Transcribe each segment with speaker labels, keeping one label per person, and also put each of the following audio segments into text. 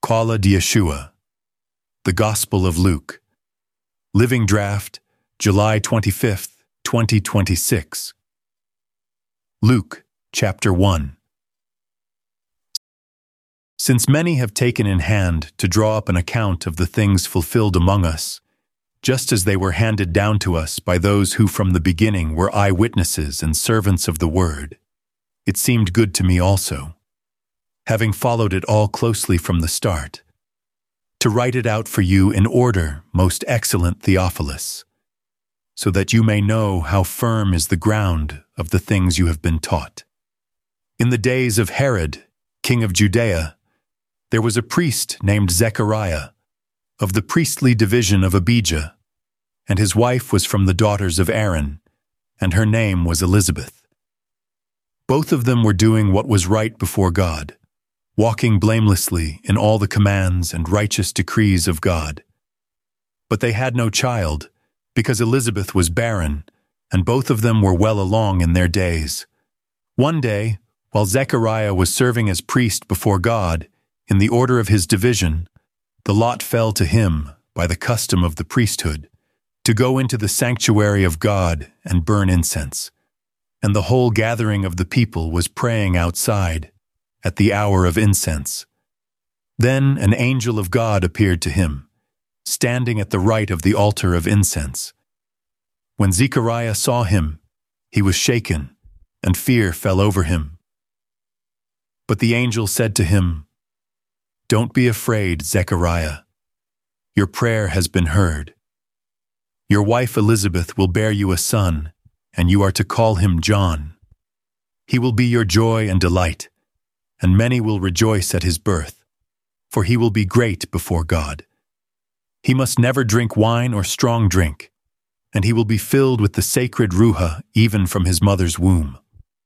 Speaker 1: Qala de Yeshua, The Gospel of Luke. Living Draft, July 25th, 2026. Luke, Chapter 1. Since many have taken in hand to draw up an account of the things fulfilled among us, just as they were handed down to us by those who from the beginning were eyewitnesses and servants of the word, it seemed good to me also, having followed it all closely from the start, to write it out for you in order, most excellent Theophilus, so that you may know how firm is the ground of the things you have been taught. In the days of Herod, king of Judea, there was a priest named Zechariah, of the priestly division of Abijah, and his wife was from the daughters of Aaron, and her name was Elizabeth. Both of them were doing what was right before God, walking blamelessly in all the commands and righteous decrees of God. But they had no child, because Elizabeth was barren, and both of them were well along in their days. One day, while Zechariah was serving as priest before God, in the order of his division, the lot fell to him, by the custom of the priesthood, to go into the sanctuary of God and burn incense. And the whole gathering of the people was praying outside, at the hour of incense. Then an angel of God appeared to him, standing at the right of the altar of incense. When Zechariah saw him, he was shaken, and fear fell over him. But the angel said to him, "Don't be afraid, Zechariah. Your prayer has been heard. Your wife Elizabeth will bear you a son, and you are to call him John. He will be your joy and delight, and many will rejoice at his birth, for he will be great before God. He must never drink wine or strong drink, and he will be filled with the sacred Ruha even from his mother's womb."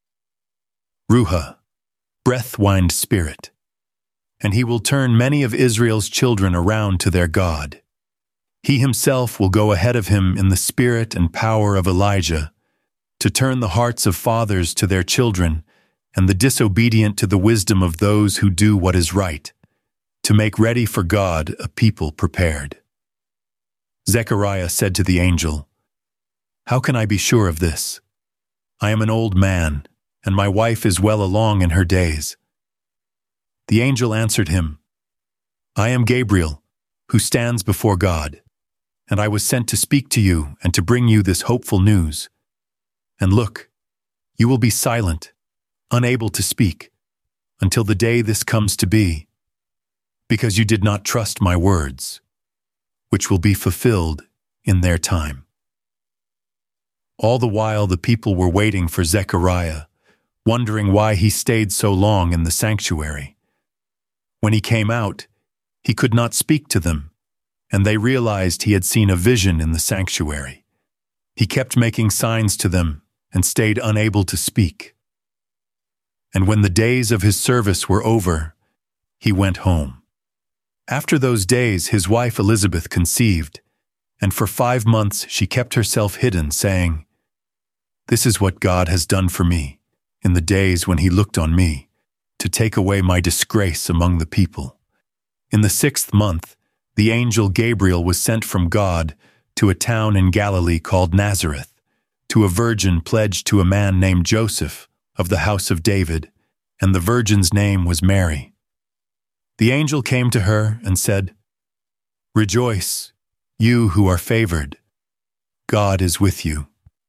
Speaker 1: Ruha, breath-wind spirit. And he will turn many of Israel's children around to their God. He himself will go ahead of him in the spirit and power of Elijah, to turn the hearts of fathers to their children, and the disobedient to the wisdom of those who do what is right, to make ready for God a people prepared. Zechariah said to the angel, "How can I be sure of this? I am an old man, and my wife is well along in her days." The angel answered him, "I am Gabriel, who stands before God, and I was sent to speak to you and to bring you this hopeful news. And look, you will be silent, unable to speak, until the day this comes to be, because you did not trust my words, which will be fulfilled in their time." All the while the people were waiting for Zechariah, wondering why he stayed so long in the sanctuary. When he came out, he could not speak to them, and they realized he had seen a vision in the sanctuary. He kept making signs to them and stayed unable to speak. And when the days of his service were over, he went home. After those days his wife Elizabeth conceived, and for 5 months she kept herself hidden, saying, "This is what God has done for me in the days when he looked on me, to take away my disgrace among the people." In the 6th month, the angel Gabriel was sent from God to a town in Galilee called Nazareth, to a virgin pledged to a man named Joseph of the house of David, and the virgin's name was Mary. The angel came to her and said, "Rejoice, you who are favored. God is with you."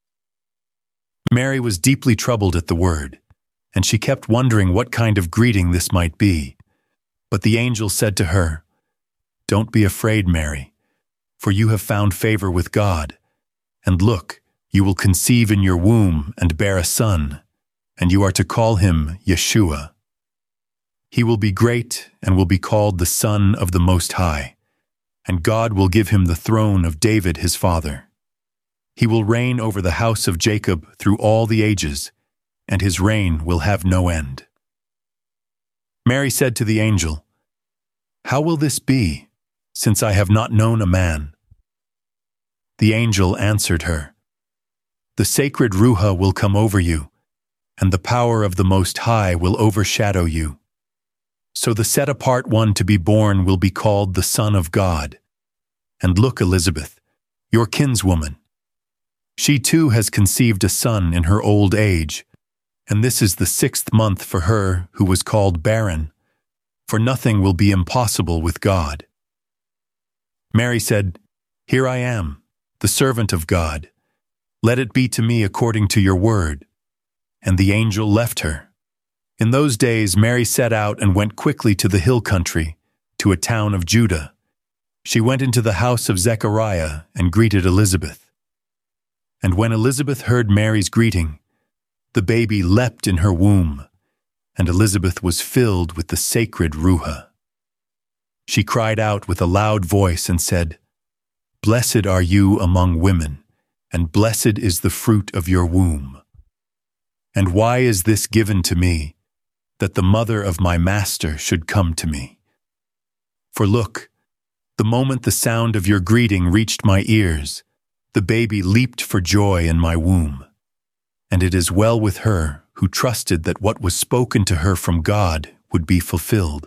Speaker 1: Mary was deeply troubled at the word, and she kept wondering what kind of greeting this might be. But the angel said to her, "Don't be afraid, Mary, for you have found favor with God. And look, you will conceive in your womb and bear a son, and you are to call him Yeshua. He will be great and will be called the Son of the Most High, and God will give him the throne of David his father. He will reign over the house of Jacob through all the ages, and his reign will have no end." Mary said to the angel, "How will this be, since I have not known a man?" The angel answered her, "The sacred Ruha will come over you, and the power of the Most High will overshadow you. So the set-apart one to be born will be called the Son of God. And look, Elizabeth, your kinswoman. She too has conceived a son in her old age, and this is the 6th month for her who was called barren, for nothing will be impossible with God. Mary said, Here I am, the servant of God. Let it be to me according to your word. And the angel left her. In those days Mary set out and went quickly to the hill country, to a town of Judah. She went into the house of Zechariah and greeted Elizabeth. And when Elizabeth heard Mary's greeting, the baby leapt in her womb, and Elizabeth was filled with the sacred Ruha. She cried out with a loud voice and said, Blessed are you among women, and blessed is the fruit of your womb. And why is this given to me, that the mother of my master should come to me? For look, the moment the sound of your greeting reached my ears, the baby leaped for joy in my womb. And it is well with her who trusted that what was spoken to her from God would be fulfilled.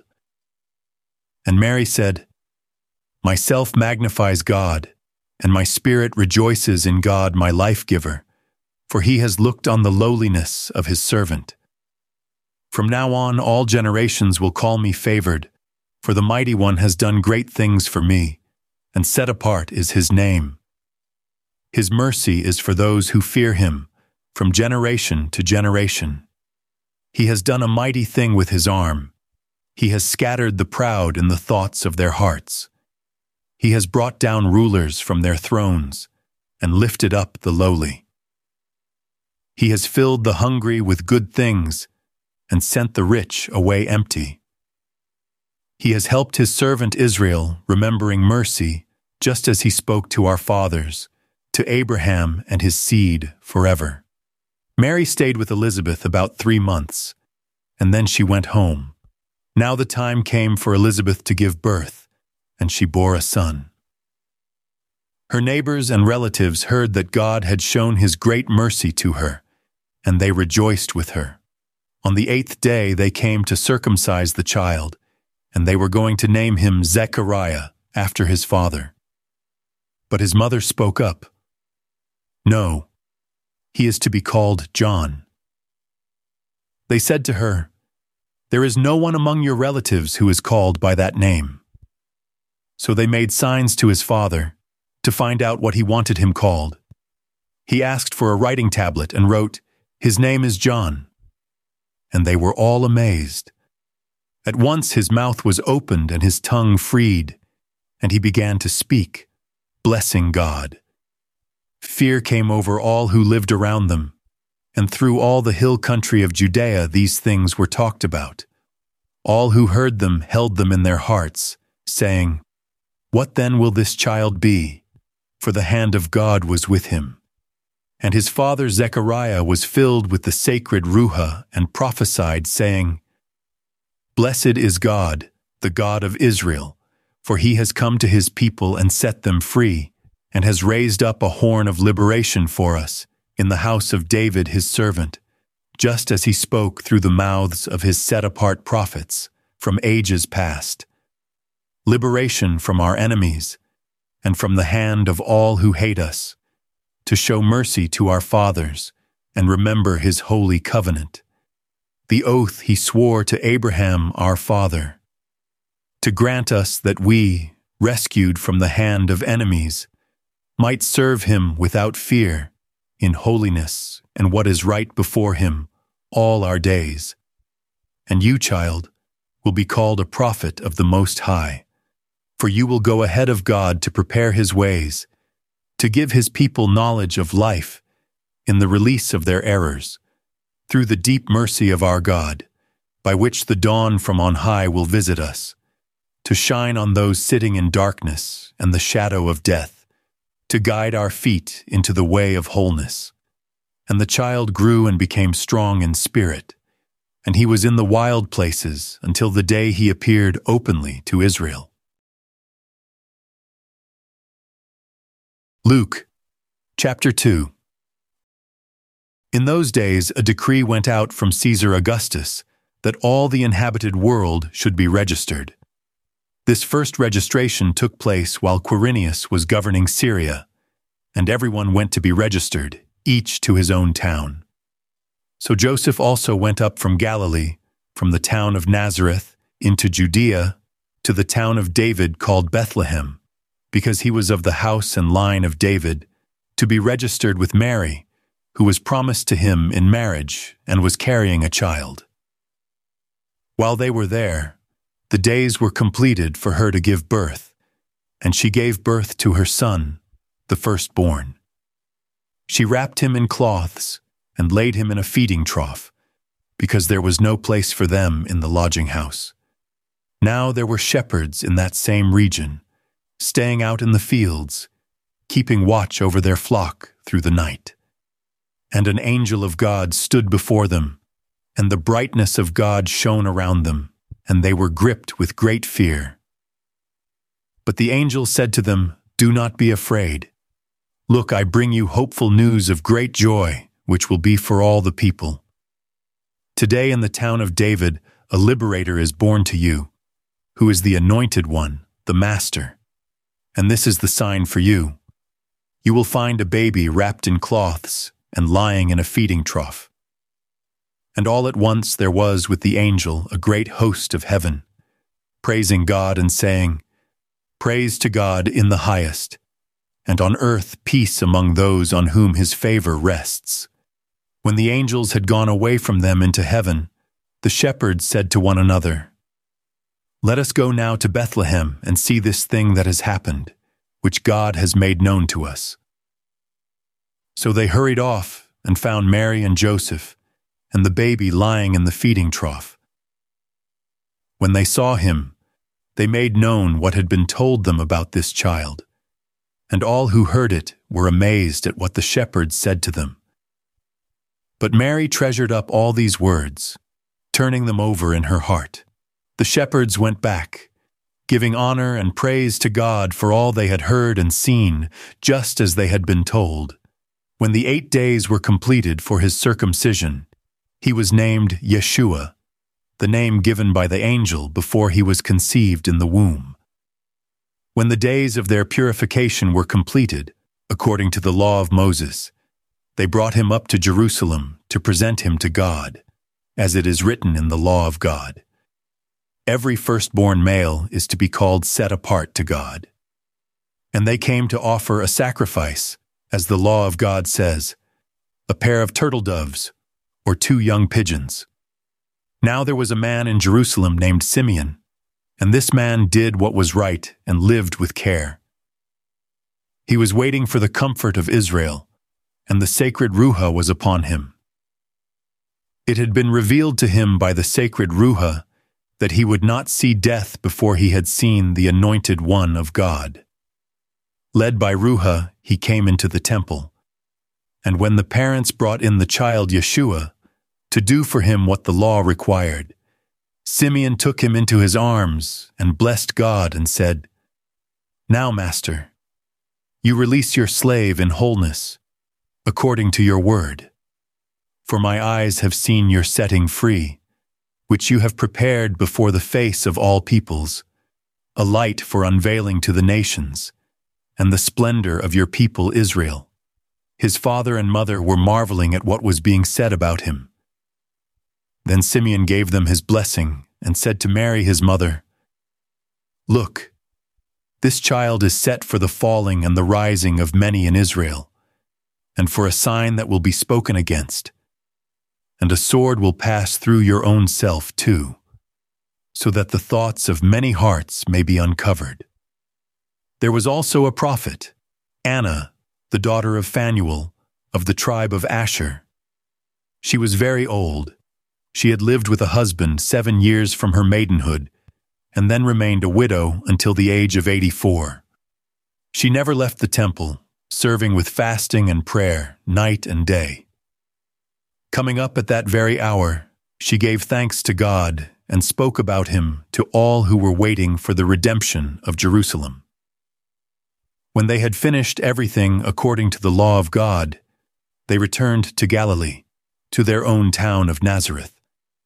Speaker 1: And Mary said, My self magnifies God, and my spirit rejoices in God my life-giver, for he has looked on the lowliness of his servant. From now on all generations will call me favored, for the Mighty One has done great things for me, and set apart is his name. His mercy is for those who fear him, from generation to generation. He has done a mighty thing with his arm. He has scattered the proud in the thoughts of their hearts. He has brought down rulers from their thrones, and lifted up the lowly. He has filled the hungry with good things, and sent the rich away empty. He has helped his servant Israel, remembering mercy, just as he spoke to our fathers, to Abraham and his seed forever. Mary stayed with Elizabeth about 3 months, and then she went home. Now the time came for Elizabeth to give birth, and she bore a son. Her neighbors and relatives heard that God had shown his great mercy to her, and they rejoiced with her. On the 8th day they came to circumcise the child, and they were going to name him Zechariah, after his father. But his mother spoke up. No, he is to be called John. They said to her, There is no one among your relatives who is called by that name. So they made signs to his father, to find out what he wanted him called. He asked for a writing tablet and wrote, His name is John. And they were all amazed. At once his mouth was opened and his tongue freed, and he began to speak, blessing God. Fear came over all who lived around them, and through all the hill country of Judea these things were talked about. All who heard them held them in their hearts, saying, What then will this child be? For the hand of God was with him. And his father Zechariah was filled with the sacred Ruha and prophesied, saying, Blessed is God, the God of Israel, for he has come to his people and set them free, and has raised up a horn of liberation for us in the house of David his servant, just as he spoke through the mouths of his set-apart prophets from ages past. Liberation from our enemies, and from the hand of all who hate us, to show mercy to our fathers, and remember his holy covenant, the oath he swore to Abraham our father, to grant us that we, rescued from the hand of enemies, might serve him without fear, in holiness and what is right before him all our days. And you, child, will be called a prophet of the Most High, for you will go ahead of God to prepare his ways, to give his people knowledge of life in the release of their errors, through the deep mercy of our God, by which the dawn from on high will visit us, to shine on those sitting in darkness and the shadow of death, to guide our feet into the way of wholeness. And the child grew and became strong in spirit, and he was in the wild places until the day he appeared openly to Israel. Luke, chapter 2. In those days a decree went out from Caesar Augustus that all the inhabited world should be registered. This first registration took place while Quirinius was governing Syria, and everyone went to be registered, each to his own town. So Joseph also went up from Galilee, from the town of Nazareth, into Judea, to the town of David called Bethlehem, because he was of the house and line of David, to be registered with Mary, who was promised to him in marriage and was carrying a child. While they were there, the days were completed for her to give birth, and she gave birth to her son, the firstborn. She wrapped him in cloths and laid him in a feeding trough, because there was no place for them in the lodging house. Now there were shepherds in that same region, staying out in the fields, keeping watch over their flock through the night. And an angel of God stood before them, and the brightness of God shone around them, and they were gripped with great fear. But the angel said to them, "Do not be afraid. Look, I bring you hopeful news of great joy, which will be for all the people. Today in the town of David, a liberator is born to you, who is the Anointed One, the Master. And this is the sign for you. You will find a baby wrapped in cloths and lying in a feeding trough." And all at once there was with the angel a great host of heaven, praising God and saying, "Praise to God in the highest, and on earth peace among those on whom his favor rests." When the angels had gone away from them into heaven, the shepherds said to one another, "Let us go now to Bethlehem and see this thing that has happened, which God has made known to us." So they hurried off and found Mary and Joseph, and the baby lying in the feeding trough. When they saw him, they made known what had been told them about this child, and all who heard it were amazed at what the shepherds said to them. But Mary treasured up all these words, turning them over in her heart. The shepherds went back, giving honor and praise to God for all they had heard and seen, just as they had been told. When the 8 days were completed for his circumcision, he was named Yeshua, the name given by the angel before he was conceived in the womb. When the days of their purification were completed, according to the law of Moses, they brought him up to Jerusalem to present him to God, as it is written in the law of God. Every firstborn male is to be called set apart to God. And they came to offer a sacrifice, as the law of God says, a pair of turtle doves, or 2 young pigeons. Now there was a man in Jerusalem named Simeon, and this man did what was right and lived with care. He was waiting for the comfort of Israel, and the sacred Ruha was upon him. It had been revealed to him by the sacred Ruha that he would not see death before he had seen the Anointed One of God. Led by Ruha, he came into the temple, and when the parents brought in the child Yeshua, to do for him what the law required, Simeon took him into his arms and blessed God and said, "Now, Master, you release your slave in wholeness, according to your word. For my eyes have seen your setting free, which you have prepared before the face of all peoples, a light for unveiling to the nations, and the splendor of your people Israel." His father and mother were marveling at what was being said about him. Then Simeon gave them his blessing and said to Mary his mother, "Look, this child is set for the falling and the rising of many in Israel, and for a sign that will be spoken against. And a sword will pass through your own self too, so that the thoughts of many hearts may be uncovered." There was also a prophet, Anna, the daughter of Phanuel, of the tribe of Asher. She was very old. She had lived with a husband 7 years from her maidenhood, and then remained a widow until the age of 84. She never left the temple, serving with fasting and prayer night and day. Coming up at that very hour, she gave thanks to God and spoke about him to all who were waiting for the redemption of Jerusalem. When they had finished everything according to the law of God, they returned to Galilee, to their own town of Nazareth.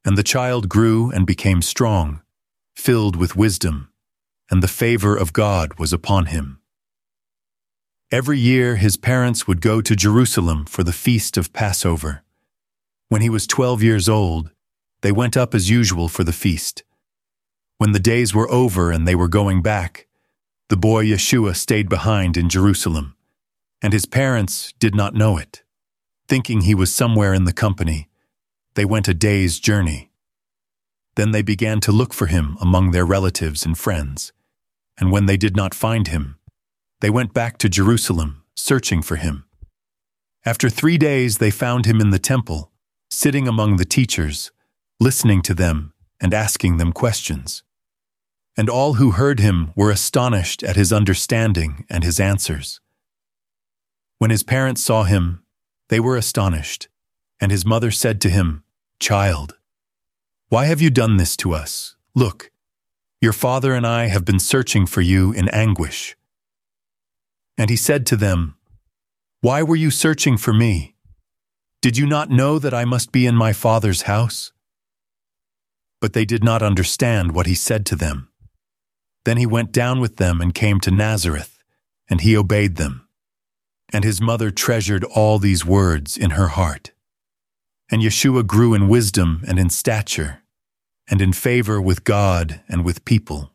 Speaker 1: And the child grew and became strong, filled with wisdom, and the favor of God was upon him. Every year his parents would go to Jerusalem for the feast of Passover. When he was 12 years old, they went up as usual for the feast. When the days were over and they were going back, the boy Yeshua stayed behind in Jerusalem, and his parents did not know it. Thinking he was somewhere in the company, they went a day's journey. Then they began to look for him among their relatives and friends, and when they did not find him, they went back to Jerusalem, searching for him. After 3 days they found him in the temple, sitting among the teachers, listening to them and asking them questions. And all who heard him were astonished at his understanding and his answers. When his parents saw him, they were astonished, and his mother said to him, "Child, why have you done this to us? Look, your father and I have been searching for you in anguish." And he said to them, "Why were you searching for me? Did you not know that I must be in my Father's house?" But they did not understand what he said to them. Then he went down with them and came to Nazareth, and he obeyed them. And his mother treasured all these words in her heart. And Yeshua grew in wisdom and in stature, and in favor with God and with people.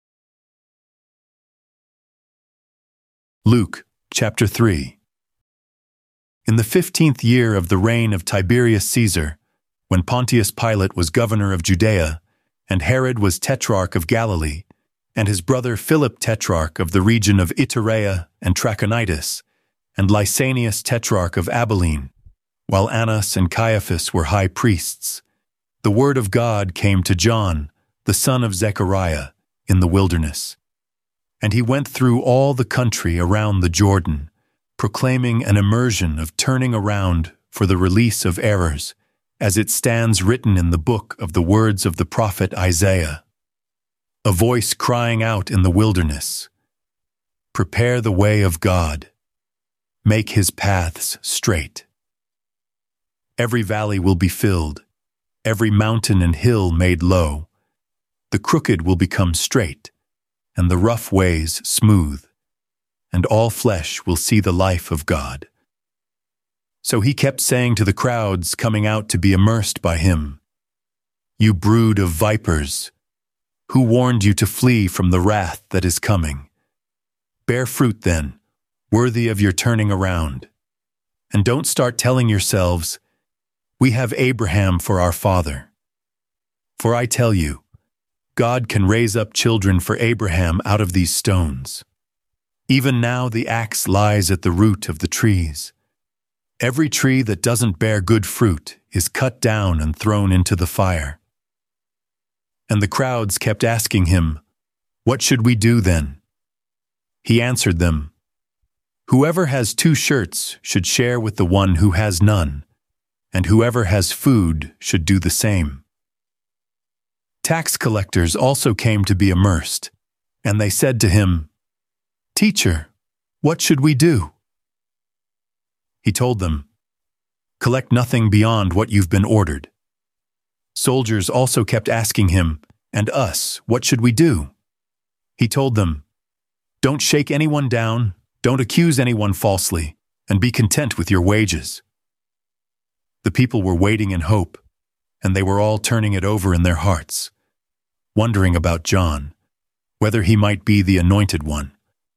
Speaker 1: Luke chapter 3. In the 15th year of the reign of Tiberius Caesar, when Pontius Pilate was governor of Judea, and Herod was tetrarch of Galilee, and his brother Philip tetrarch of the region of Iturea and Trachonitis, and Lysanias tetrarch of Abilene, while Annas and Caiaphas were high priests, the word of God came to John, the son of Zechariah, in the wilderness. And he went through all the country around the Jordan, proclaiming an immersion of turning around for the release of errors, as it stands written in the book of the words of the prophet Isaiah. A voice crying out in the wilderness, "Prepare the way of God, make his paths straight." Every valley will be filled, every mountain and hill made low. The crooked will become straight, and the rough ways smooth, and all flesh will see the life of God. So he kept saying to the crowds coming out to be immersed by him, "You brood of vipers, who warned you to flee from the wrath that is coming? Bear fruit then, worthy of your turning around. And don't start telling yourselves, 'We have Abraham for our father.' For I tell you, God can raise up children for Abraham out of these stones. Even now the axe lies at the root of the trees. Every tree that doesn't bear good fruit is cut down and thrown into the fire." And the crowds kept asking him, "What should we do then?" He answered them, "Whoever has 2 shirts should share with the one who has none, and whoever has food should do the same." Tax collectors also came to be immersed, and they said to him, "Teacher, what should we do?" He told them, "Collect nothing beyond what you've been ordered." Soldiers also kept asking him, "And us, what should we do?" He told them, "Don't shake anyone down, don't accuse anyone falsely, and be content with your wages." The people were waiting in hope, and they were all turning it over in their hearts, wondering about John, whether he might be the anointed one.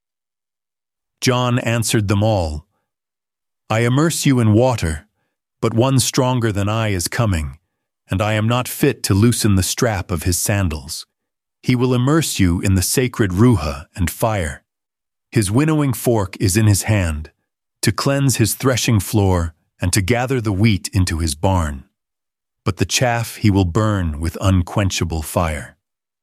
Speaker 1: John answered them all, "I immerse you in water, but one stronger than I is coming, and I am not fit to loosen the strap of his sandals. He will immerse you in the sacred ruah and fire. His winnowing fork is in his hand, to cleanse his threshing floor and to gather the wheat into his barn. But the chaff he will burn with unquenchable fire."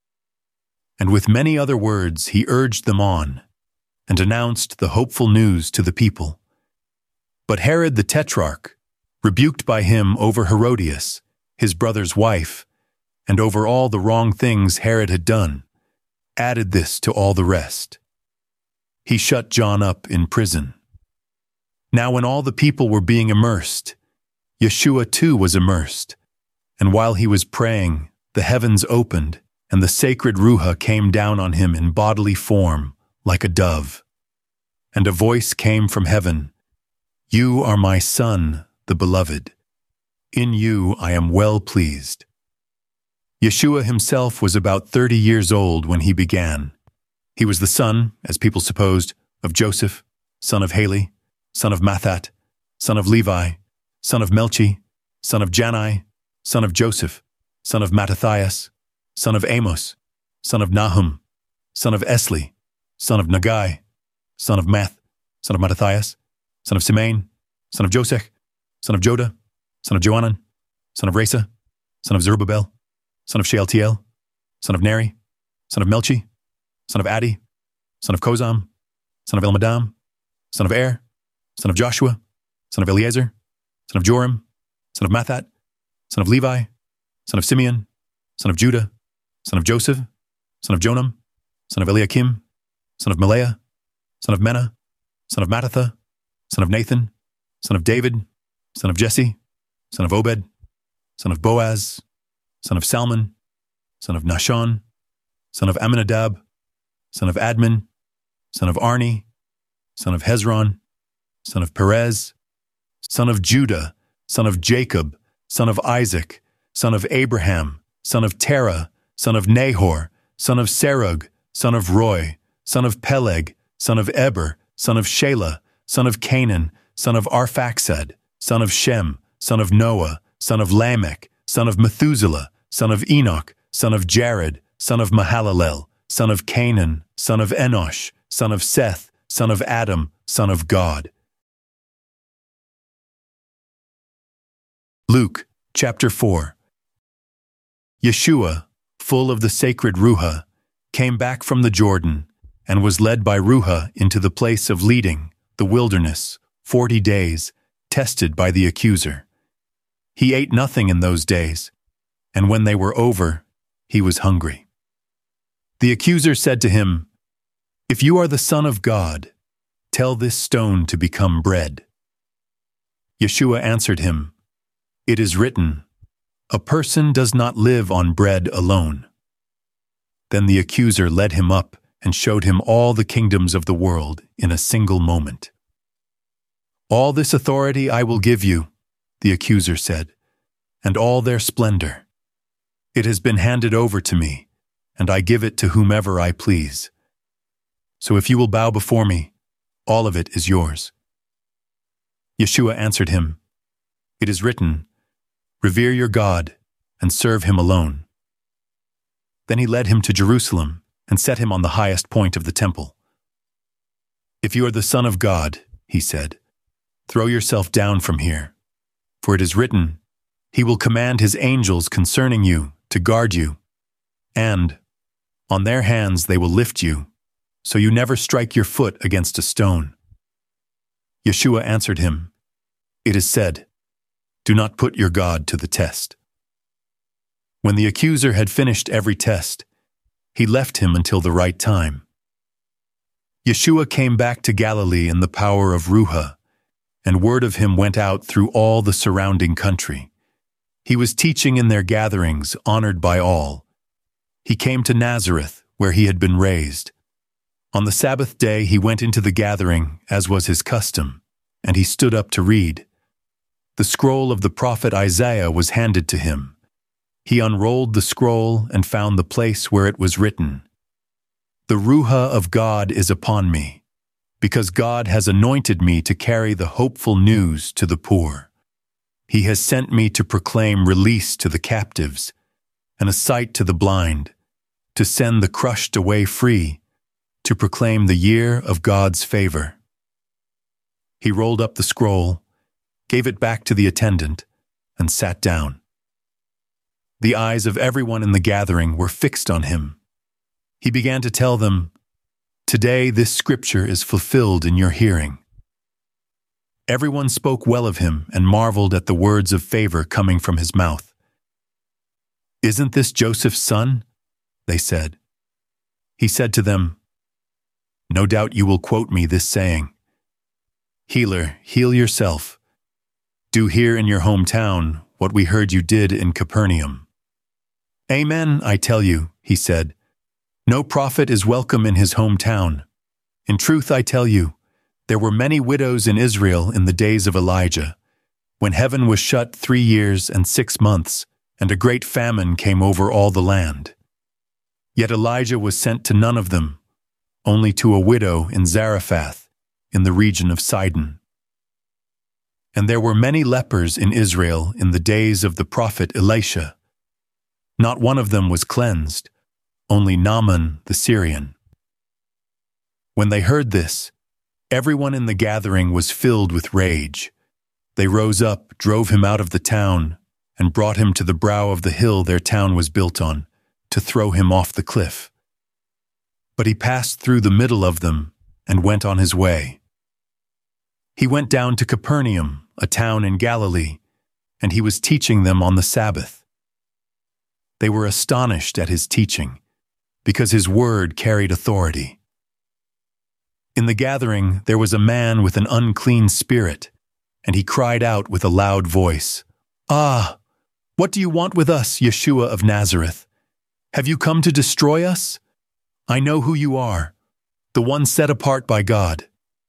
Speaker 1: And with many other words he urged them on, and announced the hopeful news to the people. But Herod the Tetrarch, rebuked by him over Herodias, his brother's wife, and over all the wrong things Herod had done, added this to all the rest. He shut John up in prison. Now when all the people were being immersed, Yeshua too was immersed, And while he was praying, the heavens opened, and the sacred Ruha came down on him in bodily form, like a dove. And a voice came from heaven, "You are my Son, the Beloved. In you I am well pleased." Yeshua himself was about 30 years old when he began. He was the son, as people supposed, of Joseph, son of Heli, son of Mathat, son of Levi, son of Melchi, son of Jannai, son of Joseph, son of Mattathias, son of Amos, son of Nahum, son of Esli, son of Nagai, son of Math, son of Mattathias, son of Simeon, son of Josech, son of Joda, son of Joanan, son of Resa, son of Zerubbabel, son of Shealtiel, son of Neri, son of Melchi, son of Addi, son of Kozam, son of Elmadam, son of Er, son of Joshua, son of Eliezer, son of Joram, son of Mathat, son of Levi, son of Simeon, son of Judah, son of Joseph, son of Jonam, son of Eliakim, son of Maleah, son of Menah, son of Mattatha, son of Nathan, son of David, son of Jesse, son of Obed, son of Boaz, son of Salmon, son of Nahshon, son of Amminadab, son of Admin, son of Arni, son of Hezron, son of Perez, son of Judah, son of Jacob, son of Isaac, son of Abraham, son of Terah, son of Nahor, son of Serug, son of Roy, son of Peleg, son of Eber, son of Shelah, son of Canaan, son of Arphaxad, son of Shem, son of Noah, son of Lamech, son of Methuselah, son of Enoch, son of Jared, son of Mahalalel, son of Canaan, son of Enosh, son of Seth, son of Adam, son of God. Luke, chapter 4. Yeshua, full of the sacred Ruha, came back from the Jordan and was led by Ruha into the place of leading, the wilderness, 40 days, tested by the accuser. He ate nothing in those days, and when they were over, he was hungry. The accuser said to him, "If you are the Son of God, tell this stone to become bread." Yeshua answered him, "It is written, 'A person does not live on bread alone.'" Then the accuser led him up and showed him all the kingdoms of the world in a single moment. "All this authority I will give you," the accuser said, "and all their splendor. It has been handed over to me, and I give it to whomever I please. So if you will bow before me, all of it is yours." Yeshua answered him, "It is written, 'Revere your God and serve him alone.'" Then he led him to Jerusalem and set him on the highest point of the temple. "If you are the Son of God," he said, "throw yourself down from here, for it is written, 'He will command his angels concerning you to guard you, and on their hands they will lift you, so you never strike your foot against a stone.'" Yeshua answered him, "It is said, 'Do not put your God to the test.'" When the accuser had finished every test, he left him until the right time. Yeshua came back to Galilee in the power of Ruha, and word of him went out through all the surrounding country. He was teaching in their gatherings, honored by all. He came to Nazareth, where he had been raised. On the Sabbath day he went into the gathering, as was his custom, and he stood up to read. The scroll of the prophet Isaiah was handed to him. He unrolled the scroll and found the place where it was written, "The Ruha of God is upon me, because God has anointed me to carry the hopeful news to the poor. He has sent me to proclaim release to the captives and a sight to the blind, to send the crushed away free, to proclaim the year of God's favor." He rolled up the scroll, gave it back to the attendant, and sat down. The eyes of everyone in the gathering were fixed on him. He began to tell them, "Today this scripture is fulfilled in your hearing." Everyone spoke well of him and marveled at the words of favor coming from his mouth. "Isn't this Joseph's son?" they said. He said to them, "No doubt you will quote me this saying, 'Healer, heal yourself. Do here in your hometown what we heard you did in Capernaum. Amen, I tell you, he said. No prophet is welcome in his hometown. In truth, I tell you, there were many widows in Israel in the days of Elijah, when heaven was shut 3 years and 6 months, and a great famine came over all the land. Yet Elijah was sent to none of them, only to a widow in Zarephath, in the region of Sidon. And there were many lepers in Israel in the days of the prophet Elisha. Not one of them was cleansed, only Naaman the Syrian. When they heard this, everyone in the gathering was filled with rage. They rose up, drove him out of the town, and brought him to the brow of the hill their town was built on, to throw him off the cliff. But he passed through the middle of them and went on his way. He went down to Capernaum, a town in Galilee, and he was teaching them on the Sabbath. They were astonished at his teaching, because his word carried authority. In the gathering there was a man with an unclean spirit, and he cried out with a loud voice, "Ah, what do you want with us, Yeshua of Nazareth? Have you come to destroy us? I know who you are, the one set apart by God."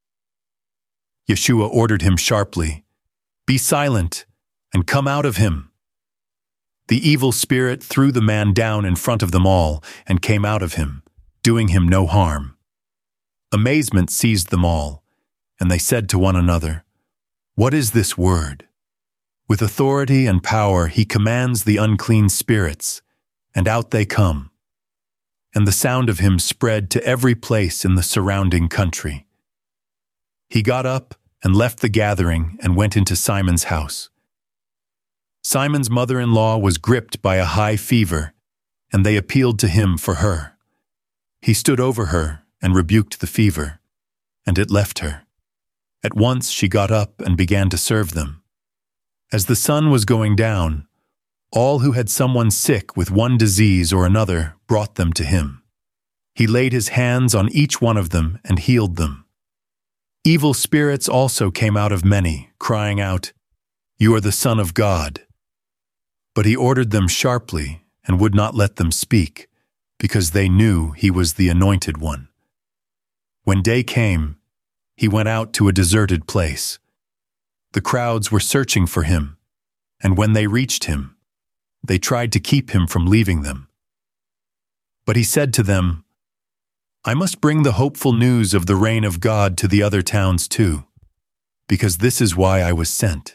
Speaker 1: Yeshua ordered him sharply, "Be silent and come out of him." The evil spirit threw the man down in front of them all and came out of him, doing him no harm. Amazement seized them all, and they said to one another, "What is this word? With authority and power he commands the unclean spirits, and out they come." And the sound of him spread to every place in the surrounding country. He got up and left the gathering and went into Simon's house. Simon's mother-in-law was gripped by a high fever, and they appealed to him for her. He stood over her and rebuked the fever, and it left her. At once she got up and began to serve them. As the sun was going down, all who had someone sick with one disease or another brought them to him. He laid his hands on each one of them and healed them. Evil spirits also came out of many, crying out, "You are the Son of God." But he ordered them sharply and would not let them speak, because they knew he was the Anointed One. When day came, he went out to a deserted place. The crowds were searching for him, and when they reached him, they tried to keep him from leaving them. But he said to them, "I must bring the hopeful news of the reign of God to the other towns too, because this is why I was sent."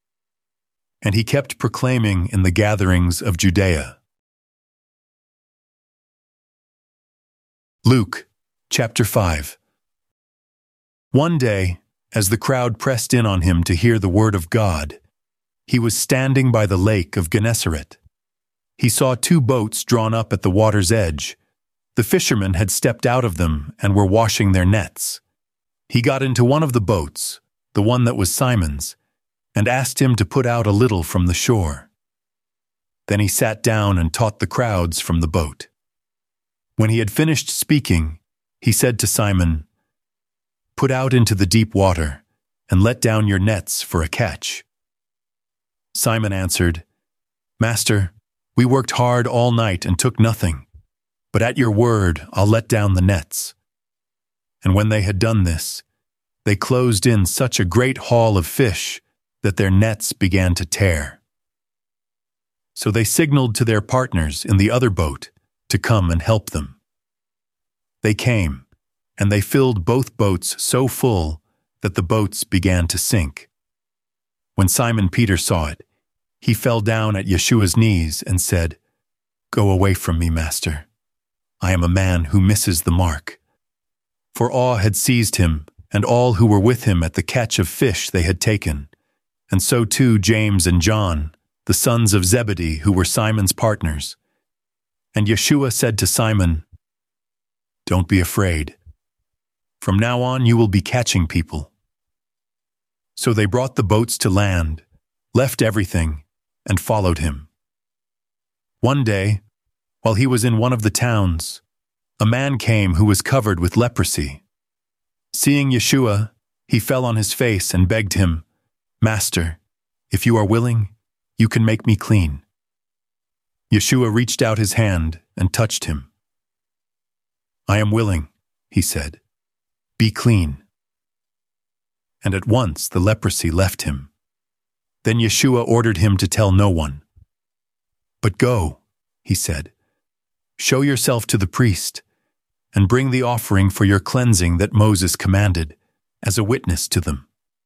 Speaker 1: And he kept proclaiming in the gatherings of Judea. Luke, chapter 5. One day, as the crowd pressed in on him to hear the word of God, he was standing by the lake of Gennesaret. He saw 2 boats drawn up at the water's edge. The fishermen had stepped out of them and were washing their nets. He got into one of the boats, the one that was Simon's, and asked him to put out a little from the shore. Then he sat down and taught the crowds from the boat. When he had finished speaking, he said to Simon, "Put out into the deep water, and let down your nets for a catch." Simon answered, "Master, we worked hard all night and took nothing, but at your word I'll let down the nets." And when they had done this, they closed in such a great haul of fish that their nets began to tear. So they signaled to their partners in the other boat to come and help them. They came, and they filled both boats so full that the boats began to sink. When Simon Peter saw it, he fell down at Yeshua's knees and said, "Go away from me, Master. I am a man who misses the mark." For awe had seized him and all who were with him at the catch of fish they had taken, and so too James and John, the sons of Zebedee, who were Simon's partners. And Yeshua said to Simon, "Don't be afraid. From now on you will be catching people." So they brought the boats to land, left everything, and followed him. One day, while he was in one of the towns, a man came who was covered with leprosy. Seeing Yeshua, he fell on his face and begged him, "Master, if you are willing, You can make me clean." Yeshua reached out his hand and touched him. "I am willing," he said. "Be clean." And at once the leprosy left him. Then Yeshua ordered him to tell no one. "But go," he said, "show yourself to the priest, and bring the offering for your cleansing that Moses commanded, as a witness to them."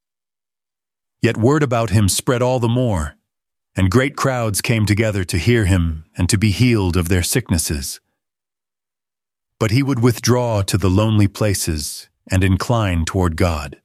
Speaker 1: Yet word about him spread all the more, and great crowds came together to hear him and to be healed of their sicknesses. But he would withdraw to the lonely places and incline toward God.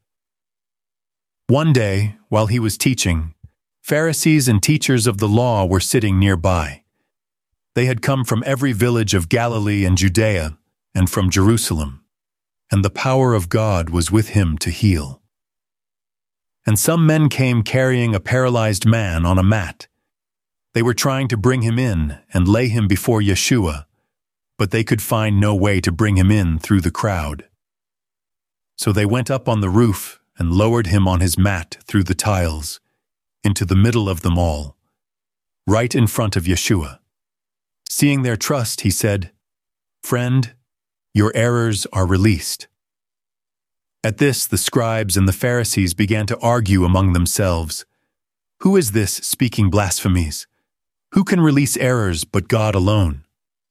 Speaker 1: One day, while he was teaching, Pharisees and teachers of the law were sitting nearby. They had come from every village of Galilee and Judea and from Jerusalem, and the power of God was with him to heal. And some men came carrying a paralyzed man on a mat. They were trying to bring him in and lay him before Yeshua, but they could find no way to bring him in through the crowd. So they went up on the roof and lowered him on his mat through the tiles, into the middle of them all, right in front of Yeshua. Seeing their trust, he said, "Friend, your errors are released." At this, the scribes and the Pharisees began to argue among themselves, "Who is this speaking blasphemies? Who can release errors but God alone?"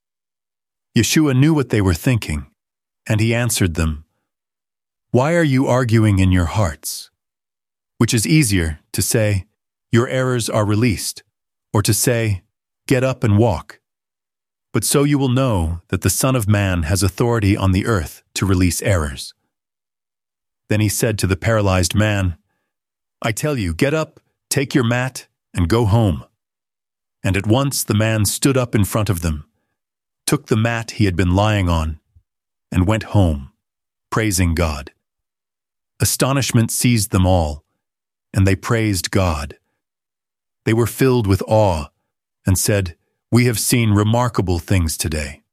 Speaker 1: Yeshua knew what they were thinking, and he answered them, "Why are you arguing in your hearts? Which is easier, to say, 'Your errors are released,' or to say, 'Get up and walk'? But so you will know that the Son of Man has authority on the earth to release errors." Then he said to the paralyzed man, "I tell you, get up, take your mat, and go home." And at once the man stood up in front of them, took the mat he had been lying on, and went home, praising God. Astonishment seized them all, and they praised God. They were filled with awe and said, "We have seen remarkable things today."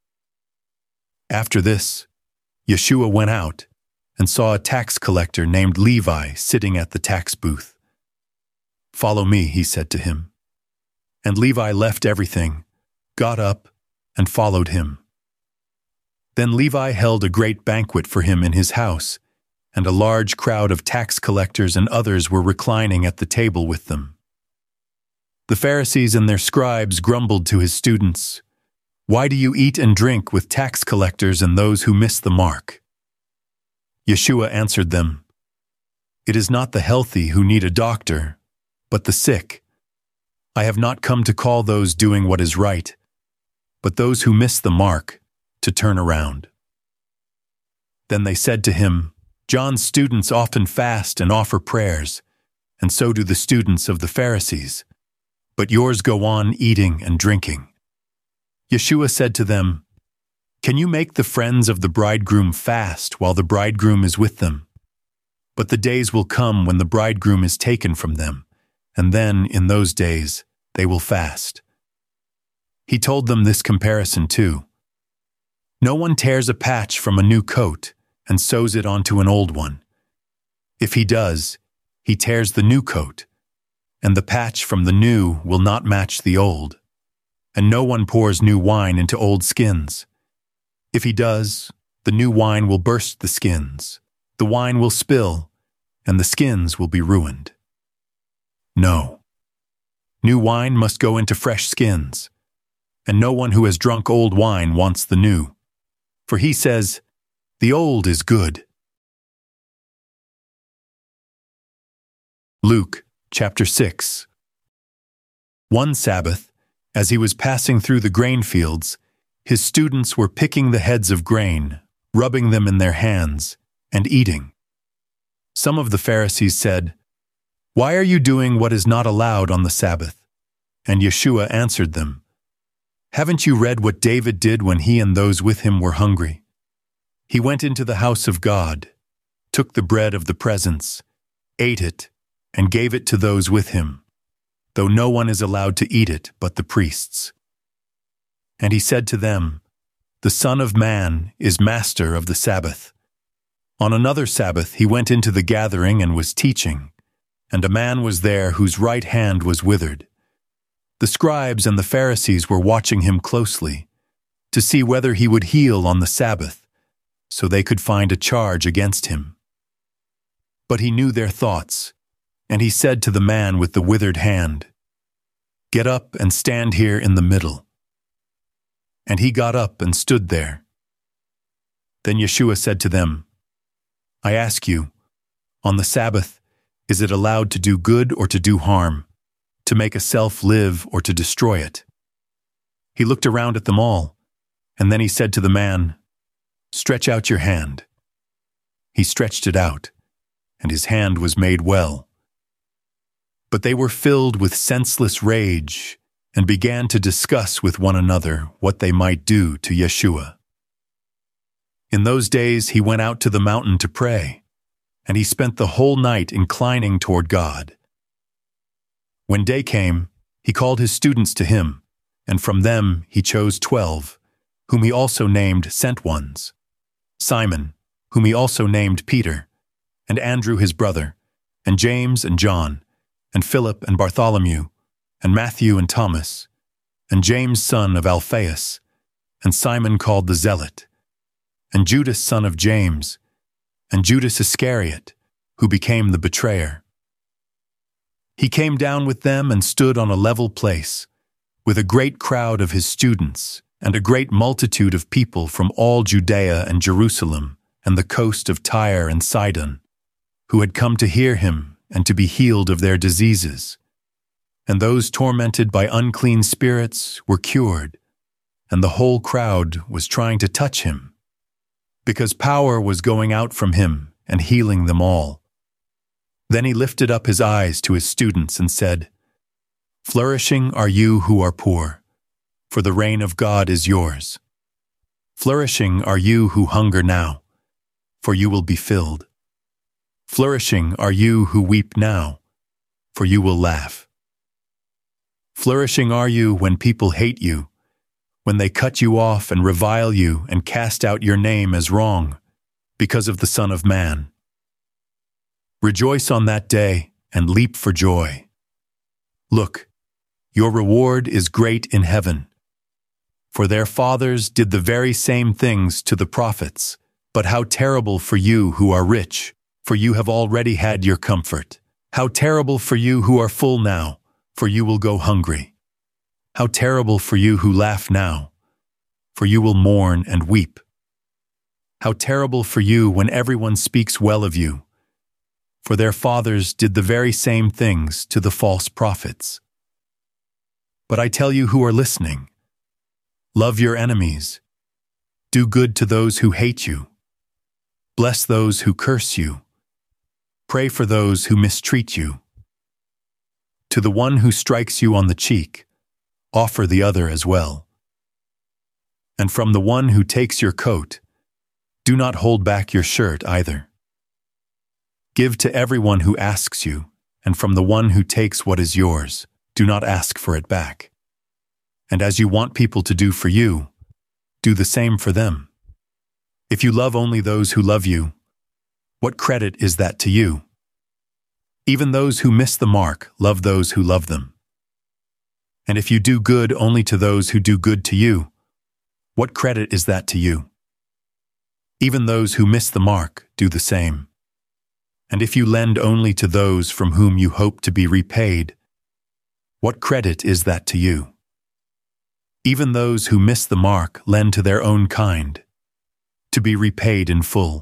Speaker 1: After this, Yeshua went out and saw a tax collector named Levi sitting at the tax booth. "Follow me," he said to him. And Levi left everything, got up, and followed him. Then Levi held a great banquet for him in his house, and a large crowd of tax collectors and others were reclining at the table with them. The Pharisees and their scribes grumbled to his students, "Why do you eat and drink with tax collectors and those who miss the mark?" Yeshua answered them, "It is not the healthy who need a doctor, but the sick. I have not come to call those doing what is right, but those who miss the mark to turn around." Then they said to him, "John's students often fast and offer prayers, and so do the students of the Pharisees, but yours go on eating and drinking." Yeshua said to them, "Can you make the friends of the bridegroom fast while the bridegroom is with them? But the days will come when the bridegroom is taken from them, and then, in those days, they will fast." He told them this comparison too. "No one tears a patch from a new coat and sews it onto an old one. If he does, he tears the new coat, and the patch from the new will not match the old. And no one pours new wine into old skins. If he does, the new wine will burst the skins, the wine will spill, and the skins will be ruined. No. New wine must go into fresh skins, and no one who has drunk old wine wants the new. For he says, 'The old is good.'" Luke chapter 6. One Sabbath, as he was passing through the grain fields, his students were picking the heads of grain, rubbing them in their hands, and eating. Some of the Pharisees said, "Why are you doing what is not allowed on the Sabbath?" And Yeshua answered them, "Haven't you read what David did when he and those with him were hungry? He went into the house of God, took the bread of the presence, ate it, and gave it to those with him, though no one is allowed to eat it but the priests. And he said to them, 'The Son of Man is master of the Sabbath.' On another Sabbath he went into the gathering and was teaching, and a man was there whose right hand was withered. The scribes and the Pharisees were watching him closely to see whether he would heal on the Sabbath, so they could find a charge against him. But he knew their thoughts, and he said to the man with the withered hand, "Get up and stand here in the middle." And he got up and stood there. Then Yeshua said to them, "I ask you, on the Sabbath, is it allowed to do good or to do harm, to make a self live or to destroy it?" He looked around at them all, and then he said to the man, "Stretch out your hand." He stretched it out, and his hand was made well. But they were filled with senseless rage and began to discuss with one another what they might do to Yeshua. In those days he went out to the mountain to pray, and he spent the whole night inclining toward God. When day came, he called his students to him, and from them he chose 12, whom he also named Sent Ones: Simon, whom he also named Peter, and Andrew his brother, and James and John, and Philip and Bartholomew, and Matthew and Thomas, and James son of Alphaeus, and Simon called the Zealot, and Judas son of James, and Judas Iscariot, who became the betrayer. He came down with them and stood on a level place, with a great crowd of his students, and a great multitude of people from all Judea and Jerusalem, and the coast of Tyre and Sidon, who had come to hear him and to be healed of their diseases. And those tormented by unclean spirits were cured, and the whole crowd was trying to touch him, because power was going out from him and healing them all. Then he lifted up his eyes to his students and said, "Flourishing are you who are poor, for the reign of God is yours. Flourishing are you who hunger now, for you will be filled. Flourishing are you who weep now, for you will laugh. Flourishing are you when people hate you, when they cut you off and revile you and cast out your name as wrong, because of the Son of Man. Rejoice on that day and leap for joy. Look, your reward is great in heaven. For their fathers did the very same things to the prophets. But how terrible for you who are rich, for you have already had your comfort. How terrible for you who are full now, for you will go hungry. How terrible for you who laugh now, for you will mourn and weep. How terrible for you when everyone speaks well of you, for their fathers did the very same things to the false prophets. But I tell you who are listening, love your enemies, do good to those who hate you, bless those who curse you, pray for those who mistreat you. To the one who strikes you on the cheek, offer the other as well. And from the one who takes your coat, do not hold back your shirt either. Give to everyone who asks you, and from the one who takes what is yours, do not ask for it back. And as you want people to do for you, do the same for them. If you love only those who love you, what credit is that to you? Even those who miss the mark love those who love them. And if you do good only to those who do good to you, what credit is that to you? Even those who miss the mark do the same. And if you lend only to those from whom you hope to be repaid, what credit is that to you? Even those who miss the mark lend to their own kind, to be repaid in full.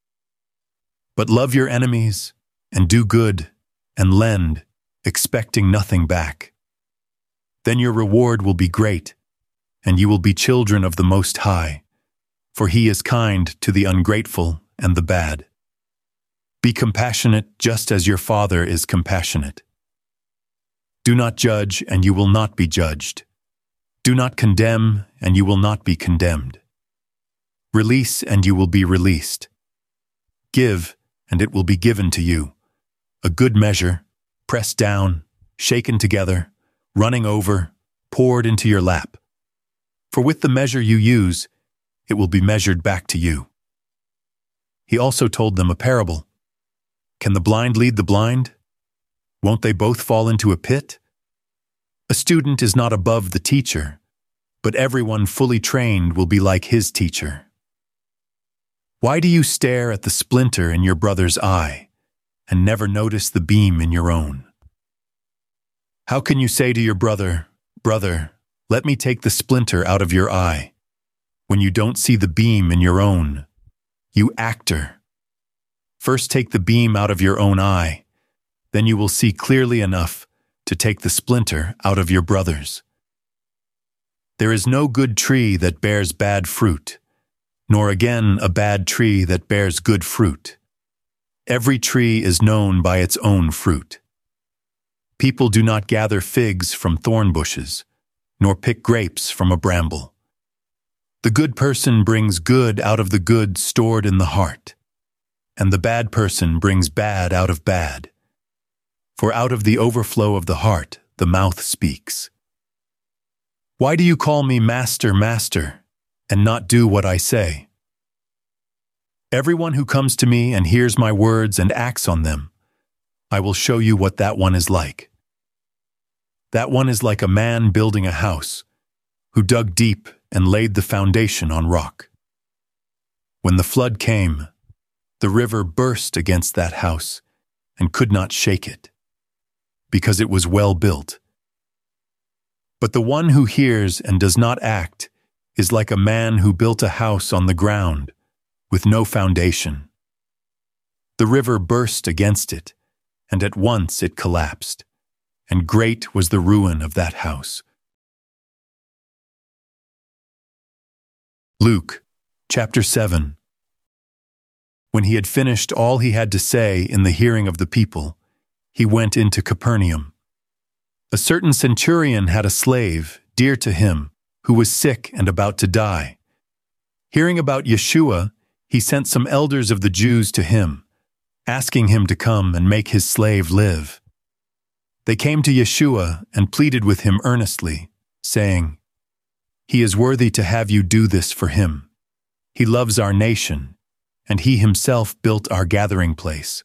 Speaker 1: But love your enemies, and do good, and lend, expecting nothing back. Then your reward will be great, and you will be children of the Most High, for He is kind to the ungrateful and the bad. Be compassionate just as your Father is compassionate. Do not judge, and you will not be judged. Do not condemn, and you will not be condemned. Release, and you will be released. Give, and it will be given to you. A good measure, pressed down, shaken together, running over, poured into your lap. For with the measure you use, it will be measured back to you. He also told them a parable. Can the blind lead the blind? Won't they both fall into a pit? A student is not above the teacher, but everyone fully trained will be like his teacher. Why do you stare at the splinter in your brother's eye and never notice the beam in your own? How can you say to your brother, "Brother, let me take the splinter out of your eye," when you don't see the beam in your own? You actor! First take the beam out of your own eye, then you will see clearly enough to take the splinter out of your brother's. There is no good tree that bears bad fruit, nor again a bad tree that bears good fruit. Every tree is known by its own fruit. People do not gather figs from thorn bushes, nor pick grapes from a bramble. The good person brings good out of the good stored in the heart, and the bad person brings bad out of bad. For out of the overflow of the heart, the mouth speaks. Why do you call me Master, Master, and not do what I say? Everyone who comes to me and hears my words and acts on them, I will show you what that one is like. That one is like a man building a house, who dug deep and laid the foundation on rock. When the flood came, the river burst against that house and could not shake it, because it was well built. But the one who hears and does not act is like a man who built a house on the ground with no foundation. The river burst against it, and at once it collapsed, and great was the ruin of that house. Luke, chapter 7. When he had finished all he had to say in the hearing of the people, he went into Capernaum. A certain centurion had a slave, dear to him, who was sick and about to die. Hearing about Yeshua, he sent some elders of the Jews to him, asking him to come and make his slave live. They came to Yeshua and pleaded with him earnestly, saying, "He is worthy to have you do this for him. He loves our nation, and he himself built our gathering place."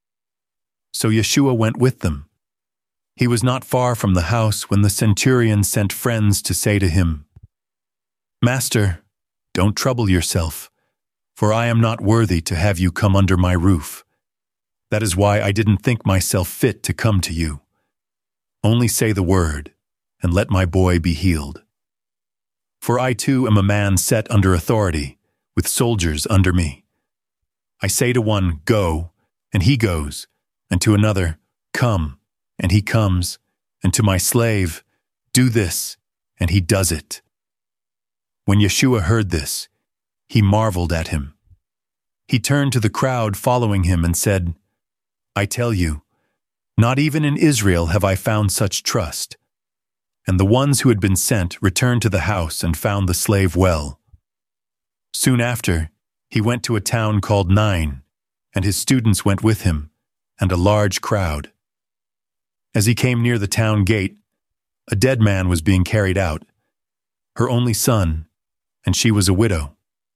Speaker 1: So Yeshua went with them. He was not far from the house when the centurion sent friends to say to him, "Master, don't trouble yourself, for I am not worthy to have you come under my roof. That is why I didn't think myself fit to come to you. Only say the word, and let my boy be healed. For I too am a man set under authority, with soldiers under me. I say to one, 'Go,' and he goes, and to another, 'Come,' and he comes, and to my slave, 'Do this,' and he does it." When Yeshua heard this, he marveled at him. He turned to the crowd following him and said, "I tell you, not even in Israel have I found such trust." And the ones who had been sent returned to the house and found the slave well. Soon after, he went to a town called Nain, and his students went with him, and a large crowd. As he came near the town gate, a dead man was being carried out, her only son, and she was a widow.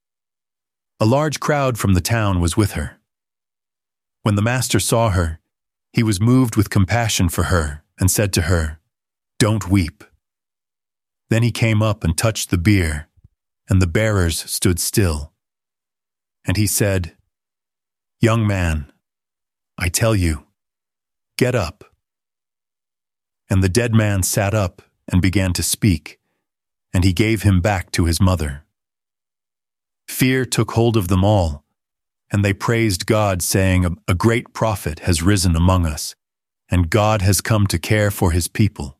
Speaker 1: A large crowd from the town was with her. When the master saw her, he was moved with compassion for her and said to her, "Don't weep." Then he came up and touched the bier, and the bearers stood still. And he said, "Young man, I tell you, get up." And the dead man sat up and began to speak, and he gave him back to his mother. Fear took hold of them all, and they praised God, saying, "A great prophet has risen among us, and God has come to care for his people."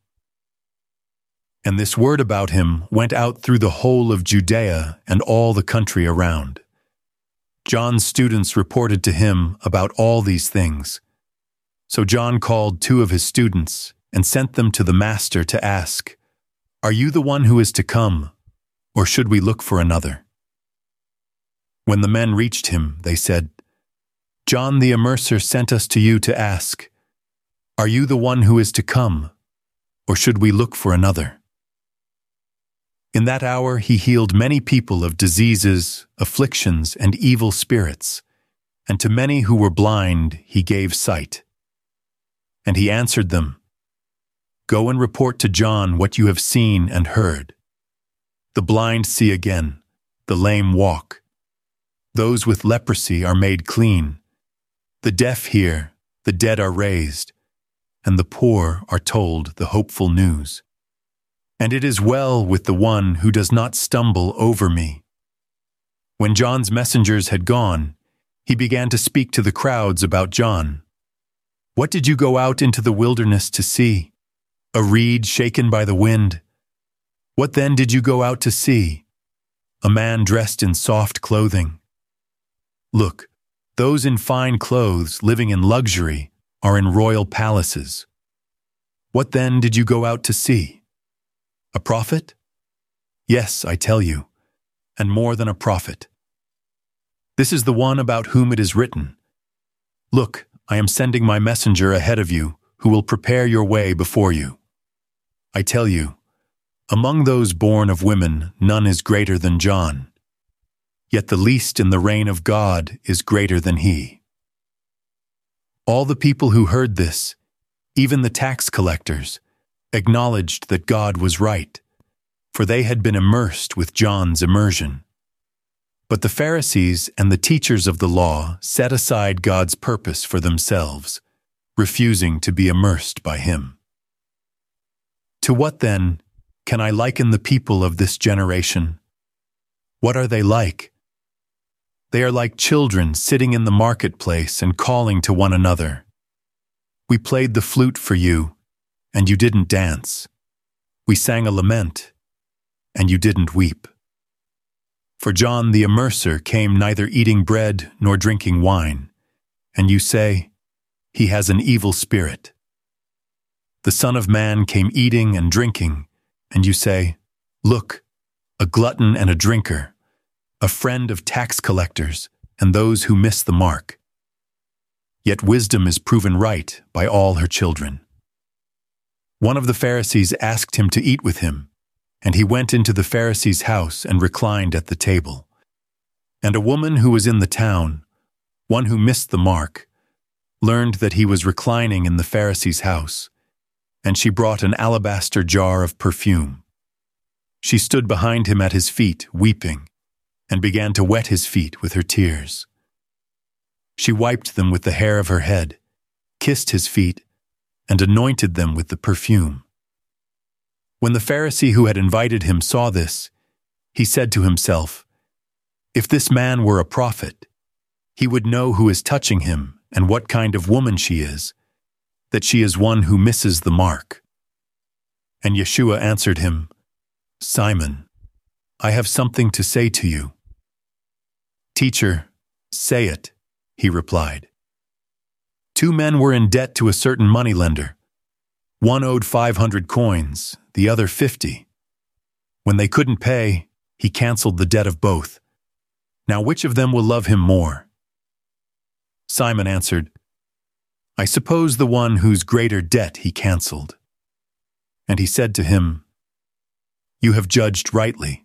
Speaker 1: And this word about him went out through the whole of Judea and all the country around. John's students reported to him about all these things. So John called 2 of his students and sent them to the master to ask, "Are you the one who is to come, or should we look for another?" When the men reached him, they said, "John the Immerser sent us to you to ask, 'Are you the one who is to come, or should we look for another?'" In that hour he healed many people of diseases, afflictions, and evil spirits, and to many who were blind he gave sight. And he answered them, Go and report to John what you have seen and heard. The blind see again, the lame walk. Those with leprosy are made clean. The deaf hear, the dead are raised, and the poor are told the hopeful news. And it is well with the one who does not stumble over me." When John's messengers had gone, he began to speak to the crowds about John. "What did you go out into the wilderness to see? A reed shaken by the wind? What then did you go out to see? A man dressed in soft clothing? Look, those in fine clothes living in luxury are in royal palaces. What then did you go out to see? A prophet? Yes, I tell you, and more than a prophet. This is the one about whom it is written, 'Look, I am sending my messenger ahead of you, who will prepare your way before you.' I tell you, among those born of women, none is greater than John. Yet the least in the reign of God is greater than he." All the people who heard this, even the tax collectors, acknowledged that God was right, for they had been immersed with John's immersion. But the Pharisees and the teachers of the law set aside God's purpose for themselves, refusing to be immersed by him. To what, then, can I liken the people of this generation? What are they like? They are like children sitting in the marketplace and calling to one another. "We played the flute for you, and you didn't dance. We sang a lament, and you didn't weep." For John the Immerser came neither eating bread nor drinking wine, and you say, "He has an evil spirit." The Son of Man came eating and drinking, and you say, "Look, a glutton and a drinker, a friend of tax collectors and those who miss the mark." Yet wisdom is proven right by all her children. One of the Pharisees asked him to eat with him, and he went into the Pharisee's house and reclined at the table. And a woman who was in the town, one who missed the mark, learned that he was reclining in the Pharisee's house, and she brought an alabaster jar of perfume. She stood behind him at his feet, weeping, and began to wet his feet with her tears. She wiped them with the hair of her head, kissed his feet, and anointed them with the perfume. When the Pharisee who had invited him saw this, he said to himself, "If this man were a prophet, he would know who is touching him and what kind of woman she is, that she is one who misses the mark." And Yeshua answered him, "Simon, I have something to say to you." "Teacher, say it," he replied. "Two men were in debt to a certain moneylender. One owed 500 coins, the other 50. When they couldn't pay, he canceled the debt of both. Now which of them will love him more?" Simon answered, "I suppose the one whose greater debt he canceled." And he said to him, "You have judged rightly."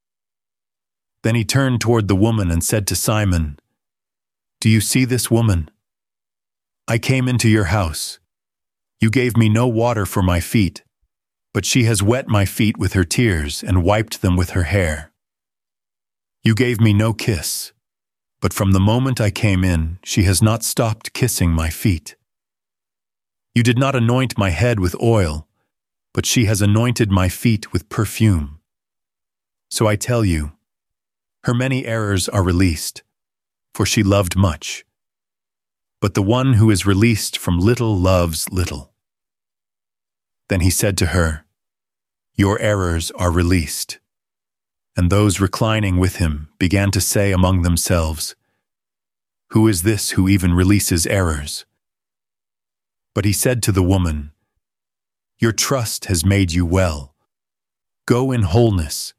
Speaker 1: Then he turned toward the woman and said to Simon, "Do you see this woman? I came into your house. You gave me no water for my feet, but she has wet my feet with her tears and wiped them with her hair. You gave me no kiss, but from the moment I came in, she has not stopped kissing my feet. You did not anoint my head with oil, but she has anointed my feet with perfume. So I tell you, her many errors are released, for she loved much. But the one who is released from little loves little." Then he said to her, "Your errors are released." And those reclining with him began to say among themselves, "Who is this who even releases errors?" But he said to the woman, "Your trust has made you well. Go in wholeness."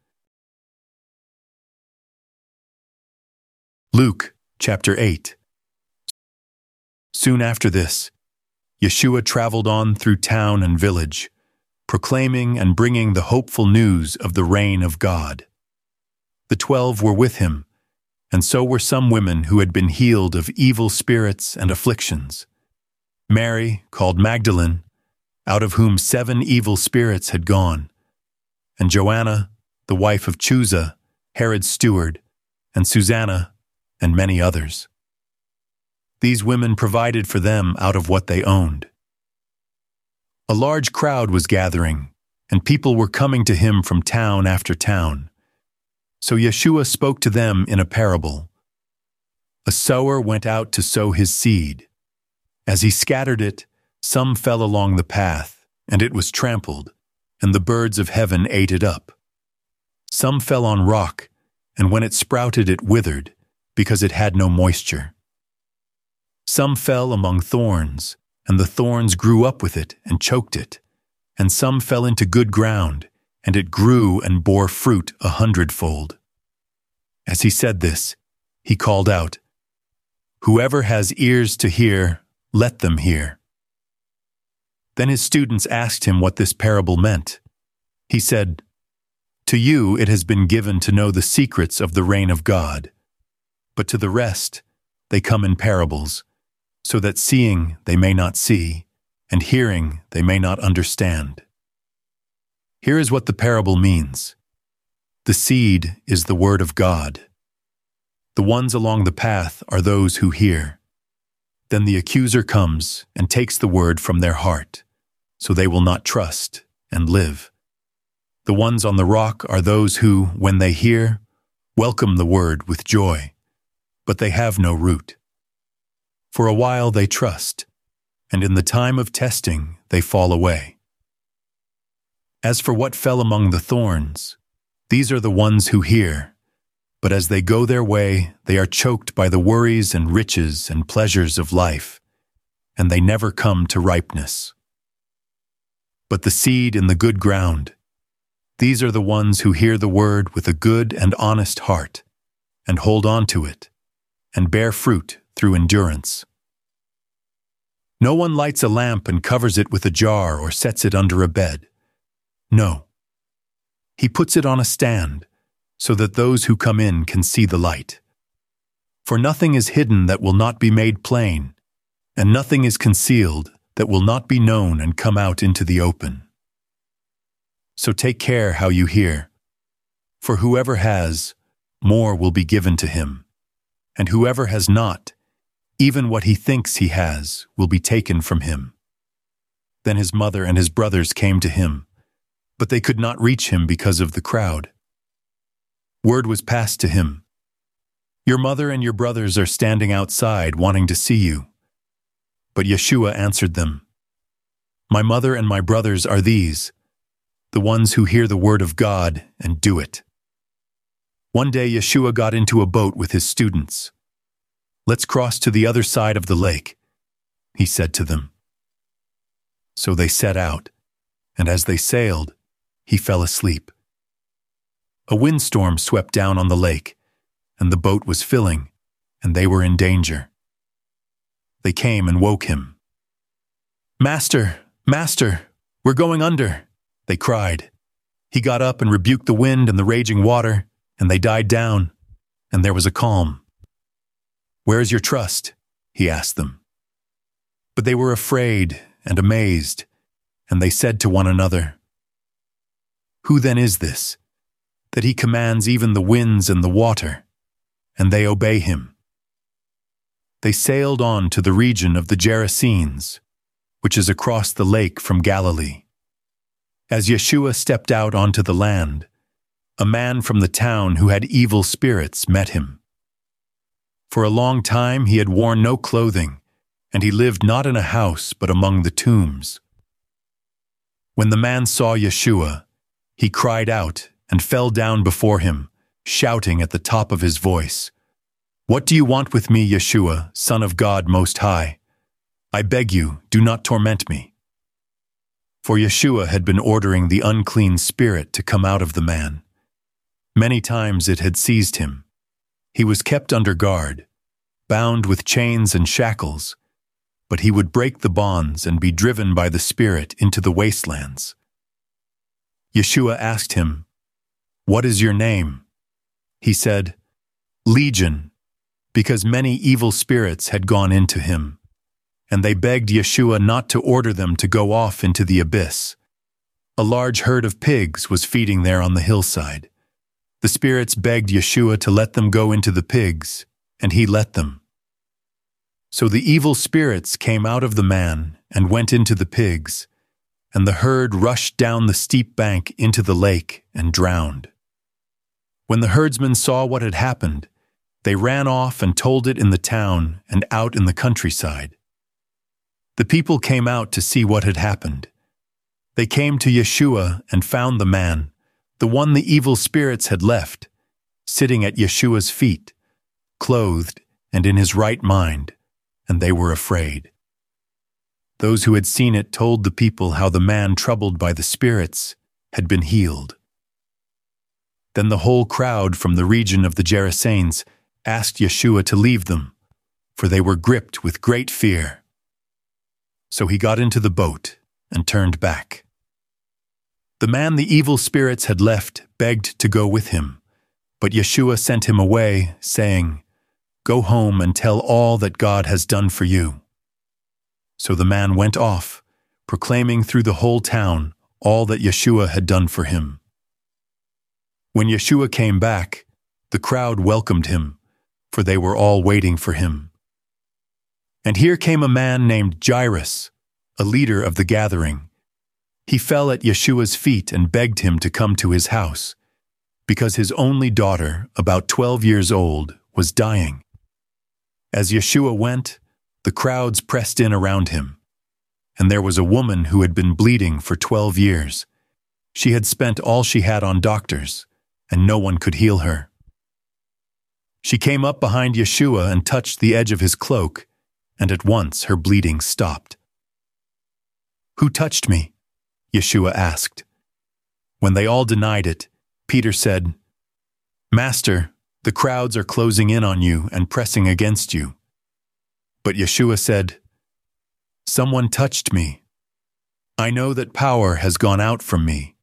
Speaker 1: Luke chapter 8. Soon after this, Yeshua traveled on through town and village, proclaiming and bringing the hopeful news of the reign of God. The 12 were with him, and so were some women who had been healed of evil spirits and afflictions: Mary, called Magdalene, out of whom 7 evil spirits had gone, and Joanna, the wife of Chuza, Herod's steward, and Susanna, and many others. These women provided for them out of what they owned. A large crowd was gathering, and people were coming to him from town after town. So Yeshua spoke to them in a parable. A sower went out to sow his seed. As he scattered it, some fell along the path, and it was trampled, and the birds of heaven ate it up. Some fell on rock, and when it sprouted it withered, because it had no moisture. Some fell among thorns, and the thorns grew up with it and choked it. And some fell into good ground, and it grew and bore fruit 100-fold. As he said this, he called out, "Whoever has ears to hear, let them hear." Then his students asked him what this parable meant. He said, "To you it has been given to know the secrets of the reign of God, but to the rest they come in parables, so that seeing they may not see, and hearing they may not understand." Here is what the parable means. The seed is the word of God. The ones along the path are those who hear. Then the accuser comes and takes the word from their heart, so they will not trust and live. The ones on the rock are those who, when they hear, welcome the word with joy, but they have no root. For a while they trust, and in the time of testing they fall away. As for what fell among the thorns, these are the ones who hear, but as they go their way, they are choked by the worries and riches and pleasures of life, and they never come to ripeness. But the seed in the good ground, these are the ones who hear the word with a good and honest heart, and hold on to it, and bear fruit through endurance. No one lights a lamp and covers it with a jar or sets it under a bed. No. He puts it on a stand, so that those who come in can see the light. For nothing is hidden that will not be made plain, and nothing is concealed that will not be known and come out into the open. So take care how you hear. For whoever has, more will be given to him, and whoever has not, even what he thinks he has will be taken from him. Then his mother and his brothers came to him, but they could not reach him because of the crowd. Word was passed to him, "Your mother and your brothers are standing outside wanting to see you." But Yeshua answered them, "My mother and my brothers are these, the ones who hear the word of God and do it." One day Yeshua got into a boat with his students. "Let's cross to the other side of the lake," he said to them. So they set out, and as they sailed, he fell asleep. A windstorm swept down on the lake, and the boat was filling, and they were in danger. They came and woke him. "Master, Master, we're going under," they cried. He got up and rebuked the wind and the raging water, and they died down, and there was a calm. "Where is your trust?" he asked them. But they were afraid and amazed, and they said to one another, "Who then is this, that he commands even the winds and the water, and they obey him?" They sailed on to the region of the Gerasenes, which is across the lake from Galilee. As Yeshua stepped out onto the land, a man from the town who had evil spirits met him. For a long time he had worn no clothing, and he lived not in a house but among the tombs. When the man saw Yeshua, he cried out and fell down before him, shouting at the top of his voice, "What do you want with me, Yeshua, Son of God Most High? I beg you, do not torment me." For Yeshua had been ordering the unclean spirit to come out of the man. Many times it had seized him. He was kept under guard, bound with chains and shackles, but he would break the bonds and be driven by the Spirit into the wastelands. Yeshua asked him, "What is your name?" He said, "Legion," because many evil spirits had gone into him. and they begged Yeshua not to order them to go off into the abyss. A large herd of pigs was feeding there on the hillside. The spirits begged Yeshua to let them go into the pigs, and he let them. So the evil spirits came out of the man and went into the pigs, and the herd rushed down the steep bank into the lake and drowned. When the herdsmen saw what had happened, they ran off and told it in the town and out in the countryside. The people came out to see what had happened. They came to Yeshua and found the man, the one the evil spirits had left, sitting at Yeshua's feet, clothed and in his right mind, and they were afraid. Those who had seen it told the people how the man troubled by the spirits had been healed. Then the whole crowd from the region of the Gerasenes asked Yeshua to leave them, for they were gripped with great fear. So he got into the boat and turned back. The man the evil spirits had left begged to go with him, but Yeshua sent him away, saying, "Go home and tell all that God has done for you." So the man went off, proclaiming through the whole town all that Yeshua had done for him. When Yeshua came back, the crowd welcomed him, for they were all waiting for him. And here came a man named Jairus, a leader of the gathering. He fell at Yeshua's feet and begged him to come to his house, because his only daughter, about 12 years old, was dying. As Yeshua went, the crowds pressed in around him, and there was a woman who had been bleeding for 12 years. She had spent all she had on doctors, and no one could heal her. She came up behind Yeshua and touched the edge of his cloak, and at once her bleeding stopped. "Who touched me?" Yeshua asked. When they all denied it, Peter said, "Master, the crowds are closing in on you and pressing against you." But Yeshua said, "Someone touched me. I know that power has gone out from me."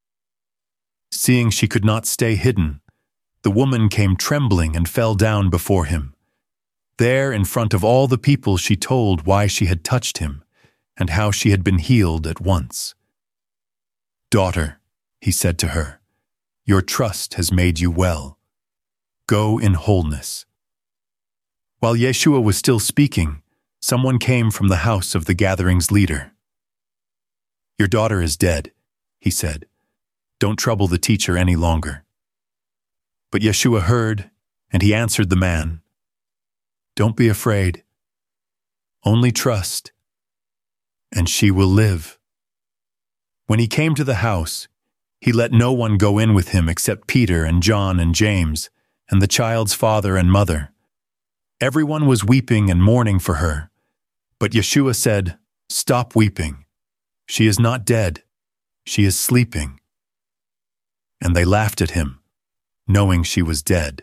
Speaker 1: Seeing she could not stay hidden, the woman came trembling and fell down before him. There, in front of all the people, she told why she had touched him and how she had been healed at once. "Daughter," he said to her, "your trust has made you well. Go in wholeness." While Yeshua was still speaking, someone came from the house of the gathering's leader. "Your daughter is dead," he said. "Don't trouble the teacher any longer." But Yeshua heard, and he answered the man, "Don't be afraid. Only trust, and she will live." When he came to the house, he let no one go in with him except Peter and John and James, and the child's father and mother. Everyone was weeping and mourning for her, but Yeshua said, "Stop weeping. She is not dead. She is sleeping." And they laughed at him, knowing she was dead.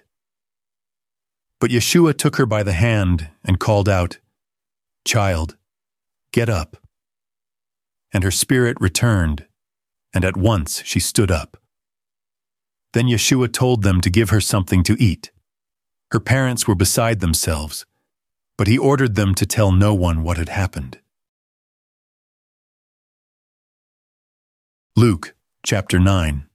Speaker 1: But Yeshua took her by the hand and called out, "Child, get up." And her spirit returned, and at once she stood up. Then Yeshua told them to give her something to eat. Her parents were beside themselves, but he ordered them to tell no one what had happened. Luke chapter 9.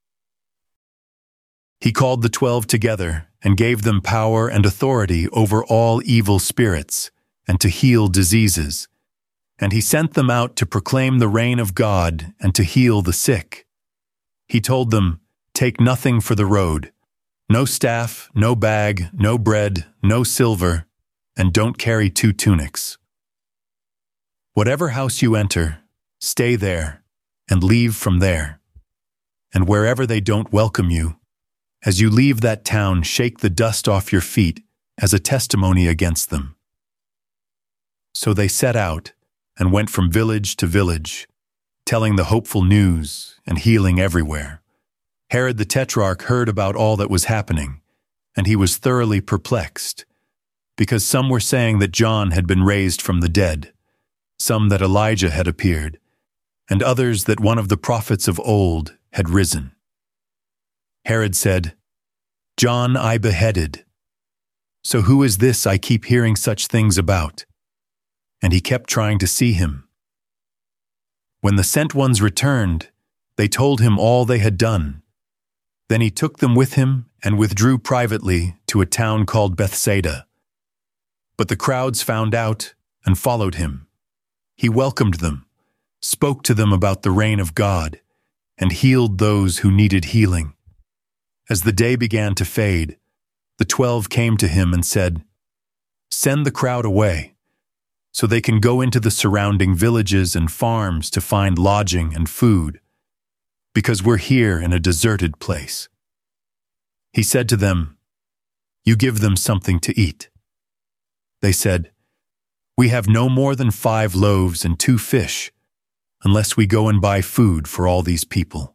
Speaker 1: He called the 12 together and gave them power and authority over all evil spirits and to heal diseases. And he sent them out to proclaim the reign of God and to heal the sick. He told them, "Take nothing for the road, no staff, no bag, no bread, no silver, and don't carry 2 tunics. Whatever house you enter, stay there and leave from there. And wherever they don't welcome you, as you leave that town, shake the dust off your feet as a testimony against them." So they set out and went from village to village, telling the hopeful news and healing everywhere. Herod the Tetrarch heard about all that was happening, and he was thoroughly perplexed, because some were saying that John had been raised from the dead, some that Elijah had appeared, and others that one of the prophets of old had risen. Herod said, "John I beheaded. So who is this I keep hearing such things about?" and he kept trying to see him. When the sent ones returned, they told him all they had done. Then he took them with him and withdrew privately to a town called Bethsaida. But the crowds found out and followed him. He welcomed them, spoke to them about the reign of God, and healed those who needed healing. As the day began to fade, the 12 came to him and said, "Send the crowd away, so they can go into the surrounding villages and farms to find lodging and food, because we're here in a deserted place." He said to them, "You give them something to eat." They said, "We have no more than 5 loaves and 2 fish, unless we go and buy food for all these people."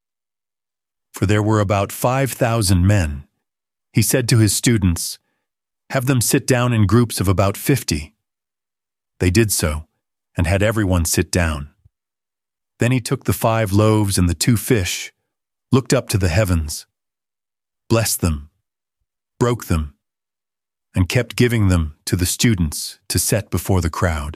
Speaker 1: For there were about 5,000 men. He said to his students, "Have them sit down in groups of about 50. They did so, and had everyone sit down. Then he took the 5 loaves and the 2 fish, looked up to the heavens, blessed them, broke them, and kept giving them to the students to set before the crowd.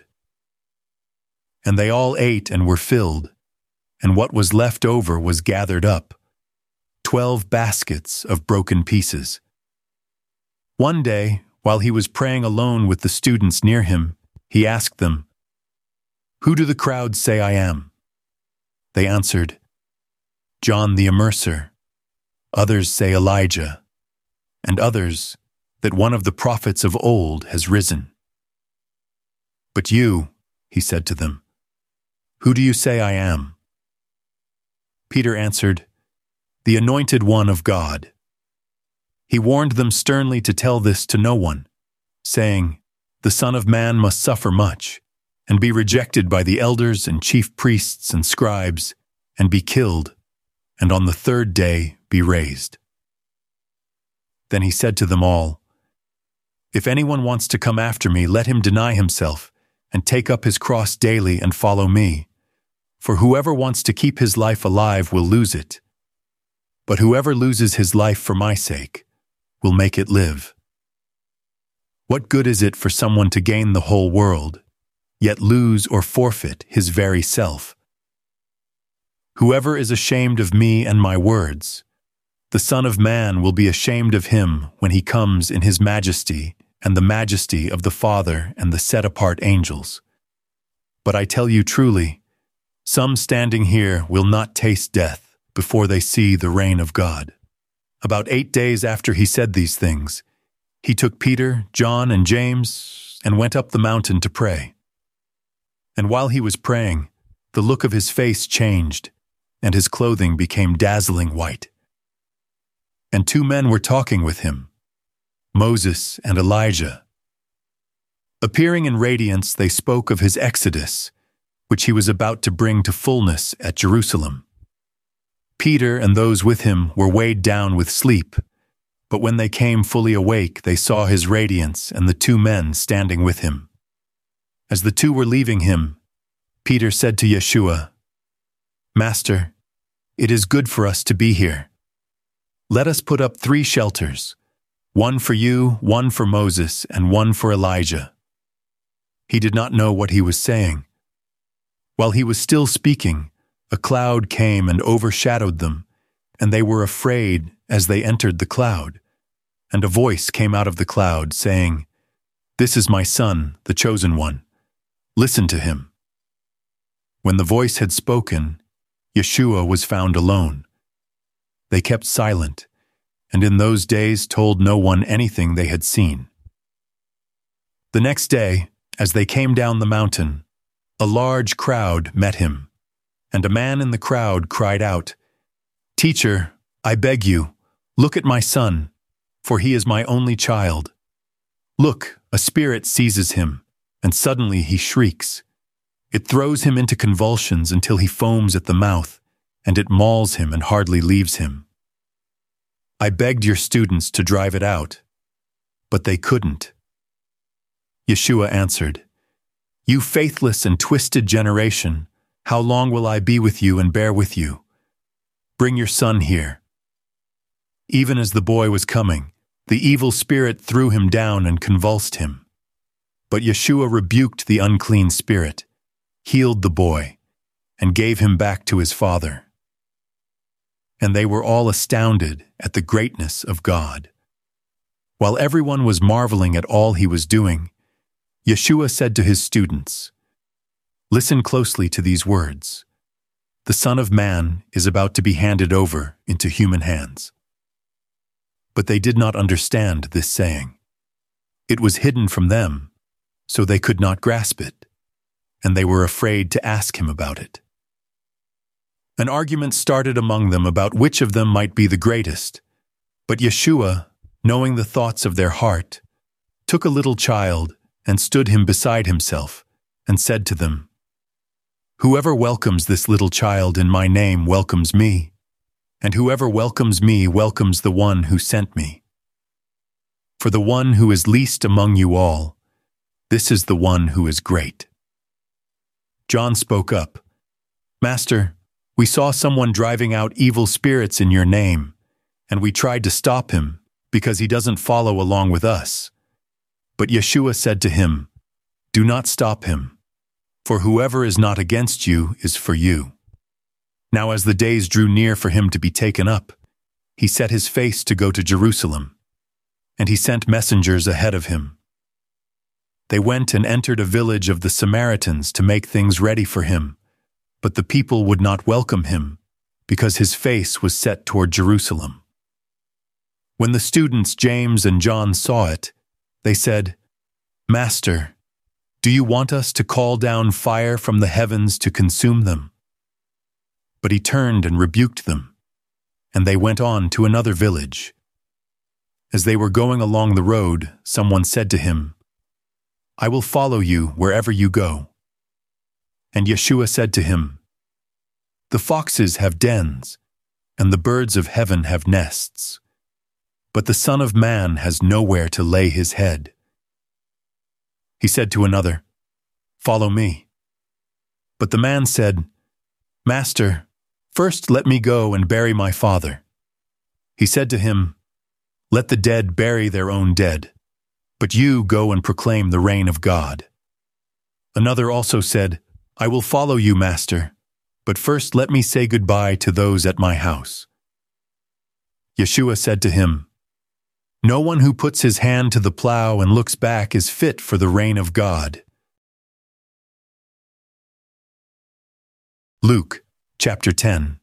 Speaker 1: And they all ate and were filled, and what was left over was gathered up, 12 baskets of broken pieces. One day, while he was praying alone with the students near him, he asked them, "Who do the crowd say I am?" They answered, "John the Immerser. Others say Elijah, and others that one of the prophets of old has risen." "But you," he said to them, "who do you say I am?" Peter answered, "The Anointed One of God." He warned them sternly to tell this to no one, saying, "The Son of Man must suffer much, and be rejected by the elders and chief priests and scribes, and be killed, and on the 3rd day be raised." Then he said to them all, "If anyone wants to come after me, let him deny himself, and take up his cross daily and follow me. For whoever wants to keep his life alive will lose it. But whoever loses his life for my sake will make it live. What good is it for someone to gain the whole world, yet lose or forfeit his very self? Whoever is ashamed of me and my words, the Son of Man will be ashamed of him when he comes in his majesty and the majesty of the Father and the set-apart angels. But I tell you truly, some standing here will not taste death before they see the reign of God." About 8 days after he said these things, he took Peter, John, and James and went up the mountain to pray. And while he was praying, the look of his face changed, and his clothing became dazzling white. And 2 men were talking with him, Moses and Elijah. Appearing in radiance, they spoke of his exodus, which he was about to bring to fullness at Jerusalem. Peter and those with him were weighed down with sleep, but when they came fully awake, they saw his radiance and the 2 men standing with him. As the 2 were leaving him, Peter said to Yeshua, "Master, it is good for us to be here. Let us put up 3 shelters, one for you, one for Moses, and one for Elijah." He did not know what he was saying. While he was still speaking, a cloud came and overshadowed them, and they were afraid as they entered the cloud. And a voice came out of the cloud, saying, "This is my Son, the chosen one. Listen to him." When the voice had spoken, Yeshua was found alone. They kept silent, and in those days told no one anything they had seen. The next day, as they came down the mountain, a large crowd met him, and a man in the crowd cried out, "Teacher, I beg you, look at my son, for he is my only child. Look, a spirit seizes him, and suddenly he shrieks. It throws him into convulsions until he foams at the mouth, and it mauls him and hardly leaves him. I begged your students to drive it out, but they couldn't." Yeshua answered, "You faithless and twisted generation, how long will I be with you and bear with you? Bring your son here." Even as the boy was coming, the evil spirit threw him down and convulsed him. But Yeshua rebuked the unclean spirit, healed the boy, and gave him back to his father. And they were all astounded at the greatness of God. While everyone was marveling at all he was doing, Yeshua said to his students, "Listen closely to these words. The Son of Man is about to be handed over into human hands." But they did not understand this saying. It was hidden from them, so they could not grasp it, and they were afraid to ask him about it. An argument started among them about which of them might be the greatest, but Yeshua, knowing the thoughts of their heart, took a little child and stood him beside himself, and said to them, "Whoever welcomes this little child in my name welcomes me, and whoever welcomes me welcomes the one who sent me. For the one who is least among you all, this is the one who is great." John spoke up, "Master, we saw someone driving out evil spirits in your name, and we tried to stop him because he doesn't follow along with us." But Yeshua said to him, "Do not stop him, for whoever is not against you is for you." Now as the days drew near for him to be taken up, he set his face to go to Jerusalem, and he sent messengers ahead of him. They went and entered a village of the Samaritans to make things ready for him, but the people would not welcome him, because his face was set toward Jerusalem. When the students James and John saw it, they said, "Master, do you want us to call down fire from the heavens to consume them?" But he turned and rebuked them, and they went on to another village. As they were going along the road, someone said to him, "I will follow you wherever you go." And Yeshua said to him, "The foxes have dens, and the birds of heaven have nests, but the Son of Man has nowhere to lay his head." He said to another, "Follow me." But the man said, "Master, first let me go and bury my father." He said to him, "Let the dead bury their own dead, but you go and proclaim the reign of God." Another also said, "I will follow you, Master, but first let me say goodbye to those at my house." Yeshua said to him, "No one who puts his hand to the plow and looks back is fit for the reign of God." Luke chapter 10.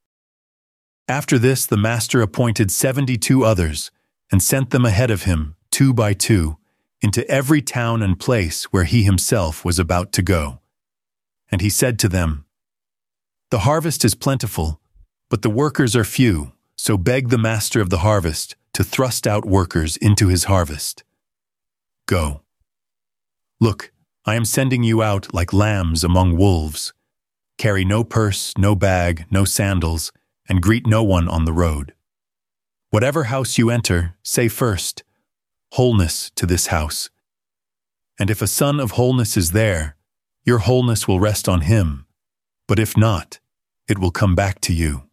Speaker 1: After this, the master appointed 72 others and sent them ahead of him, 2 by 2, into every town and place where he himself was about to go. And he said to them, "The harvest is plentiful, but the workers are few, so beg the master of the harvest to thrust out workers into his harvest. Go. Look, I am sending you out like lambs among wolves. Carry no purse, no bag, no sandals, and greet no one on the road. Whatever house you enter, say first, 'Wholeness to this house.' And if a son of wholeness is there, your wholeness will rest on him, but if not, it will come back to you.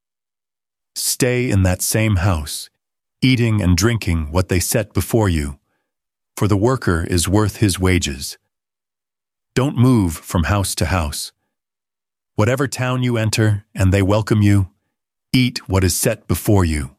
Speaker 1: Stay in that same house, eating and drinking what they set before you, for the worker is worth his wages. Don't move from house to house. Whatever town you enter and they welcome you, eat what is set before you.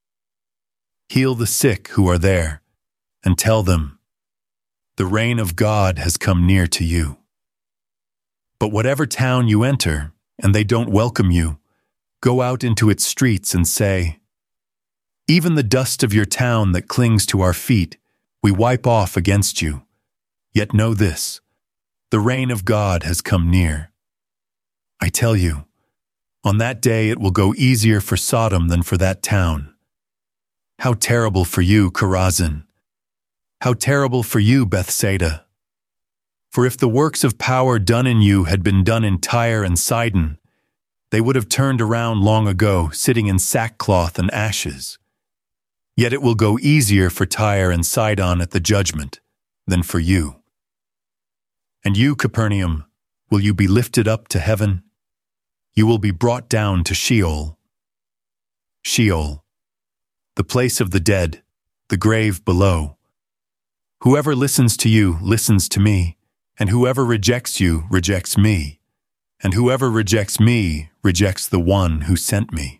Speaker 1: Heal the sick who are there, and tell them, 'The reign of God has come near to you.' But whatever town you enter and they don't welcome you, go out into its streets and say, 'Even the dust of your town that clings to our feet, we wipe off against you. Yet know this, the reign of God has come near.' I tell you, on that day it will go easier for Sodom than for that town. How terrible for you, Chorazin! How terrible for you, Bethsaida! For if the works of power done in you had been done in Tyre and Sidon, they would have turned around long ago, sitting in sackcloth and ashes. Yet it will go easier for Tyre and Sidon at the judgment than for you. And you, Capernaum, will you be lifted up to heaven? You will be brought down to Sheol. Sheol, the place of the dead, the grave below. Whoever listens to you listens to me, and whoever rejects you rejects me, and whoever rejects me rejects the one who sent me."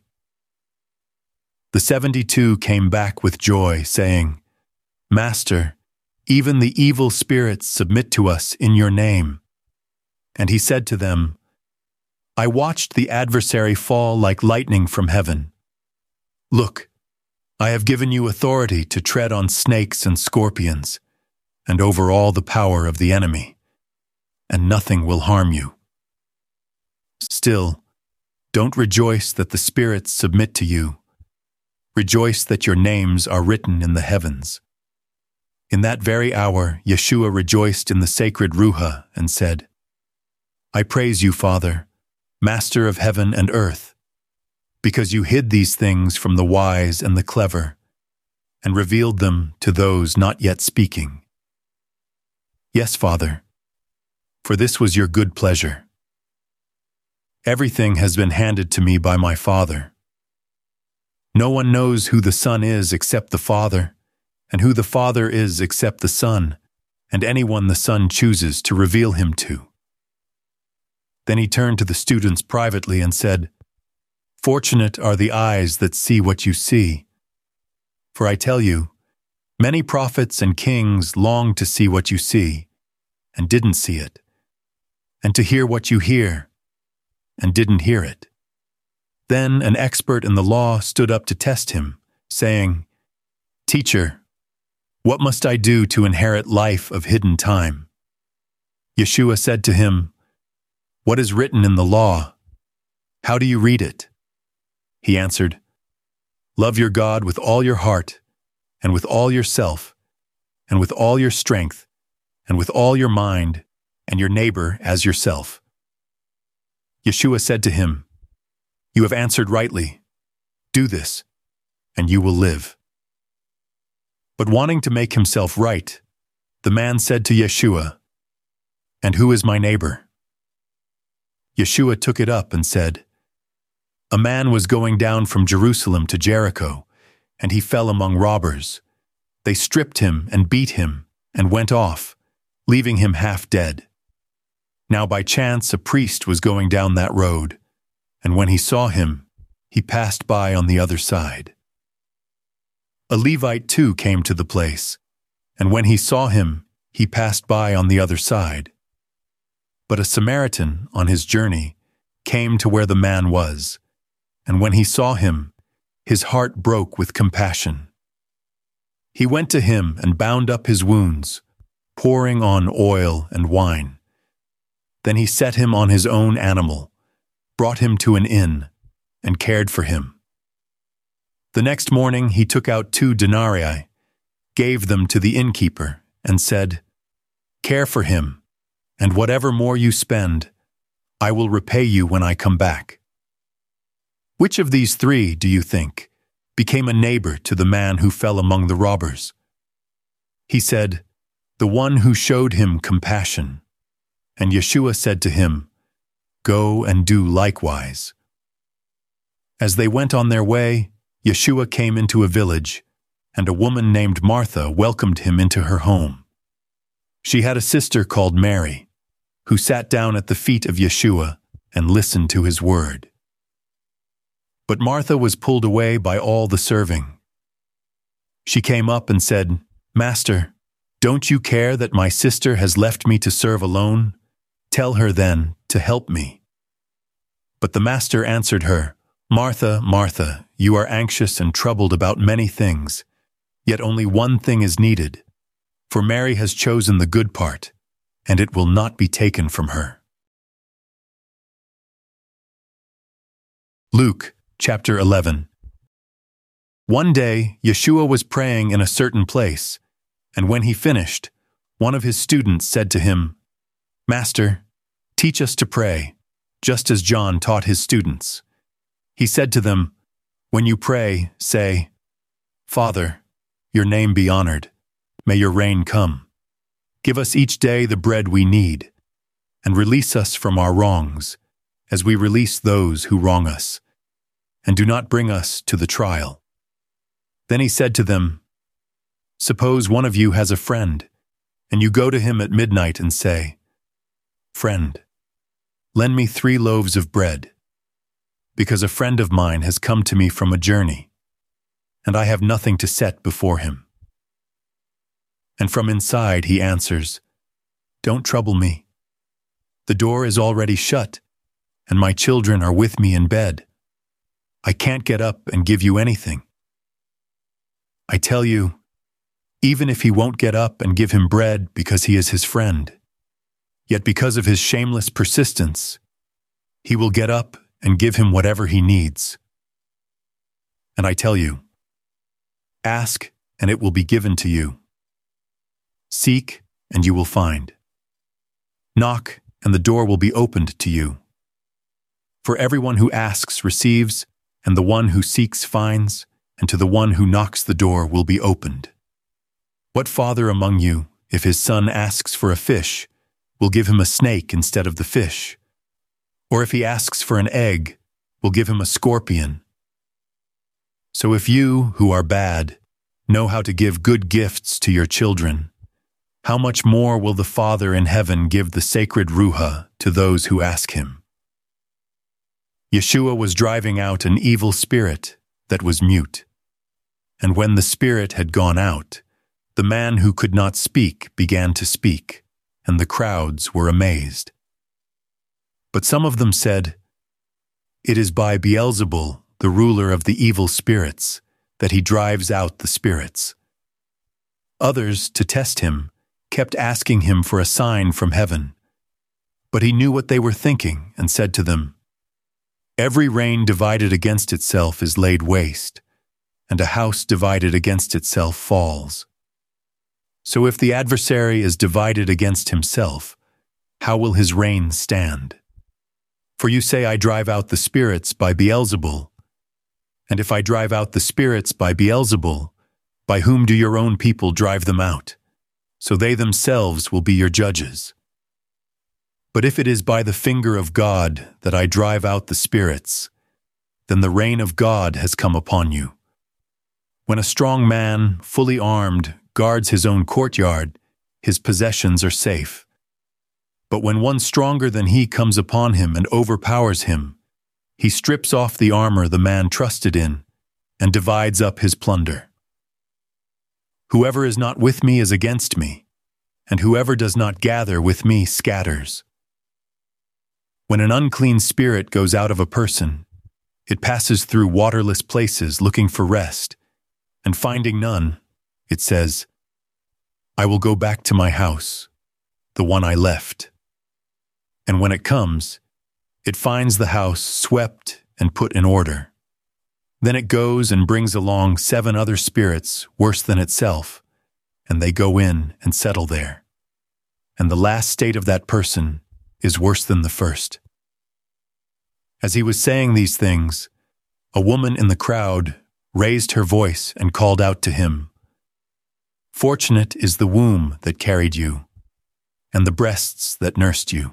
Speaker 1: The 72 came back with joy, saying, "Master, even the evil spirits submit to us in your name." And he said to them, "I watched the adversary fall like lightning from heaven. Look, I have given you authority to tread on snakes and scorpions, and over all the power of the enemy, and nothing will harm you. Still, don't rejoice that the spirits submit to you. Rejoice that your names are written in the heavens." In that very hour, Yeshua rejoiced in the sacred Ruha and said, "I praise you, Father, Master of heaven and earth, because you hid these things from the wise and the clever, and revealed them to those not yet speaking. Yes, Father, for this was your good pleasure. Everything has been handed to me by my Father. No one knows who the Son is except the Father, and who the Father is except the Son, and anyone the Son chooses to reveal him to." Then he turned to the students privately and said, "Fortunate are the eyes that see what you see. For I tell you, many prophets and kings longed to see what you see, and didn't see it, and to hear what you hear, and didn't hear it." Then an expert in the law stood up to test him, saying, "Teacher, what must I do to inherit life of hidden time?" Yeshua said to him, "What is written in the law? How do you read it?" He answered, "Love your God with all your heart, and with all yourself, and with all your strength, and with all your mind, and your neighbor as yourself." Yeshua said to him, "You have answered rightly. Do this, and you will live." But wanting to make himself right, the man said to Yeshua, "And who is my neighbor?" Yeshua took it up and said, "A man was going down from Jerusalem to Jericho, and he fell among robbers. They stripped him and beat him, and went off, leaving him half dead. Now by chance a priest was going down that road, and when he saw him, he passed by on the other side. A Levite too came to the place, and when he saw him, he passed by on the other side. But a Samaritan, on his journey, came to where the man was, and when he saw him, his heart broke with compassion. He went to him and bound up his wounds, pouring on oil and wine. Then he set him on his own animal, brought him to an inn, and cared for him. The next morning he took out 2 denarii, gave them to the innkeeper, and said, "Care for him, and whatever more you spend, I will repay you when I come back." Which of these 3, do you think, became a neighbor to the man who fell among the robbers? He said, "The one who showed him compassion." And Yeshua said to him, "Go and do likewise." As they went on their way, Yeshua came into a village, and a woman named Martha welcomed him into her home. She had a sister called Mary, who sat down at the feet of Yeshua and listened to his word. But Martha was pulled away by all the serving. She came up and said, "Master, don't you care that my sister has left me to serve alone? Tell her then to help me." But the master answered her, "Martha, Martha, you are anxious and troubled about many things, yet only one thing is needed. For Mary has chosen the good part, and it will not be taken from her." Luke chapter 11. One day, Yeshua was praying in a certain place, and when he finished, one of his students said to him, "Master, teach us to pray, just as John taught his students." He said to them, "When you pray, say, 'Father, your name be honored. May your reign come. Give us each day the bread we need, and release us from our wrongs, as we release those who wrong us. And do not bring us to the trial." Then he said to them, Suppose one of you has a friend, and you go to him at midnight and say, "Friend, lend me 3 loaves of bread, because a friend of mine has come to me from a journey, and I have nothing to set before him." And from inside he answers, "Don't trouble me. The door is already shut, and my children are with me in bed. I can't get up and give you anything." I tell you, even if he won't get up and give him bread because he is his friend, yet because of his shameless persistence, he will get up and give him whatever he needs. And I tell you, ask and it will be given to you. Seek and you will find. Knock and the door will be opened to you. For everyone who asks receives, and the one who seeks finds, and to the one who knocks the door will be opened. What father among you, if his son asks for a fish, will give him a snake instead of the fish? Or if he asks for an egg, will give him a scorpion? So if you, who are bad, know how to give good gifts to your children, how much more will the Father in heaven give the sacred Ruha to those who ask him? Yeshua was driving out an evil spirit that was mute. And when the spirit had gone out, the man who could not speak began to speak, and the crowds were amazed. But some of them said, "It is by Beelzebul, the ruler of the evil spirits, that he drives out the spirits." Others, to test him, kept asking him for a sign from heaven. But he knew what they were thinking and said to them, "Every reign divided against itself is laid waste, and a house divided against itself falls. So if the adversary is divided against himself, how will his reign stand? For you say I drive out the spirits by Beelzebul. And if I drive out the spirits by Beelzebul, by whom do your own people drive them out? So they themselves will be your judges. But if it is by the finger of God that I drive out the spirits, then the reign of God has come upon you. When a strong man, fully armed, guards his own courtyard, his possessions are safe. But when one stronger than he comes upon him and overpowers him, he strips off the armor the man trusted in and divides up his plunder. Whoever is not with me is against me, and whoever does not gather with me scatters. When an unclean spirit goes out of a person, it passes through waterless places looking for rest, and finding none, it says, "I will go back to my house, the one I left." And when it comes, it finds the house swept and put in order. Then it goes and brings along 7 other spirits worse than itself, and they go in and settle there. And the last state of that person is worse than the first. As he was saying these things, a woman in the crowd raised her voice and called out to him, "Fortunate is the womb that carried you, and the breasts that nursed you."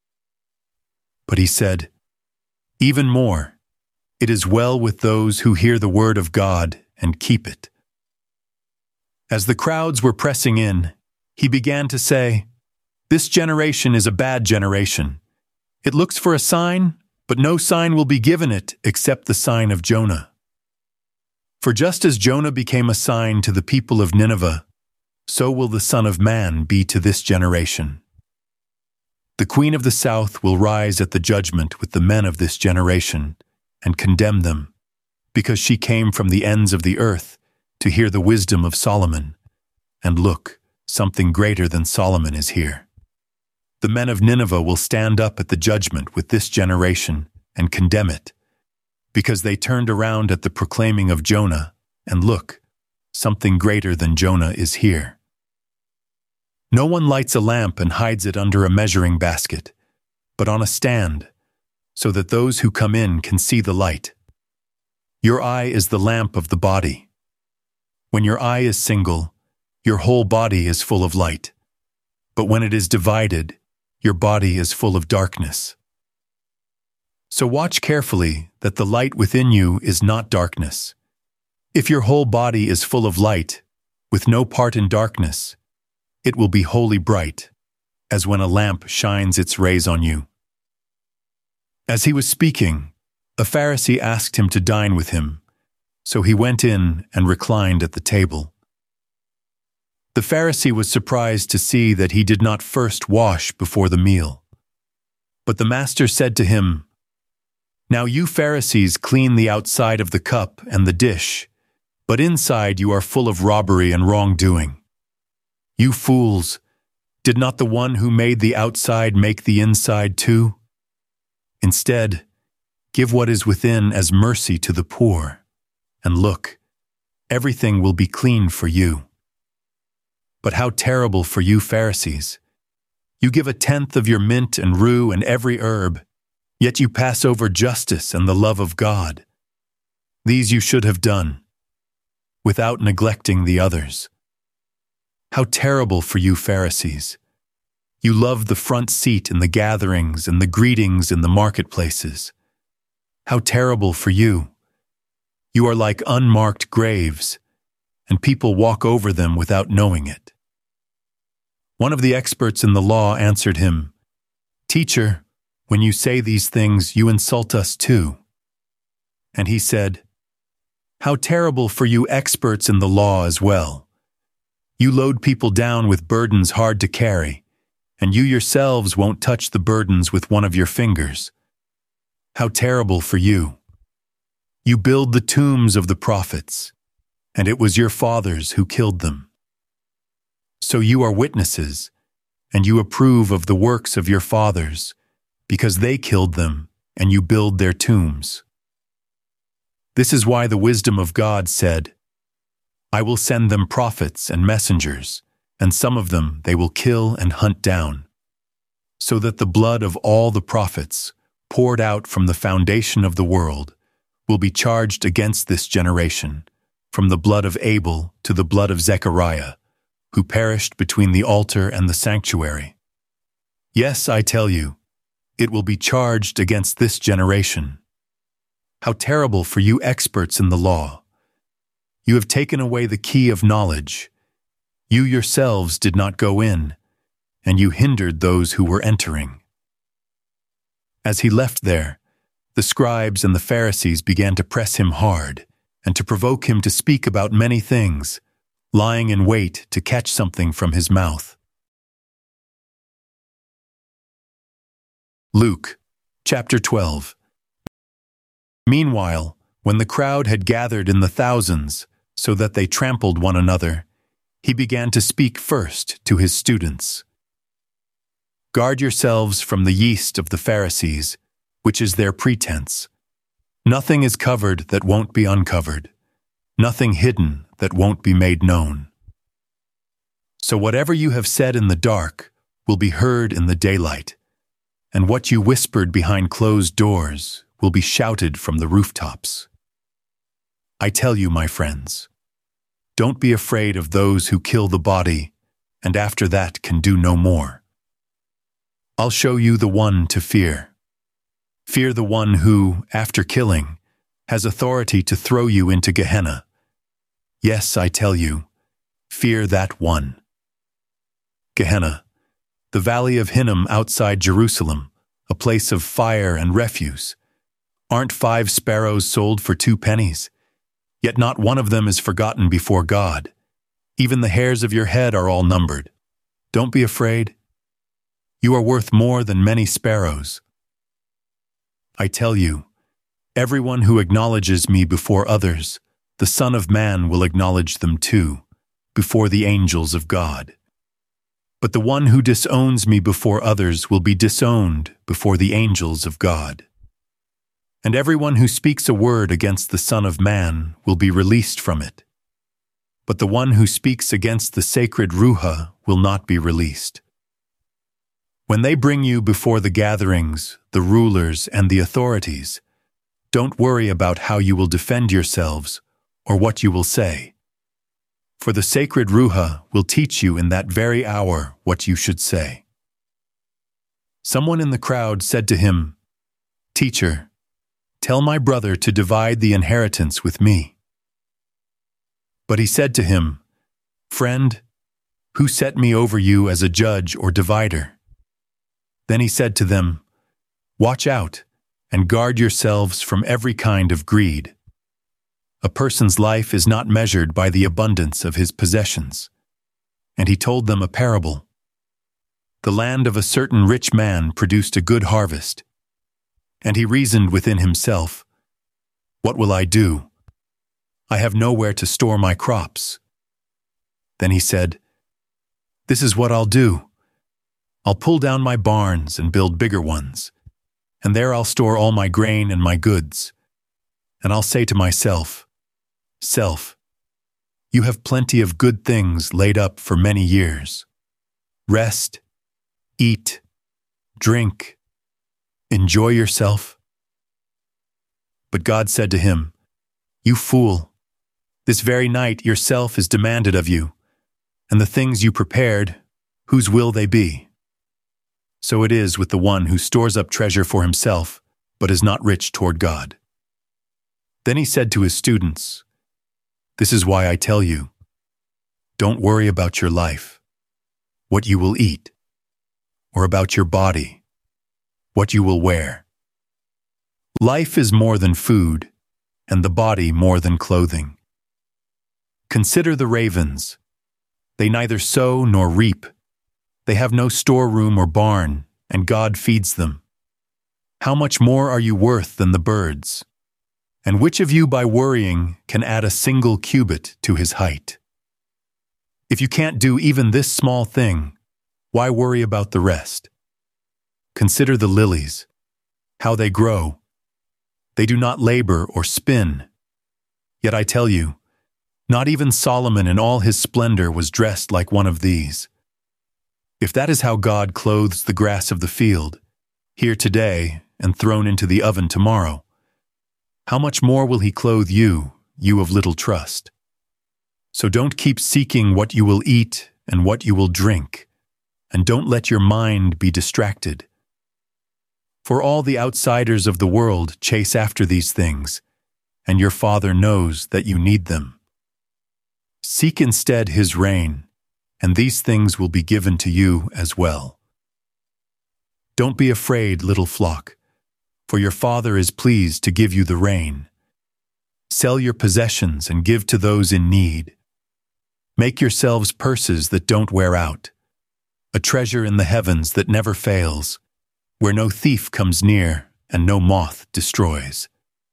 Speaker 1: But he said, "Even more, it is well with those who hear the word of God and keep it." As the crowds were pressing in, he began to say, "This generation is a bad generation. It looks for a sign, but no sign will be given it except the sign of Jonah. For just as Jonah became a sign to the people of Nineveh, so will the Son of Man be to this generation. The Queen of the South will rise at the judgment with the men of this generation and condemn them, because she came from the ends of the earth to hear the wisdom of Solomon. And look, something greater than Solomon is here. The men of Nineveh will stand up at the judgment with this generation and condemn it, because they turned around at the proclaiming of Jonah, and look, something greater than Jonah is here. No one lights a lamp and hides it under a measuring basket, but on a stand, so that those who come in can see the light. Your eye is the lamp of the body. When your eye is single, your whole body is full of light. But when it is divided, your body is full of darkness. So watch carefully that the light within you is not darkness. If your whole body is full of light, with no part in darkness. It will be wholly bright, as when a lamp shines its rays on you." As he was speaking, a Pharisee asked him to dine with him, so he went in and reclined at the table. The Pharisee was surprised to see that he did not first wash before the meal. But the master said to him, "Now you Pharisees clean the outside of the cup and the dish, but inside you are full of robbery and wrongdoing. You fools, did not the one who made the outside make the inside too? Instead, give what is within as mercy to the poor, and look, everything will be clean for you. But how terrible for you Pharisees! You give 1/10 of your mint and rue and every herb, yet you pass over justice and the love of God. These you should have done, without neglecting the others. How terrible for you Pharisees! You love the front seat in the gatherings and the greetings in the marketplaces. How terrible for you! You are like unmarked graves, and people walk over them without knowing it." One of the experts in the law answered him, "Teacher, when you say these things, you insult us too." And he said, "How terrible for you experts in the law as well! You load people down with burdens hard to carry, and you yourselves won't touch the burdens with one of your fingers. How terrible for you! You build the tombs of the prophets, and it was your fathers who killed them. So you are witnesses, and you approve of the works of your fathers, because they killed them, and you build their tombs. This is why the wisdom of God said, 'I will send them prophets and messengers, and some of them they will kill and hunt down, so that the blood of all the prophets, poured out from the foundation of the world, will be charged against this generation, from the blood of Abel to the blood of Zechariah, who perished between the altar and the sanctuary. Yes, I tell you, it will be charged against this generation. How terrible for you experts in the law! You have taken away the key of knowledge. You yourselves did not go in, and you hindered those who were entering." As he left there, the scribes and the Pharisees began to press him hard and to provoke him to speak about many things, lying in wait to catch something from his mouth. Luke, chapter 12. Meanwhile, when the crowd had gathered in the thousands, so that they trampled one another, he began to speak first to his students. "Guard yourselves from the yeast of the Pharisees, which is their pretense. Nothing is covered that won't be uncovered, nothing hidden that won't be made known. So whatever you have said in the dark will be heard in the daylight, and what you whispered behind closed doors will be shouted from the rooftops. I tell you, my friends, don't be afraid of those who kill the body, and after that can do no more. I'll show you the one to fear. Fear the one who, after killing, has authority to throw you into Gehenna. Yes, I tell you, fear that one. Gehenna, the valley of Hinnom outside Jerusalem, a place of fire and refuse. Aren't 5 sparrows sold for 2 pennies? Yet not one of them is forgotten before God. Even the hairs of your head are all numbered. Don't be afraid. You are worth more than many sparrows. I tell you, everyone who acknowledges me before others, the Son of Man will acknowledge them too, before the angels of God. But the one who disowns me before others will be disowned before the angels of God. And everyone who speaks a word against the Son of Man will be released from it. But the one who speaks against the sacred Ruha will not be released. When they bring you before the gatherings, the rulers, and the authorities, don't worry about how you will defend yourselves or what you will say. For the sacred Ruha will teach you in that very hour what you should say. Someone in the crowd said to him, Teacher, tell my brother to divide the inheritance with me. But he said to him, "Friend, who set me over you as a judge or divider?" Then he said to them, "Watch out and guard yourselves from every kind of greed. A person's life is not measured by the abundance of his possessions." And he told them a parable. The land of a certain rich man produced a good harvest. And he reasoned within himself, "What will I do? I have nowhere to store my crops." Then he said, "This is what I'll do. I'll pull down my barns and build bigger ones, and there I'll store all my grain and my goods. And I'll say to myself, 'Self, you have plenty of good things laid up for many years. Rest, eat, drink, enjoy yourself.' But God said to him, 'You fool, this very night yourself is demanded of you, and the things you prepared, whose will they be?' So it is with the one who stores up treasure for himself, but is not rich toward God." Then he said to his students, "This is why I tell you, don't worry about your life, what you will eat, or about your body, what you will wear. Life is more than food, and the body more than clothing. Consider the ravens. They neither sow nor reap. They have no storeroom or barn, and God feeds them. How much more are you worth than the birds? And which of you by worrying can add a single cubit to his height? If you can't do even this small thing, why worry about the rest? Consider the lilies, how they grow. They do not labor or spin. Yet I tell you, not even Solomon in all his splendor was dressed like one of these. If that is how God clothes the grass of the field, here today and thrown into the oven tomorrow, how much more will he clothe you, you of little trust? So don't keep seeking what you will eat and what you will drink, and don't let your mind be distracted. For all the outsiders of the world chase after these things, and your Father knows that you need them. Seek instead his reign, and these things will be given to you as well. Don't be afraid, little flock, for your Father is pleased to give you the rain. Sell your possessions and give to those in need. Make yourselves purses that don't wear out, a treasure in the heavens that never fails, where no thief comes near and no moth destroys.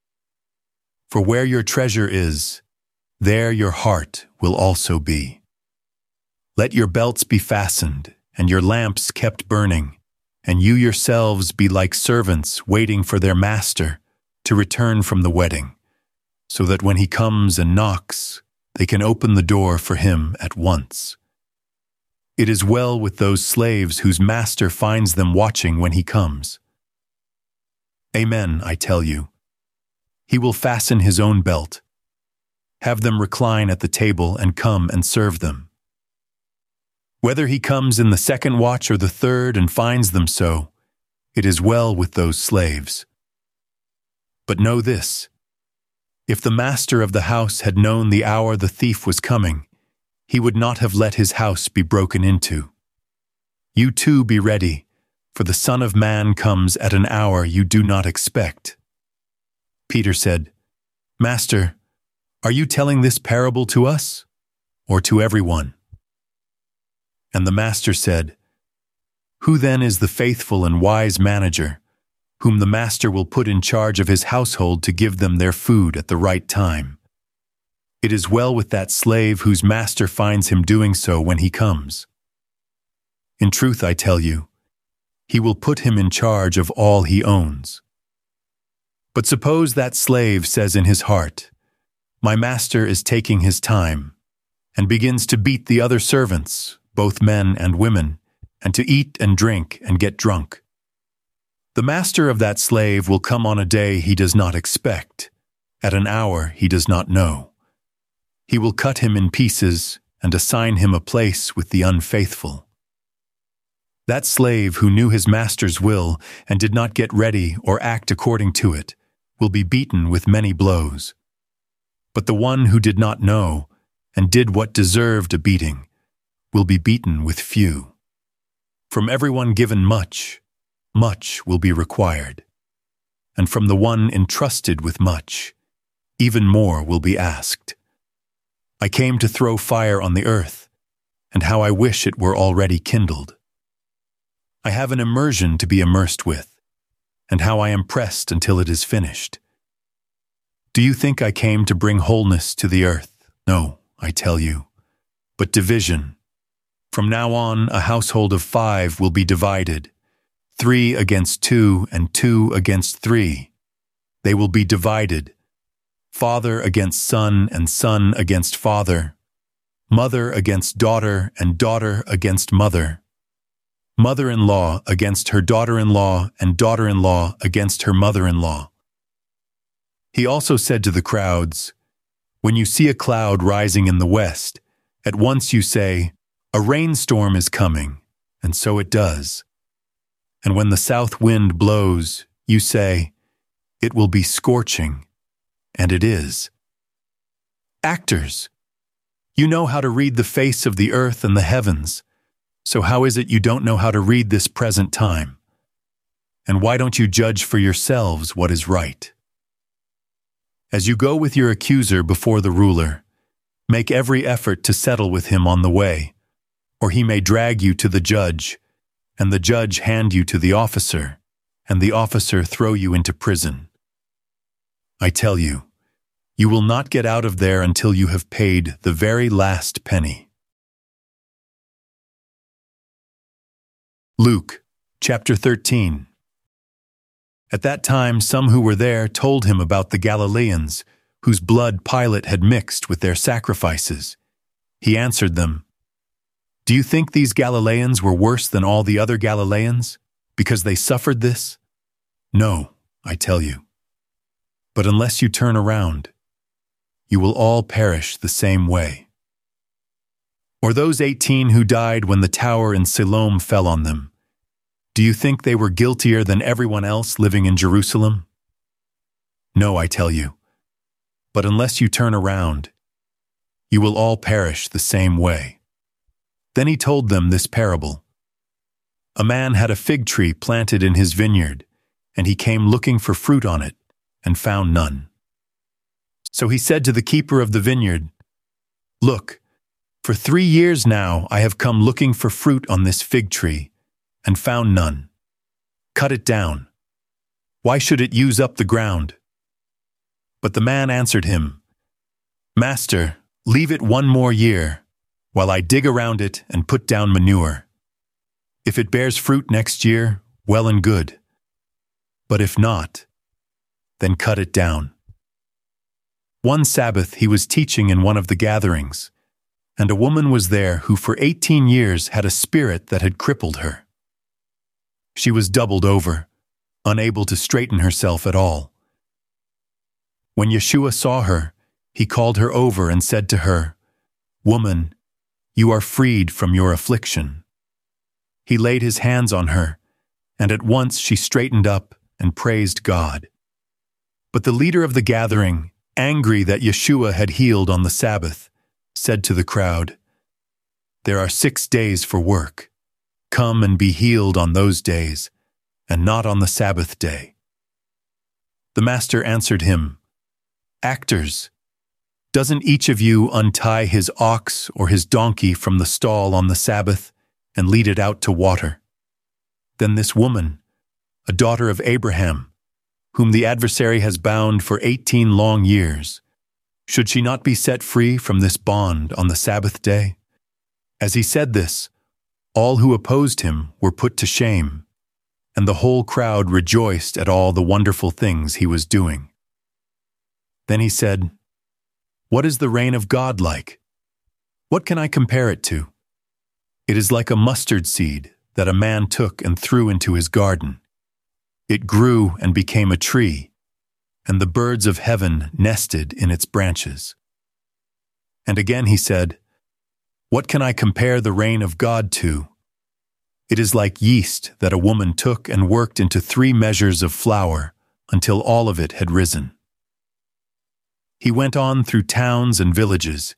Speaker 1: For where your treasure is, there your heart will also be. Let your belts be fastened and your lamps kept burning, and you yourselves be like servants waiting for their master to return from the wedding, so that when he comes and knocks, they can open the door for him at once. It is well with those slaves whose master finds them watching when he comes. Amen, I tell you. He will fasten his own belt, have them recline at the table and come and serve them. Whether he comes in the second watch or the third and finds them so, it is well with those slaves. But know this, if the master of the house had known the hour the thief was coming, he would not have let his house be broken into. You too be ready, for the Son of Man comes at an hour you do not expect. Peter said, Master, are you telling this parable to us, or to everyone? And the master said, Who then is the faithful and wise manager, whom the master will put in charge of his household to give them their food at the right time? It is well with that slave whose master finds him doing so when he comes. In truth, I tell you, he will put him in charge of all he owns. But suppose that slave says in his heart, My master is taking his time, and begins to beat the other servants, both men and women, and to eat and drink and get drunk. The master of that slave will come on a day he does not expect, at an hour he does not know. He will cut him in pieces and assign him a place with the unfaithful. That slave who knew his master's will and did not get ready or act according to it will be beaten with many blows. But the one who did not know and did what deserved a beating, will be beaten with few. From everyone given much, much will be required. And from the one entrusted with much, even more will be asked. I came to throw fire on the earth, and how I wish it were already kindled. I have an immersion to be immersed with, and how I am pressed until it is finished. Do you think I came to bring wholeness to the earth? No, I tell you, but division. From now on, a household of 5 will be divided, 3 against 2 and 2 against 3. They will be divided, father against son and son against father, mother against daughter and daughter against mother, mother-in-law against her daughter-in-law and daughter-in-law against her mother-in-law. He also said to the crowds, when you see a cloud rising in the west, at once you say, a rainstorm is coming, and so it does. And when the south wind blows, you say, it will be scorching, and it is. Actors, you know how to read the face of the earth and the heavens, so how is it you don't know how to read this present time? And why don't you judge for yourselves what is right? As you go with your accuser before the ruler, make every effort to settle with him on the way, or he may drag you to the judge, and the judge hand you to the officer, and the officer throw you into prison. I tell you, you will not get out of there until you have paid the very last penny. Luke, chapter 13. At that time, some who were there told him about the Galileans, whose blood Pilate had mixed with their sacrifices. He answered them, do you think these Galileans were worse than all the other Galileans, because they suffered this? No, I tell you. But unless you turn around, you will all perish the same way. Or those 18 who died when the tower in Siloam fell on them, do you think they were guiltier than everyone else living in Jerusalem? No, I tell you. But unless you turn around, you will all perish the same way. Then he told them this parable. A man had a fig tree planted in his vineyard, and he came looking for fruit on it, and found none. So he said to the keeper of the vineyard, look, for 3 years now I have come looking for fruit on this fig tree, and found none. Cut it down. Why should it use up the ground? But the man answered him, Master, leave it 1 more year, while I dig around it and put down manure. If it bears fruit next year, well and good. But if not, then cut it down. One Sabbath he was teaching in one of the gatherings, and a woman was there who for 18 years had a spirit that had crippled her. She was doubled over, unable to straighten herself at all. When Yeshua saw her, he called her over and said to her, Woman, you are freed from your affliction. He laid his hands on her, and at once she straightened up and praised God. But the leader of the gathering, angry that Yeshua had healed on the Sabbath, said to the crowd, There are 6 days for work. Come and be healed on those days, and not on the Sabbath day. The master answered him, Actors, doesn't each of you untie his ox or his donkey from the stall on the Sabbath and lead it out to water? Then this woman, a daughter of Abraham, whom the adversary has bound for 18 long years, should she not be set free from this bond on the Sabbath day? As he said this, all who opposed him were put to shame, and the whole crowd rejoiced at all the wonderful things he was doing. Then he said, What is the reign of God like? What can I compare it to? It is like a mustard seed that a man took and threw into his garden. It grew and became a tree, and the birds of heaven nested in its branches. And again he said, What can I compare the reign of God to? It is like yeast that a woman took and worked into 3 measures of flour until all of it had risen. He went on through towns and villages,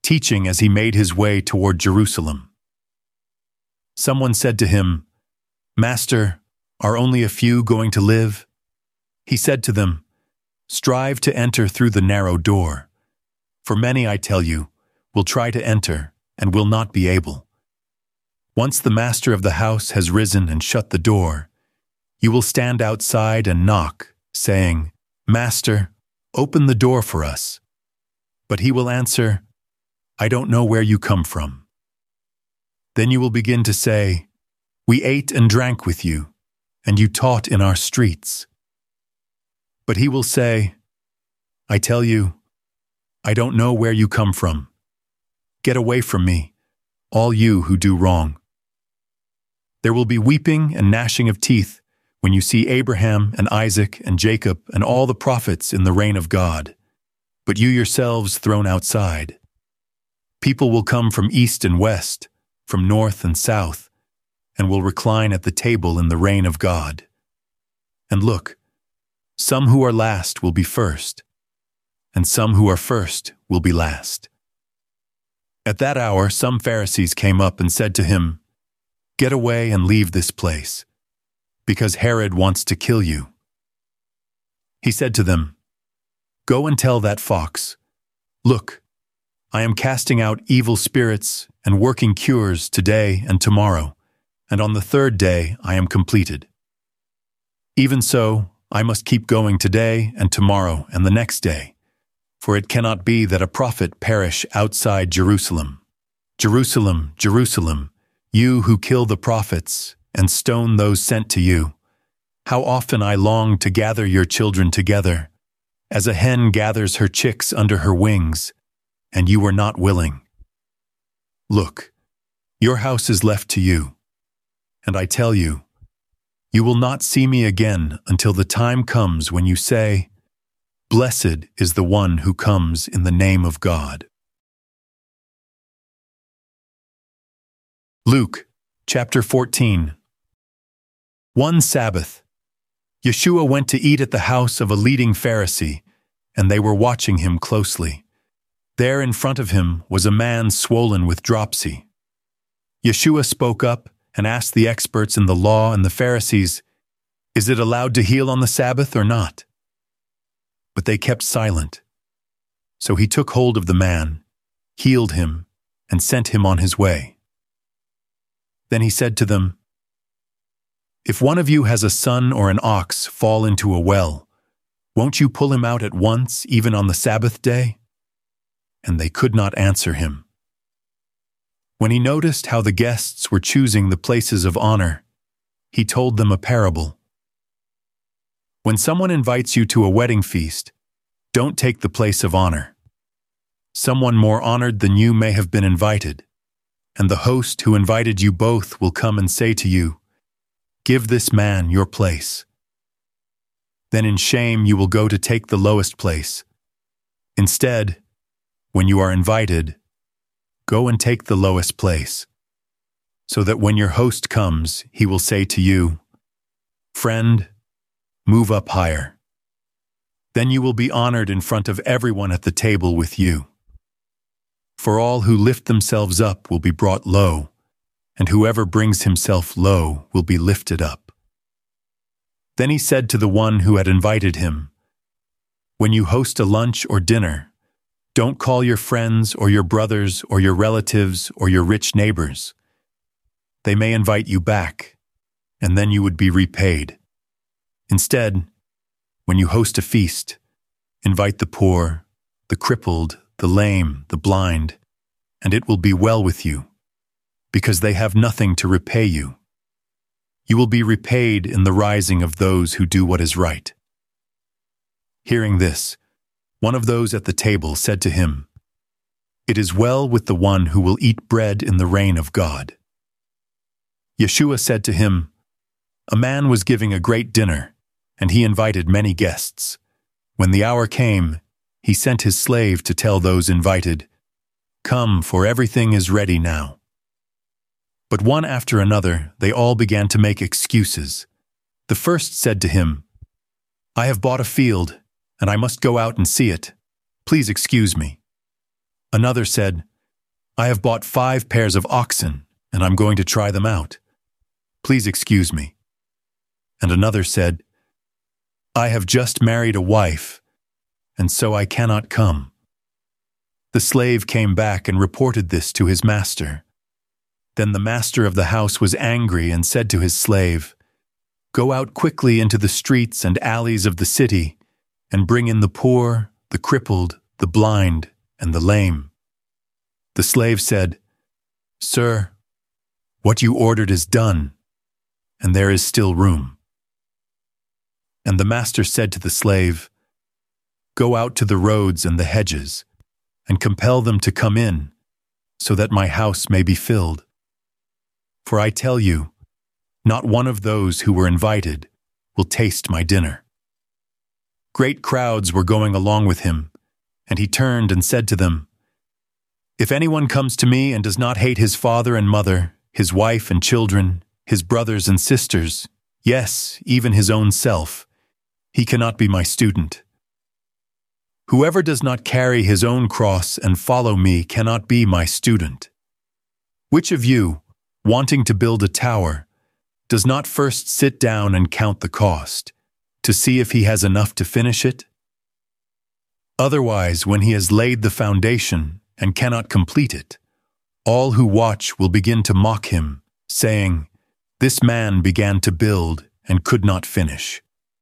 Speaker 1: teaching as he made his way toward Jerusalem. Someone said to him, "Master, are only a few going to live?" He said to them, "Strive to enter through the narrow door. For many, I tell you, will try to enter and will not be able. Once the master of the house has risen and shut the door, you will stand outside and knock, saying, 'Master, open the door for us.' But he will answer, 'I don't know where you come from.' Then you will begin to say, 'We ate and drank with you, and you taught in our streets.' But he will say, 'I tell you, I don't know where you come from. Get away from me, all you who do wrong.' There will be weeping and gnashing of teeth when you see Abraham and Isaac and Jacob and all the prophets in the reign of God, but you yourselves thrown outside. People will come from east and west, from north and south, and will recline at the table in the reign of God. And look, some who are last will be first, and some who are first will be last." At that hour some Pharisees came up and said to him, "Get away and leave this place, because Herod wants to kill you." He said to them, "Go and tell that fox, 'Look, I am casting out evil spirits and working cures today and tomorrow, and on the third day I am completed.' Even so, I must keep going today and tomorrow and the next day, for it cannot be that a prophet perish outside Jerusalem. Jerusalem, Jerusalem, you who kill the prophets and stone those sent to you, how often I longed to gather your children together, as a hen gathers her chicks under her wings, and you were not willing. Look, your house is left to you, and I tell you, you will not see me again until the time comes when you say, 'Blessed is the one who comes in the name of God.'" Luke, chapter 14. One Sabbath, Yeshua went to eat at the house of a leading Pharisee, and they were watching him closely. There in front of him was a man swollen with dropsy. Yeshua spoke up and asked the experts in the law and the Pharisees, "Is it allowed to heal on the Sabbath or not?" But they kept silent. So he took hold of the man, healed him, and sent him on his way. Then he said to them, "If one of you has a son or an ox fall into a well, won't you pull him out at once, even on the Sabbath day?" And they could not answer him. When he noticed how the guests were choosing the places of honor, he told them a parable. "When someone invites you to a wedding feast, don't take the place of honor. Someone more honored than you may have been invited, and the host who invited you both will come and say to you, 'Give this man your place.' Then in shame you will go to take the lowest place. Instead, when you are invited, go and take the lowest place, so that when your host comes, he will say to you, 'Friend, move up higher.' Then you will be honored in front of everyone at the table with you. For all who lift themselves up will be brought low, and whoever brings himself low will be lifted up." Then he said to the one who had invited him, "When you host a lunch or dinner, don't call your friends or your brothers or your relatives or your rich neighbors. They may invite you back, and then you would be repaid. Instead, when you host a feast, invite the poor, the crippled, the lame, the blind, and it will be well with you, because they have nothing to repay you. You will be repaid in the rising of those who do what is right." Hearing this, one of those at the table said to him, "It is well with the one who will eat bread in the reign of God." Yeshua said to him, "A man was giving a great dinner, and he invited many guests. When the hour came, he sent his slave to tell those invited, 'Come, for everything is ready now.' But one after another, they all began to make excuses. The first said to him, 'I have bought a field, and I must go out and see it. Please excuse me.' Another said, I have bought 5 pairs of oxen, and I'm going to try them out. Please excuse me." And another said, "I have just married a wife, and so I cannot come." The slave came back and reported this to his master. Then the master of the house was angry and said to his slave, "Go out quickly into the streets and alleys of the city, and bring in the poor, the crippled, the blind, and the lame." The slave said, "Sir, what you ordered is done, and there is still room." And the master said to the slave, "Go out to the roads and the hedges, and compel them to come in, so that my house may be filled. For I tell you, not one of those who were invited will taste my dinner." Great crowds were going along with him, and he turned and said to them, "If anyone comes to me and does not hate his father and mother, his wife and children, his brothers and sisters, yes, even his own self, he cannot be my student. Whoever does not carry his own cross and follow me cannot be my student. Which of you, wanting to build a tower, does not first sit down and count the cost, to see if he has enough to finish it? Otherwise, when he has laid the foundation and cannot complete it, all who watch will begin to mock him, saying, 'This man began to build and could not finish.'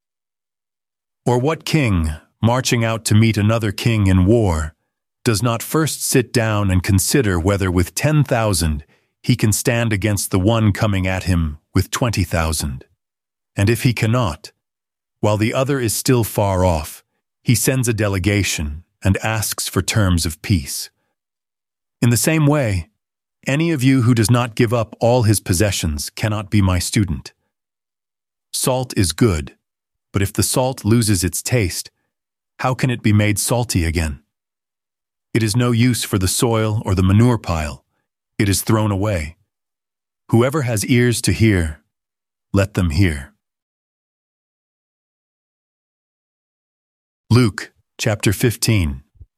Speaker 1: Or what king, marching out to meet another king in war, does not first sit down and consider whether with 10,000 he can stand against the one coming at him with 20,000? And if he cannot, while the other is still far off, he sends a delegation and asks for terms of peace. In the same way, any of you who does not give up all his possessions cannot be my student. Salt is good, but if the salt loses its taste, how can it be made salty again? It is no use for the soil or the manure pile. It is thrown away. Whoever has ears to hear, let them hear." Luke chapter 15.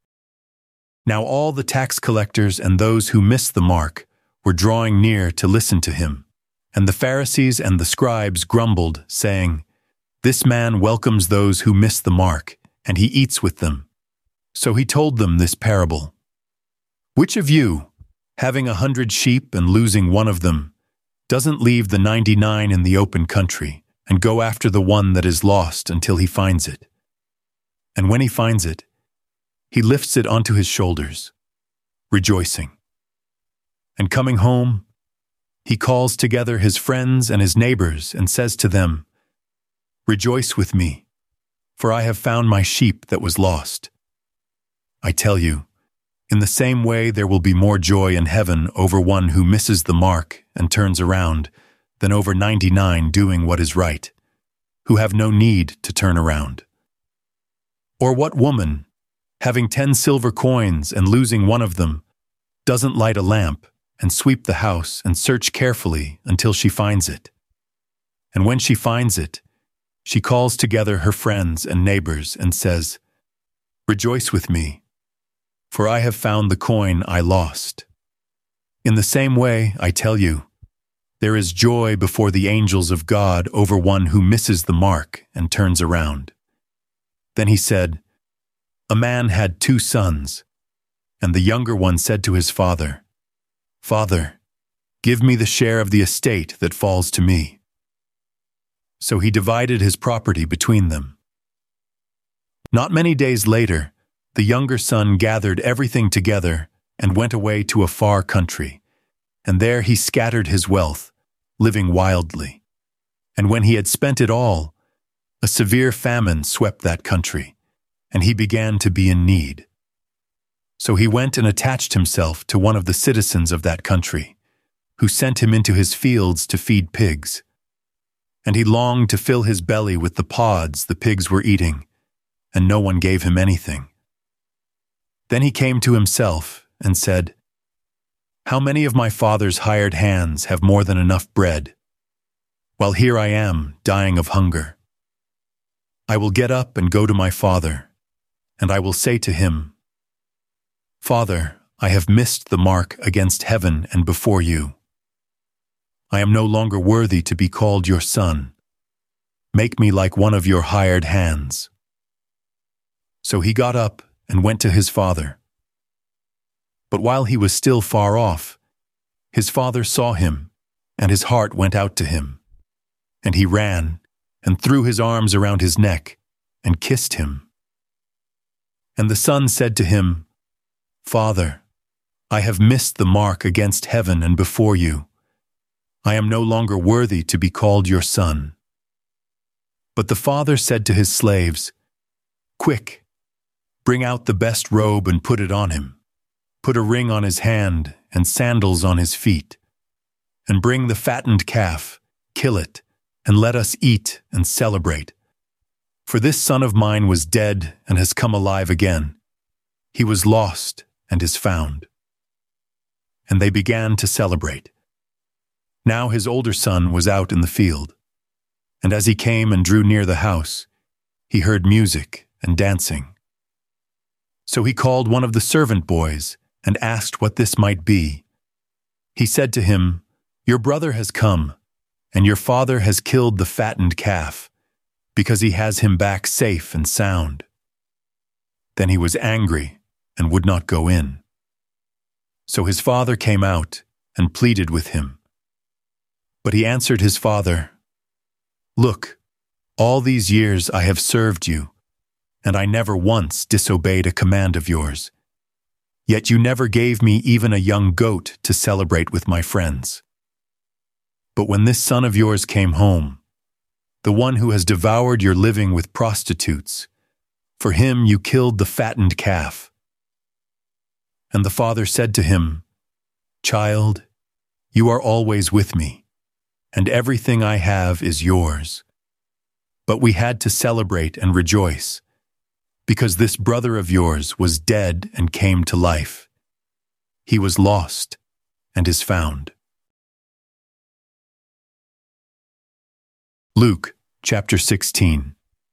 Speaker 1: Now all the tax collectors and those who missed the mark were drawing near to listen to him. And the Pharisees and the scribes grumbled, saying, "This man welcomes those who miss the mark, and he eats with them." So he told them this parable. "Which of you, having 100 sheep and losing one of them, doesn't leave the 99 in the open country and go after the one that is lost until he finds it? And when he finds it, he lifts it onto his shoulders, rejoicing. And coming home, he calls together his friends and his neighbors and says to them, 'Rejoice with me, for I have found my sheep that was lost.' I tell you, in the same way there will be more joy in heaven over one who misses the mark and turns around than over 99 doing what is right, who have no need to turn around. Or what woman, having 10 silver coins and losing one of them, doesn't light a lamp and sweep the house and search carefully until she finds it? And when she finds it, she calls together her friends and neighbors and says, 'Rejoice with me, for I have found the coin I lost.' In the same way, I tell you, there is joy before the angels of God over one who misses the mark and turns around." Then he said, "A man had 2 sons, and the younger one said to his father, 'Father, give me the share of the estate that falls to me.' So he divided his property between them. Not many days later, the younger son gathered everything together and went away to a far country, and there he scattered his wealth, living wildly. And when he had spent it all, a severe famine swept that country, and he began to be in need. So he went and attached himself to one of the citizens of that country, who sent him into his fields to feed pigs. And he longed to fill his belly with the pods the pigs were eating, and no one gave him anything. Then he came to himself and said, 'How many of my father's hired hands have more than enough bread, while here I am dying of hunger? I will get up and go to my father, and I will say to him, Father, I have missed the mark against heaven and before you. I am no longer worthy to be called your son. Make me like one of your hired hands." So he got up and went to his father. But while he was still far off, his father saw him, and his heart went out to him. And he ran and threw his arms around his neck and kissed him. And the son said to him, "Father, I have missed the mark against heaven and before you. I am no longer worthy to be called your son." But the father said to his slaves, "Quick, bring out the best robe and put it on him. Put a ring on his hand and sandals on his feet. And bring the fattened calf, kill it, and let us eat and celebrate. For this son of mine was dead and has come alive again. He was lost and is found." And they began to celebrate. Now his older son was out in the field. And as he came and drew near the house, he heard music and dancing. So he called one of the servant boys and asked what this might be. He said to him, "Your brother has come, and your father has killed the fattened calf, because he has him back safe and sound." Then he was angry and would not go in. So his father came out and pleaded with him. But he answered his father, "Look, all these years I have served you, and I never once disobeyed a command of yours. Yet you never gave me even a young goat to celebrate with my friends. But when this son of yours came home, the one who has devoured your living with prostitutes, for him you killed the fattened calf." And the father said to him, "Child, you are always with me, and everything I have is yours. But we had to celebrate and rejoice, because this brother of yours was dead and came to life. He was lost and is found." Luke chapter 16.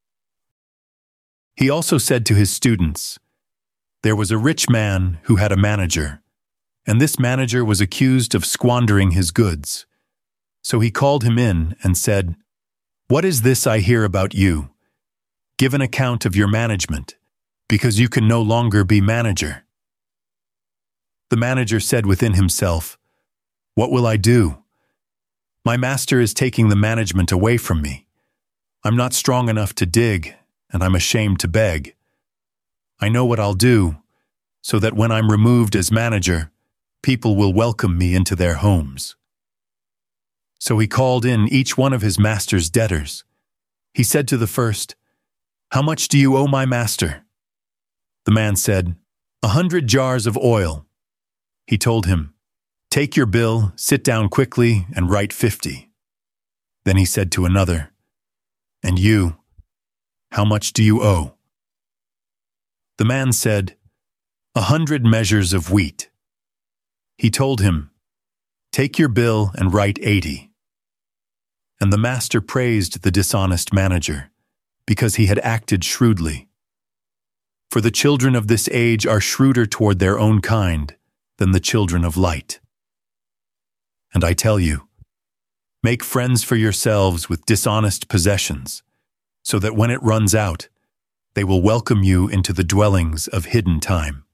Speaker 1: He also said to his students, "There was a rich man who had a manager, and this manager was accused of squandering his goods. So he called him in and said, 'What is this I hear about you? Give an account of your management, because you can no longer be manager.' The manager said within himself, 'What will I do? My master is taking the management away from me. I'm not strong enough to dig, and I'm ashamed to beg. I know what I'll do, so that when I'm removed as manager, people will welcome me into their homes.' So he called in each one of his master's debtors. He said to the first, 'How much do you owe my master?' The man said, 100 jars of oil. He told him, 'Take your bill, sit down quickly, and write 50. Then he said to another, 'And you, how much do you owe?' The man said, 100 measures of wheat. He told him, 'Take your bill and write 80. And the master praised the dishonest manager, because he had acted shrewdly. For the children of this age are shrewder toward their own kind than the children of light. And I tell you, make friends for yourselves with dishonest possessions, so that when it runs out, they will welcome you into the dwellings of hidden time.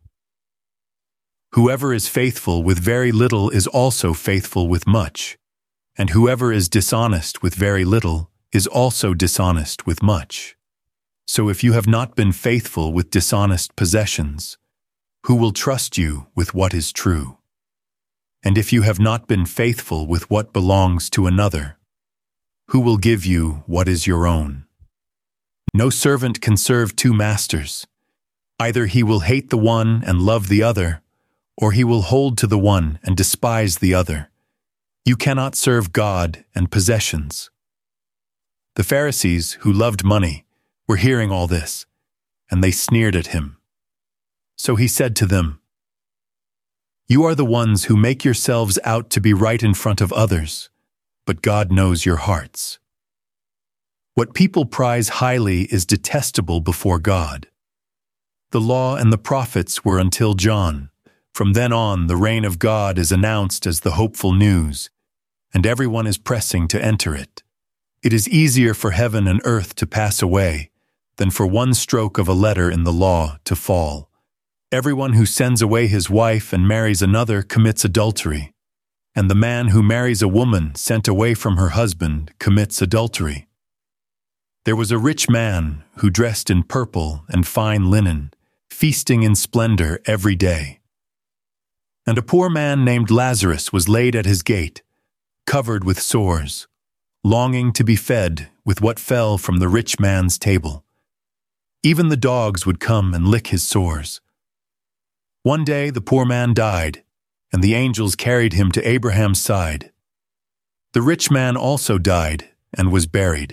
Speaker 1: Whoever is faithful with very little is also faithful with much, and whoever is dishonest with very little is also dishonest with much. So if you have not been faithful with dishonest possessions, who will trust you with what is true? And if you have not been faithful with what belongs to another, who will give you what is your own? No servant can serve two masters. Either he will hate the one and love the other, or he will hold to the one and despise the other. You cannot serve God and possessions." The Pharisees, who loved money, were hearing all this, and they sneered at him. So he said to them, "You are the ones who make yourselves out to be right in front of others, but God knows your hearts. What people prize highly is detestable before God. The law and the prophets were until John, From then on, the reign of God is announced as the hopeful news, and everyone is pressing to enter it. It is easier for heaven and earth to pass away than for one stroke of a letter in the law to fall. Everyone who sends away his wife and marries another commits adultery, and the man who marries a woman sent away from her husband commits adultery. There was a rich man who dressed in purple and fine linen, feasting in splendor every day. And a poor man named Lazarus was laid at his gate, covered with sores, longing to be fed with what fell from the rich man's table. Even the dogs would come and lick his sores. One day the poor man died, and the angels carried him to Abraham's side. The rich man also died and was buried.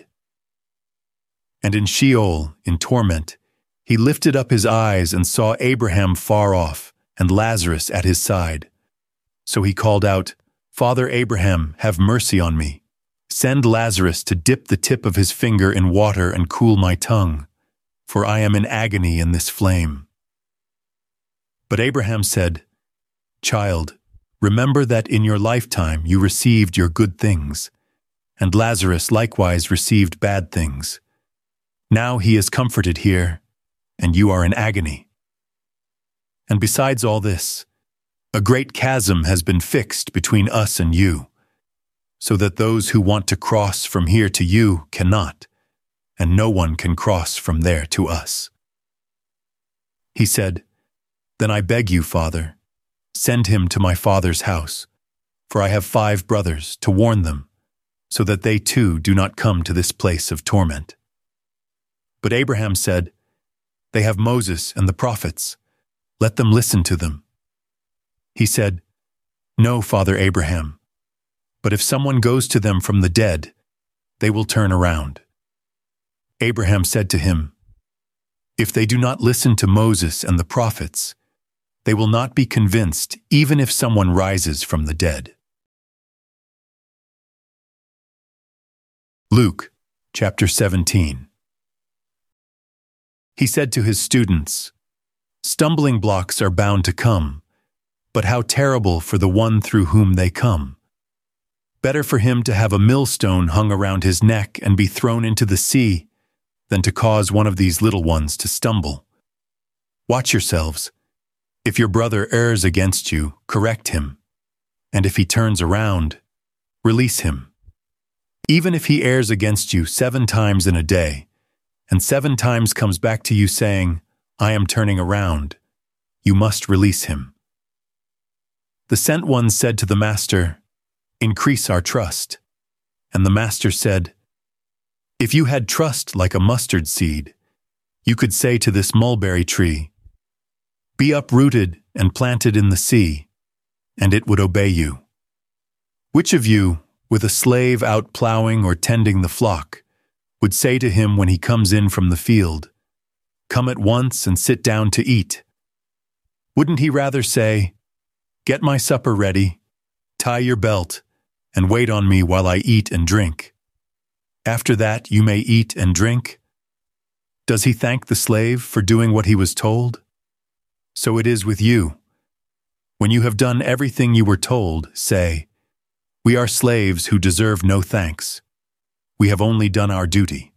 Speaker 1: And in Sheol, in torment, he lifted up his eyes and saw Abraham far off and Lazarus at his side. So he called out, "Father Abraham, have mercy on me. Send Lazarus to dip the tip of his finger in water and cool my tongue, for I am in agony in this flame." But Abraham said, "Child, remember that in your lifetime you received your good things, and Lazarus likewise received bad things. Now he is comforted here, and you are in agony. And besides all this, a great chasm has been fixed between us and you, so that those who want to cross from here to you cannot, and no one can cross from there to us." He said, "Then I beg you, Father, send him to my father's house, for I have 5 brothers, to warn them, so that they too do not come to this place of torment." But Abraham said, "They have Moses and the prophets. Let them listen to them." He said, "No, Father Abraham, but if someone goes to them from the dead, they will turn around." Abraham said to him, "If they do not listen to Moses and the prophets, they will not be convinced even if someone rises from the dead." Luke chapter 17. He said to his students, "Stumbling blocks are bound to come, but how terrible for the one through whom they come. Better for him to have a millstone hung around his neck and be thrown into the sea than to cause one of these little ones to stumble. Watch yourselves. If your brother errs against you, correct him, and if he turns around, release him. Even if he errs against you 7 times in a day, and 7 times comes back to you saying, 'I am turning around,' you must release him." The sent ones said to the master, "Increase our trust." And the master said, "If you had trust like a mustard seed, you could say to this mulberry tree, 'Be uprooted and planted in the sea,' and it would obey you. Which of you, with a slave out plowing or tending the flock, would say to him when he comes in from the field, 'Come at once and sit down to eat'? Wouldn't he rather say, 'Get my supper ready, tie your belt, and wait on me while I eat and drink. After that you may eat and drink'? Does he thank the slave for doing what he was told? So it is with you. When you have done everything you were told, say, 'We are slaves who deserve no thanks. We have only done our duty.'"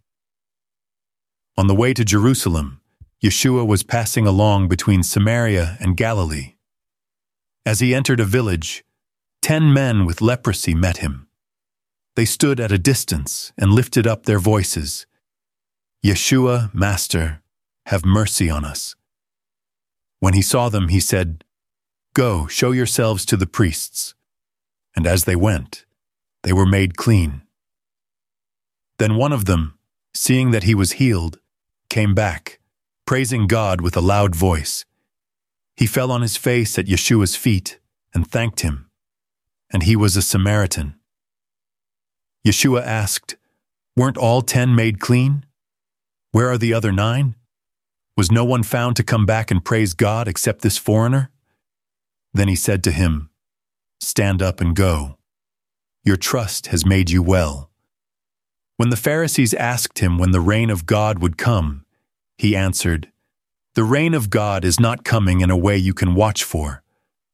Speaker 1: On the way to Jerusalem, Yeshua was passing along between Samaria and Galilee. As he entered a village, 10 men with leprosy met him. They stood at a distance and lifted up their voices, "Yeshua, Master, have mercy on us." When he saw them, he said, "Go, show yourselves to the priests." And as they went, they were made clean. Then one of them, seeing that he was healed, came back, praising God with a loud voice. He fell on his face at Yeshua's feet and thanked him, and he was a Samaritan. Yeshua asked, "Weren't all 10 made clean? Where are the other 9? Was no one found to come back and praise God except this foreigner?" Then he said to him, "Stand up and go. Your trust has made you well." When the Pharisees asked him when the reign of God would come, he answered, "The reign of God is not coming in a way you can watch for,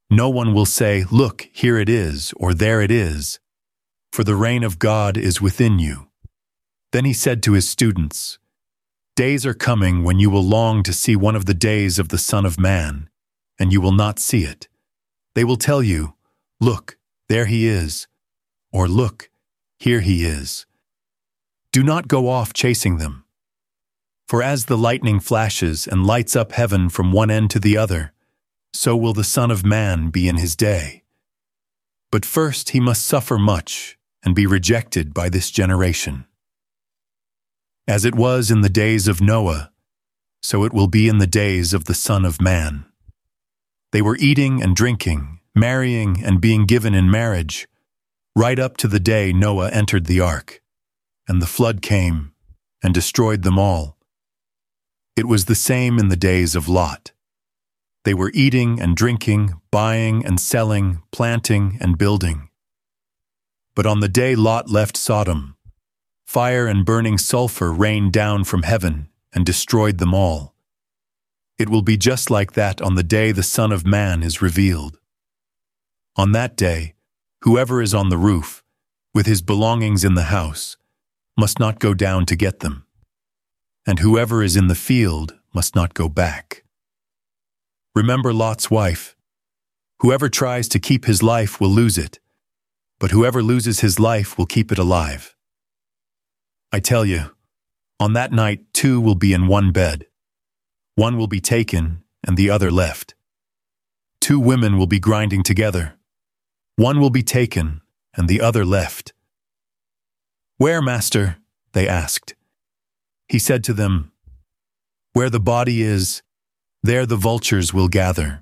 Speaker 1: No one will say, "Look, here it is," or "There it is," for the reign of God is within you. Then he said to his students, "Days are coming when you will long to see one of the days of the Son of Man, and you will not see it. They will tell you, 'Look, there he is,' or 'Look, here he is.' Do not go off chasing them. For as the lightning flashes and lights up heaven from one end to the other, so will the Son of Man be in his day. But first he must suffer much and be rejected by this generation. As it was in the days of Noah, so it will be in the days of the Son of Man. They were eating and drinking, marrying and being given in marriage, right up to the day Noah entered the ark, and the flood came and destroyed them all. It was the same in the days of Lot. They were eating and drinking, buying and selling, planting and building. But on the day Lot left Sodom, fire and burning sulfur rained down from heaven and destroyed them all. It will be just like that on the day the Son of Man is revealed. On that day, whoever is on the roof, with his belongings in the house, must not go down to get them. And whoever is in the field must not go back. Remember Lot's wife. Whoever tries to keep his life will lose it, but whoever loses his life will keep it alive. I tell you, on that night 2 will be in one bed. One will be taken and the other left. 2 women will be grinding together. One will be taken and the other left. "Where, Master?" they asked. He said to them, "Where the body is, there the vultures will gather."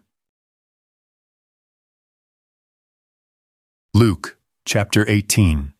Speaker 1: Luke chapter 18.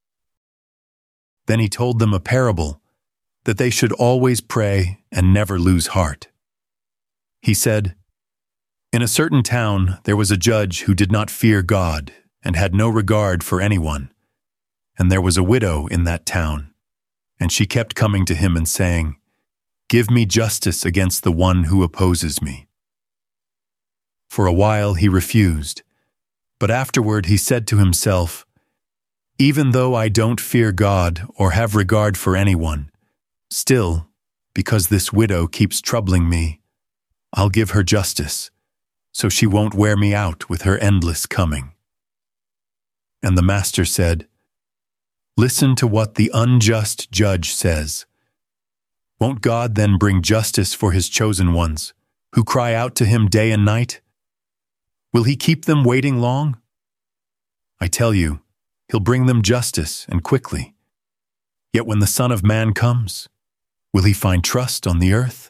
Speaker 1: Then he told them a parable, that they should always pray and never lose heart. He said, "In a certain town there was a judge who did not fear God and had no regard for anyone. And there was a widow in that town, and she kept coming to him and saying, 'Give me justice against the one who opposes me.' For a while he refused, but afterward he said to himself, 'Even though I don't fear God or have regard for anyone, still, because this widow keeps troubling me, I'll give her justice, so she won't wear me out with her endless coming.' And the master said, 'Listen to what the unjust judge says. Won't God then bring justice for his chosen ones, who cry out to him day and night? Will he keep them waiting long? I tell you, he'll bring them justice and quickly. Yet when the Son of Man comes, will he find trust on the earth?"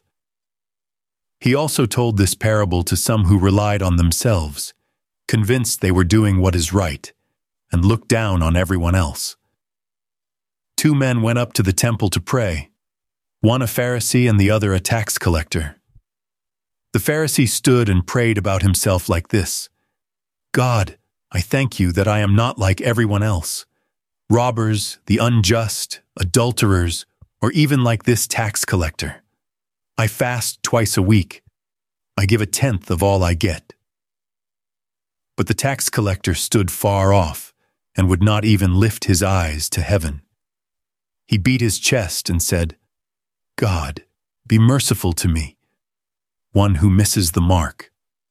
Speaker 1: He also told this parable to some who relied on themselves, convinced they were doing what is right, and looked down on everyone else. 2 men went up to the temple to pray, one a Pharisee and the other a tax collector. The Pharisee stood and prayed about himself like this: "God, I thank you that I am not like everyone else, robbers, the unjust, adulterers, or even like this tax collector. I fast twice a week. I give 1/10 of all I get." But the tax collector stood far off and would not even lift his eyes to heaven. He beat his chest and said, "God, be merciful to me, one who misses the mark."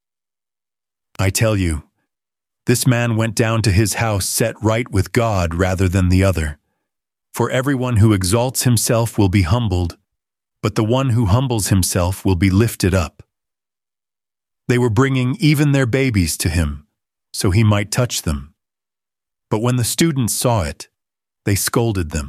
Speaker 1: I tell you, this man went down to his house set right with God rather than the other. For everyone who exalts himself will be humbled, but the one who humbles himself will be lifted up. They were bringing even their babies to him, so he might touch them. But when the students saw it, they scolded them.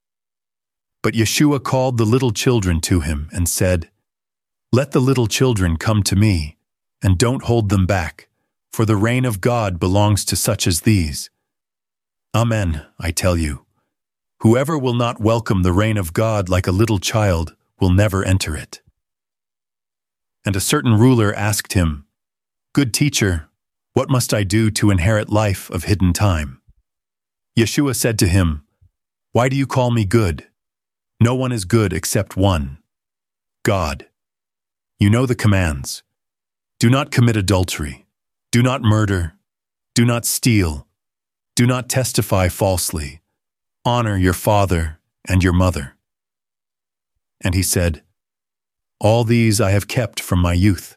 Speaker 1: But Yeshua called the little children to him and said, "Let the little children come to me, and don't hold them back, for the reign of God belongs to such as these. Amen, I tell you, whoever will not welcome the reign of God like a little child will never enter it." And a certain ruler asked him, "Good teacher, what must I do to inherit life of hidden time?" Yeshua said to him, "Why do you call me good? No one is good except one, God. You know the commands. Do not commit adultery. Do not murder. Do not steal. Do not testify falsely. Honor your father and your mother." And he said, "All these I have kept from my youth."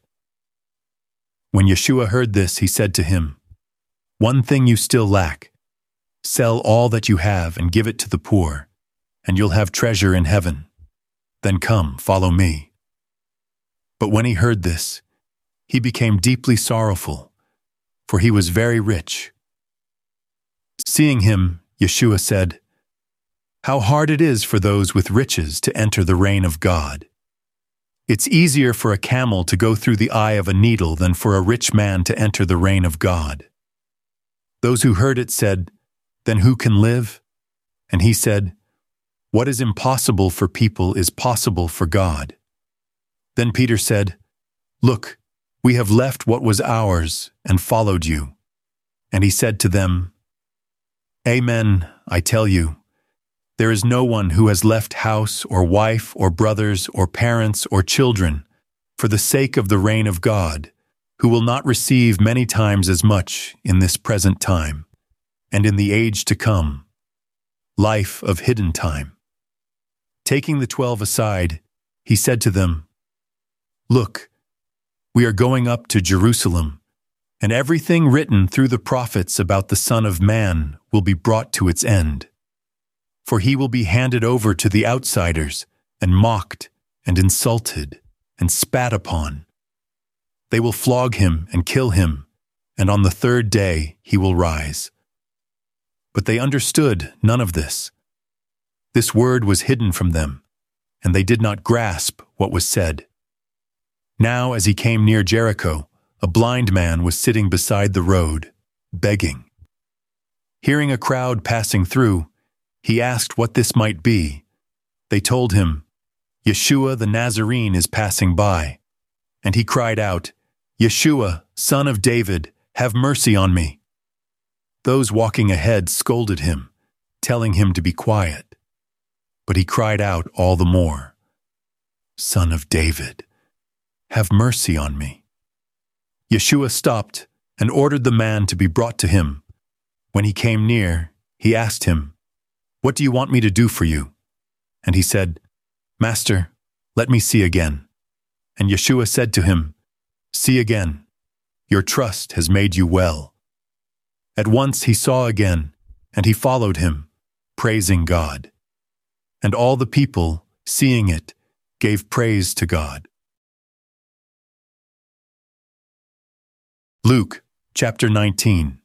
Speaker 1: When Yeshua heard this, he said to him, "One thing you still lack. Sell all that you have and give it to the poor, and you'll have treasure in heaven. Then come, follow me." But when he heard this, he became deeply sorrowful, for he was very rich. Seeing him, Yeshua said, "How hard it is for those with riches to enter the reign of God. It's easier for a camel to go through the eye of a needle than for a rich man to enter the reign of God." Those who heard it said, "Then who can live?" And he said, "What is impossible for people is possible for God." Then Peter said, "Look, we have left what was ours and followed you." And he said to them, "Amen, I tell you, there is no one who has left house or wife or brothers or parents or children for the sake of the reign of God, who will not receive many times as much in this present time, and in the age to come, life of hidden time." Taking the 12 aside, he said to them, "Look, we are going up to Jerusalem, and everything written through the prophets about the Son of Man will be brought to its end. For he will be handed over to the outsiders, and mocked, and insulted, and spat upon. They will flog him and kill him, and on the third day he will rise." But they understood none of this. This word was hidden from them, and they did not grasp what was said. Now, as he came near Jericho, a blind man was sitting beside the road, begging. Hearing a crowd passing through, he asked what this might be. They told him, "Yeshua the Nazarene is passing by." And he cried out, "Yeshua, Son of David, have mercy on me." Those walking ahead scolded him, telling him to be quiet. But he cried out all the more, "Son of David, have mercy on me." Yeshua stopped and ordered the man to be brought to him. When he came near, he asked him, "What do you want me to do for you?" And he said, "Master, let me see again." And Yeshua said to him, "See again. Your trust has made you well." At once he saw again, and he followed him, praising God. And all the people, seeing it, gave praise to God. Luke chapter 19.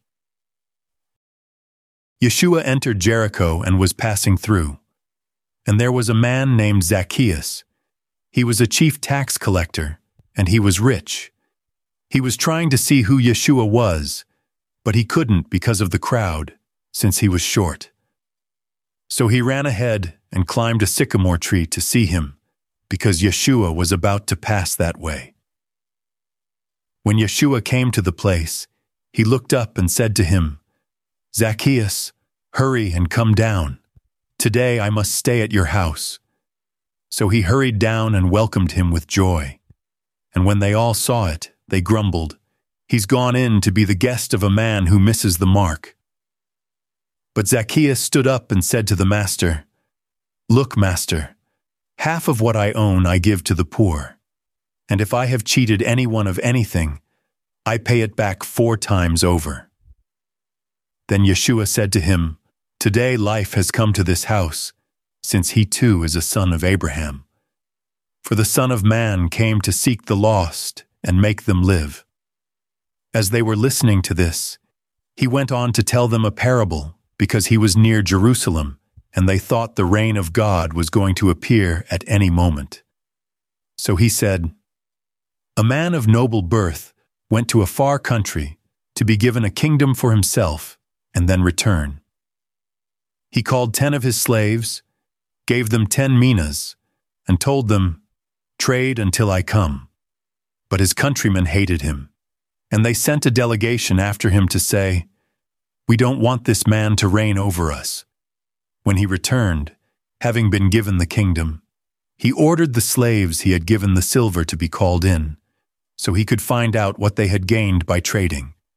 Speaker 1: Yeshua entered Jericho and was passing through. And there was a man named Zacchaeus. He was a chief tax collector, and he was rich. He was trying to see who Yeshua was, but he couldn't because of the crowd, since he was short. So he ran ahead and climbed a sycamore tree to see him, because Yeshua was about to pass that way. When Yeshua came to the place, he looked up and said to him, "Zacchaeus, hurry and come down. Today I must stay at your house." So he hurried down and welcomed him with joy. And when they all saw it, they grumbled, "He's gone in to be the guest of a man who misses the mark." But Zacchaeus stood up and said to the master, "Look, master, half of what I own I give to the poor. And if I have cheated anyone of anything, I pay it back 4 times over." Then Yeshua said to him, "Today life has come to this house, since he too is a son of Abraham. For the Son of Man came to seek the lost and make them live." As they were listening to this, he went on to tell them a parable, because he was near Jerusalem, and they thought the reign of God was going to appear at any moment. So he said, "A man of noble birth went to a far country to be given a kingdom for himself and then return. He called 10 of his slaves, gave them 10 minas, and told them, 'Trade until I come.' But his countrymen hated him, and they sent a delegation after him to say, 'We don't want this man to reign over us.' When he returned, having been given the kingdom, he ordered the slaves he had given the silver to be called in, so he could find out what they had gained by trading.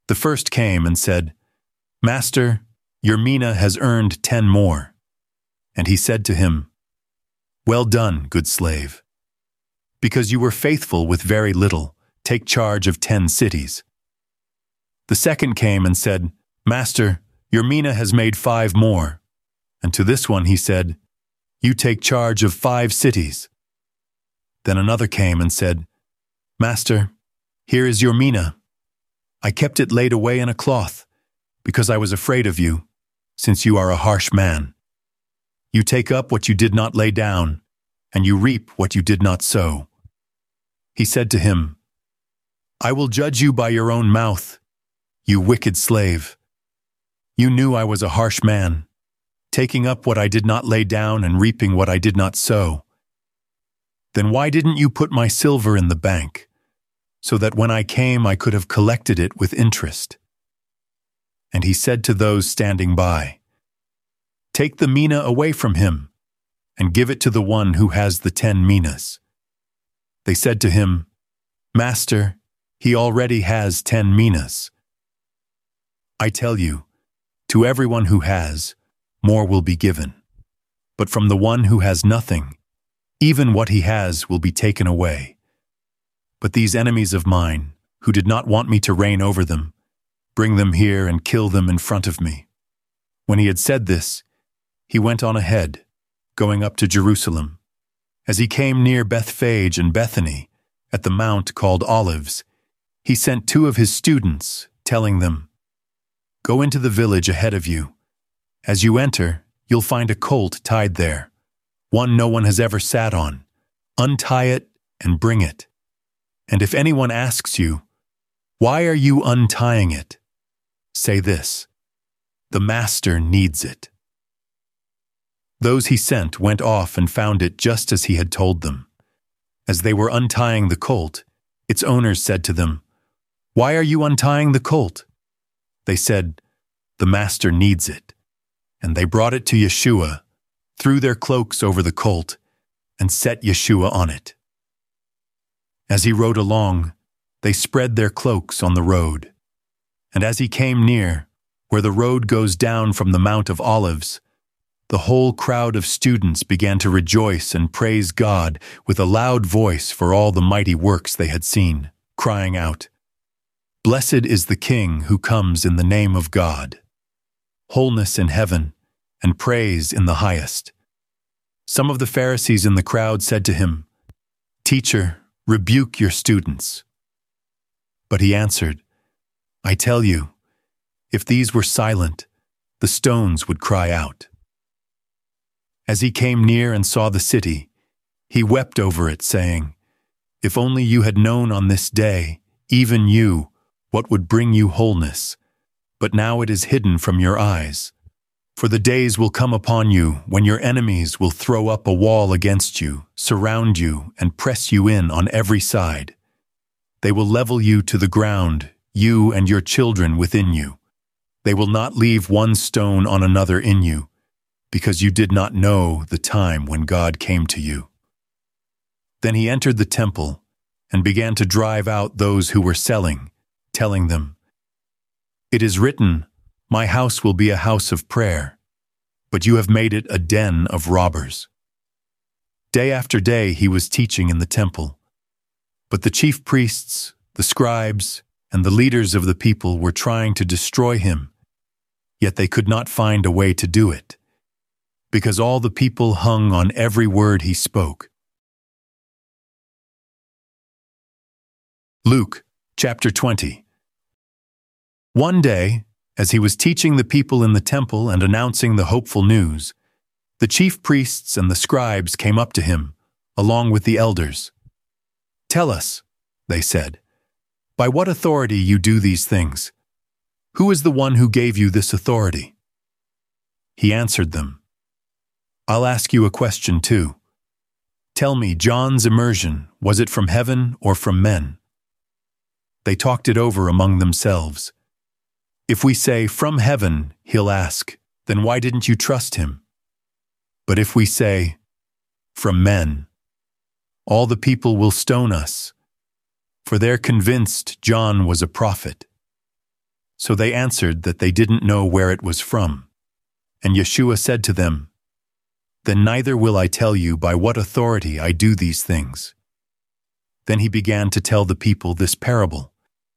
Speaker 1: The first came and said, "Master, your mina has earned 10 more." And he said to him, "Well done, good slave. Because you were faithful with very little, take charge of 10 cities." The second came and said, "Master, your mina has made 5 more." And to this one he said, "You take charge of 5 cities." Then another came and said, "Master, here is your mina. I kept it laid away in a cloth, because I was afraid of you, since you are a harsh man. You take up what you did not lay down, and you reap what you did not sow." He said to him, "I will judge you by your own mouth, you wicked slave. You knew I was a harsh man, taking up what I did not lay down and reaping what I did not sow. Then why didn't you put my silver in the bank, so that when I came I could have collected it with interest?" And he said to those standing by, "Take the mina away from him, and give it to the one who has the 10 minas." They said to him, "Master, he already has 10 minas." "I tell you, to everyone who has, more will be given. But from the one who has nothing, even what he has will be taken away. But these enemies of mine, who did not want me to reign over them, bring them here and kill them in front of me." When he had said this, he went on ahead, going up to Jerusalem. As he came near Bethphage and Bethany, at the mount called Olives, he sent 2 of his students, telling them, "Go into the village ahead of you. As you enter, you'll find a colt tied there, one no one has ever sat on. Untie it and bring it. And if anyone asks you, 'Why are you untying it?' say this, 'The master needs it.'" Those he sent went off and found it just as he had told them. As they were untying the colt, its owners said to them, "Why are you untying the colt?" They said, "The master needs it." And they brought it to Yeshua, threw their cloaks over the colt, and set Yeshua on it. As he rode along, they spread their cloaks on the road. And as he came near, where the road goes down from the Mount of Olives, the whole crowd of students began to rejoice and praise God with a loud voice for all the mighty works they had seen, crying out, "Blessed is the King who comes in the name of God. Wholeness in heaven, and praise in the highest." Some of the Pharisees in the crowd said to him, "Teacher, rebuke your students." But he answered, "I tell you, if these were silent, the stones would cry out." As he came near and saw the city, he wept over it, saying, "If only you had known on this day, even you, what would bring you wholeness, but now it is hidden from your eyes. For the days will come upon you when your enemies will throw up a wall against you, surround you, and press you in on every side. They will level you to the ground, you and your children within you. They will not leave one stone on another in you, because you did not know the time when God came to you." Then he entered the temple and began to drive out those who were selling, telling them, "It is written, 'My house will be a house of prayer,' but you have made it a den of robbers." Day after day he was teaching in the temple. But the chief priests, the scribes, and the leaders of the people were trying to destroy him, yet they could not find a way to do it, because all the people hung on every word he spoke. Luke chapter 20. One day, as he was teaching the people in the temple and announcing the hopeful news, the chief priests and the scribes came up to him, along with the elders. "Tell us," they said, "by what authority you do these things? Who is the one who gave you this authority?" He answered them, "I'll ask you a question too. Tell me, John's immersion, was it from heaven or from men?" They talked it over among themselves. "If we say, 'From heaven,' he'll ask, 'Then why didn't you trust him?' But if we say, 'From men,' all the people will stone us, for they're convinced John was a prophet." So they answered that they didn't know where it was from. And Yeshua said to them, "Then neither will I tell you by what authority I do these things." Then he began to tell the people this parable.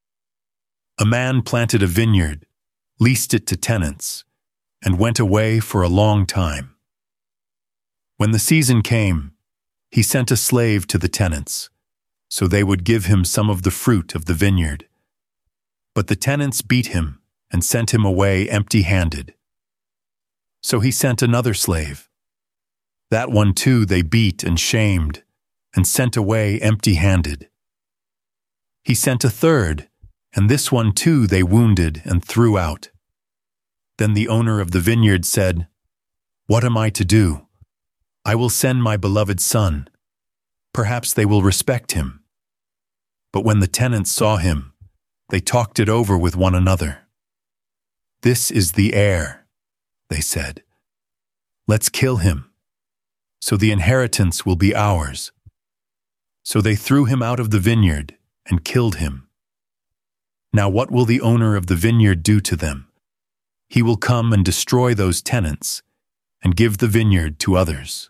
Speaker 1: A man planted a vineyard, leased it to tenants, and went away for a long time. When the season came, he sent a slave to the tenants, so they would give him some of the fruit of the vineyard. But the tenants beat him and sent him away empty-handed. So he sent another slave. That one too they beat and shamed and sent away empty-handed. He sent a third, and this one too they wounded and threw out. Then the owner of the vineyard said, "What am I to do? I will send my beloved son. Perhaps they will respect him." But when the tenants saw him, they talked it over with one another. "This is the heir," they said. "Let's kill him, so the inheritance will be ours." So they threw him out of the vineyard and killed him. Now what will the owner of the vineyard do to them? He will come and destroy those tenants and give the vineyard to others.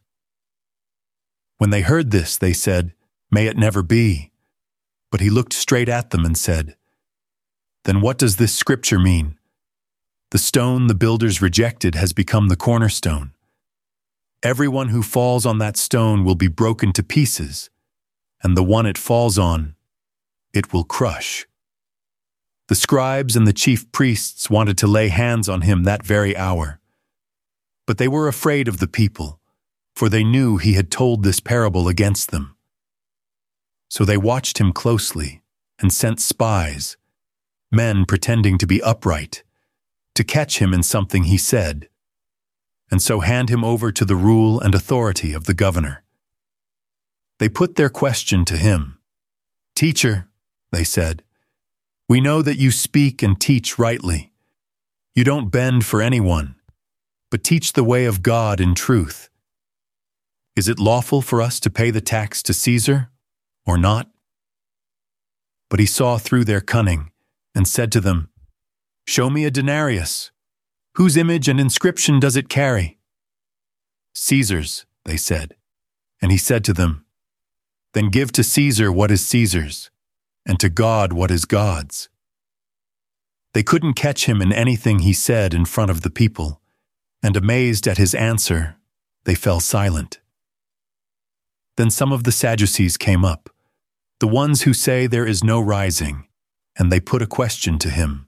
Speaker 1: When they heard this, they said, "May it never be." But he looked straight at them and said, "Then what does this scripture mean? The stone the builders rejected has become the cornerstone. Everyone who falls on that stone will be broken to pieces, and the one it falls on, it will crush." The scribes and the chief priests wanted to lay hands on him that very hour. But they were afraid of the people, for they knew he had told this parable against them. So they watched him closely and sent spies, men pretending to be upright, to catch him in something he said, and so hand him over to the rule and authority of the governor. They put their question to him. "Teacher," they said, "we know that you speak and teach rightly. You don't bend for anyone, but teach the way of God in truth. Is it lawful for us to pay the tax to Caesar, or not?" But he saw through their cunning and said to them, "Show me a denarius. Whose image and inscription does it carry?" "Caesar's," they said. And he said to them, "Then give to Caesar what is Caesar's, and to God what is God's." They couldn't catch him in anything he said in front of the people, and amazed at his answer, they fell silent. Then some of the Sadducees came up, the ones who say there is no rising, and they put a question to him.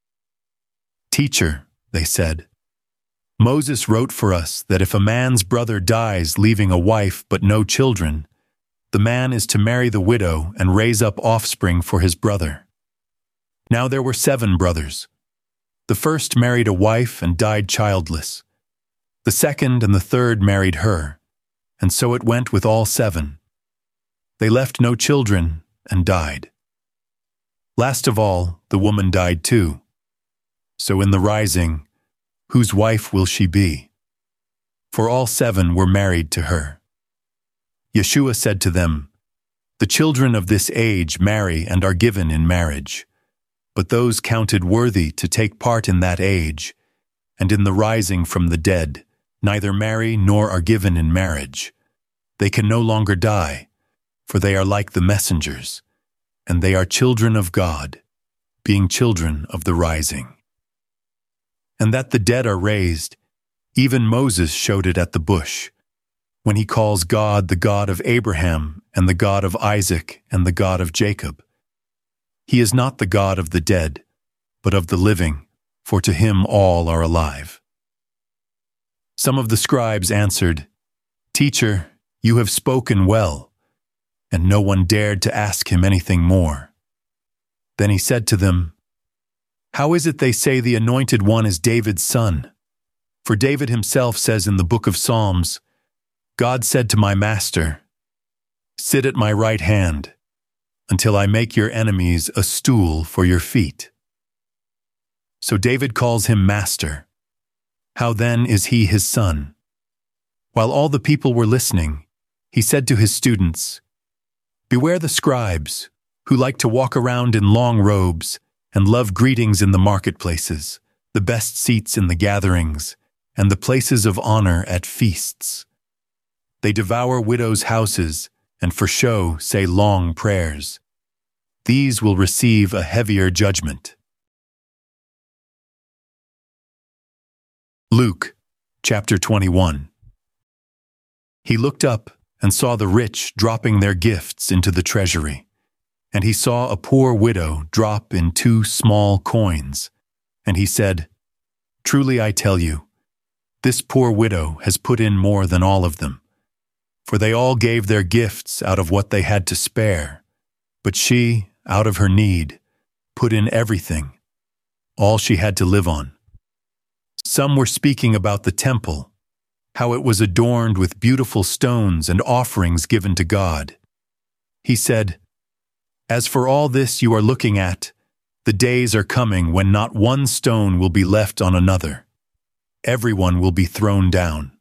Speaker 1: "Teacher," they said, "Moses wrote for us that if a man's brother dies leaving a wife but no children, the man is to marry the widow and raise up offspring for his brother. Now there were 7 brothers. The first married a wife and died childless. The second and the third married her, and so it went with all 7. They left no children and died. Last of all, the woman died too. So in the rising, whose wife will she be? For all 7 were married to her." Yeshua said to them, "The children of this age marry and are given in marriage, but those counted worthy to take part in that age, and in the rising from the dead, neither marry nor are given in marriage. They can no longer die, for they are like the messengers, and they are children of God, being children of the rising. And that the dead are raised, even Moses showed it at the bush, when he calls God the God of Abraham and the God of Isaac and the God of Jacob. He is not the God of the dead, but of the living, for to him all are alive." Some of the scribes answered, "Teacher, you have spoken well," and no one dared to ask him anything more. Then he said to them, "How is it they say the Anointed One is David's son? For David himself says in the book of Psalms, 'God said to my master, sit at my right hand, until I make your enemies a stool for your feet.' So David calls him master. How then is he his son?" While all the people were listening, he said to his students, "Beware the scribes, who like to walk around in long robes and love greetings in the marketplaces, the best seats in the gatherings, and the places of honor at feasts. They devour widows' houses, and for show say long prayers. These will receive a heavier judgment. Luke, chapter 21. He looked up and saw the rich dropping their gifts into the treasury, and he saw a poor widow drop in 2 small coins. And he said, "Truly I tell you, this poor widow has put in more than all of them. For they all gave their gifts out of what they had to spare, but she, out of her need, put in everything, all she had to live on." Some were speaking about the temple, how it was adorned with beautiful stones and offerings given to God. He said, "As for all this you are looking at, the days are coming when not one stone will be left on another. Everyone will be thrown down."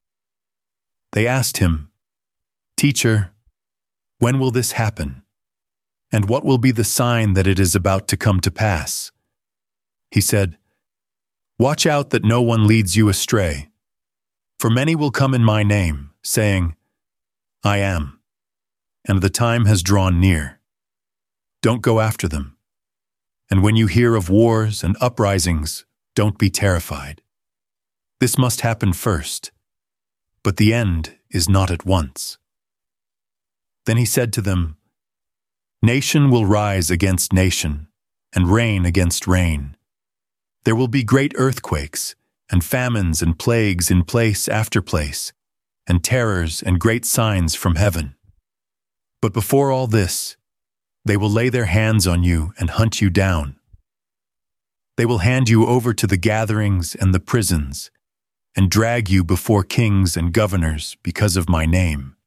Speaker 1: They asked him, "Teacher, when will this happen? And what will be the sign that it is about to come to pass?" He said, "Watch out that no one leads you astray. For many will come in my name, saying, 'I am,' and the time has drawn near. Don't go after them. And when you hear of wars and uprisings, don't be terrified. This must happen first, but the end is not at once." Then he said to them, "Nation will rise against nation, and reign against reign. There will be great earthquakes, and famines and plagues in place after place, and terrors and great signs from heaven. But before all this, they will lay their hands on you and hunt you down. They will hand you over to the gatherings and the prisons, and drag you before kings and governors because of my name.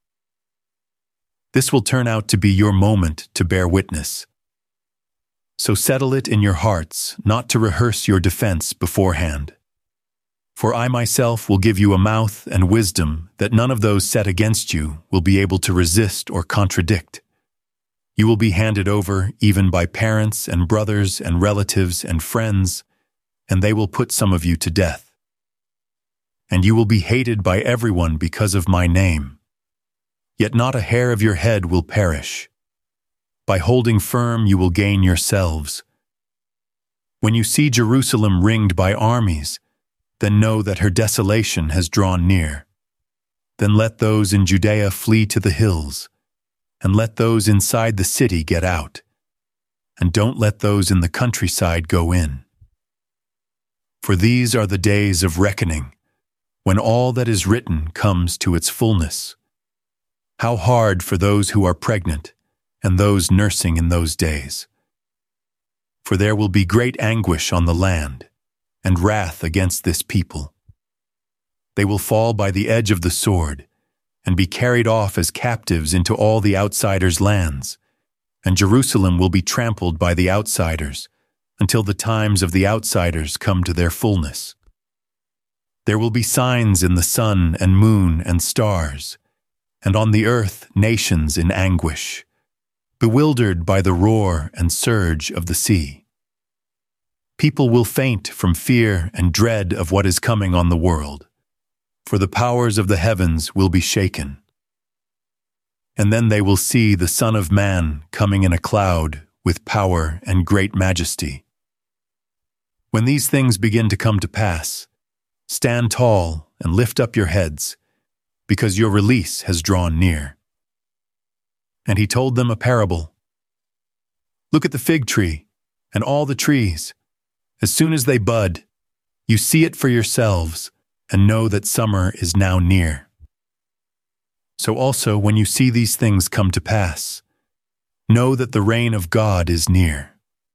Speaker 1: This will turn out to be your moment to bear witness. So settle it in your hearts not to rehearse your defense beforehand. For I myself will give you a mouth and wisdom that none of those set against you will be able to resist or contradict. You will be handed over even by parents and brothers and relatives and friends, and they will put some of you to death. And you will be hated by everyone because of my name. Yet not a hair of your head will perish. By holding firm you will gain yourselves. When you see Jerusalem ringed by armies, then know that her desolation has drawn near. Then let those in Judea flee to the hills, and let those inside the city get out, and don't let those in the countryside go in. For these are the days of reckoning, when all that is written comes to its fullness. How hard for those who are pregnant, and those nursing in those days. For there will be great anguish on the land, and wrath against this people. They will fall by the edge of the sword, and be carried off as captives into all the outsiders' lands, and Jerusalem will be trampled by the outsiders, until the times of the outsiders come to their fullness. There will be signs in the sun and moon and stars, and on the earth nations in anguish, bewildered by the roar and surge of the sea. People will faint from fear and dread of what is coming on the world, for the powers of the heavens will be shaken. And then they will see the Son of Man coming in a cloud with power and great majesty. When these things begin to come to pass, stand tall and lift up your heads, because your release has drawn near." And he told them a parable. "Look at the fig tree and all the trees. As soon as they bud, you see it for yourselves and know that summer is now near. So also when you see these things come to pass, know that the reign of God is near.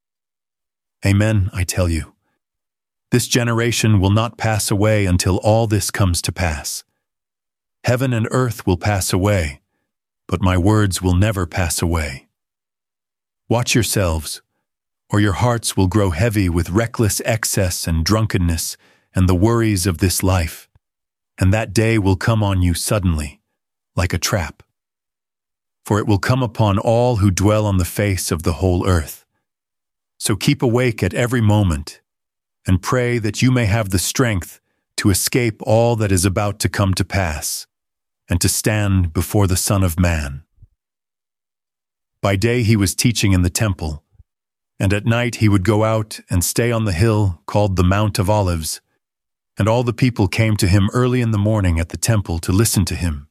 Speaker 1: Amen, I tell you. This generation will not pass away until all this comes to pass. Heaven and earth will pass away, but my words will never pass away. Watch yourselves, or your hearts will grow heavy with reckless excess and drunkenness and the worries of this life, and that day will come on you suddenly, like a trap. For it will come upon all who dwell on the face of the whole earth. So keep awake at every moment, and pray that you may have the strength to escape all that is about to come to pass, and to stand before the Son of Man. By day he was teaching in the temple, and at night he would go out and stay on the hill called the Mount of Olives, and all the people came to him early in the morning at the temple to listen to him.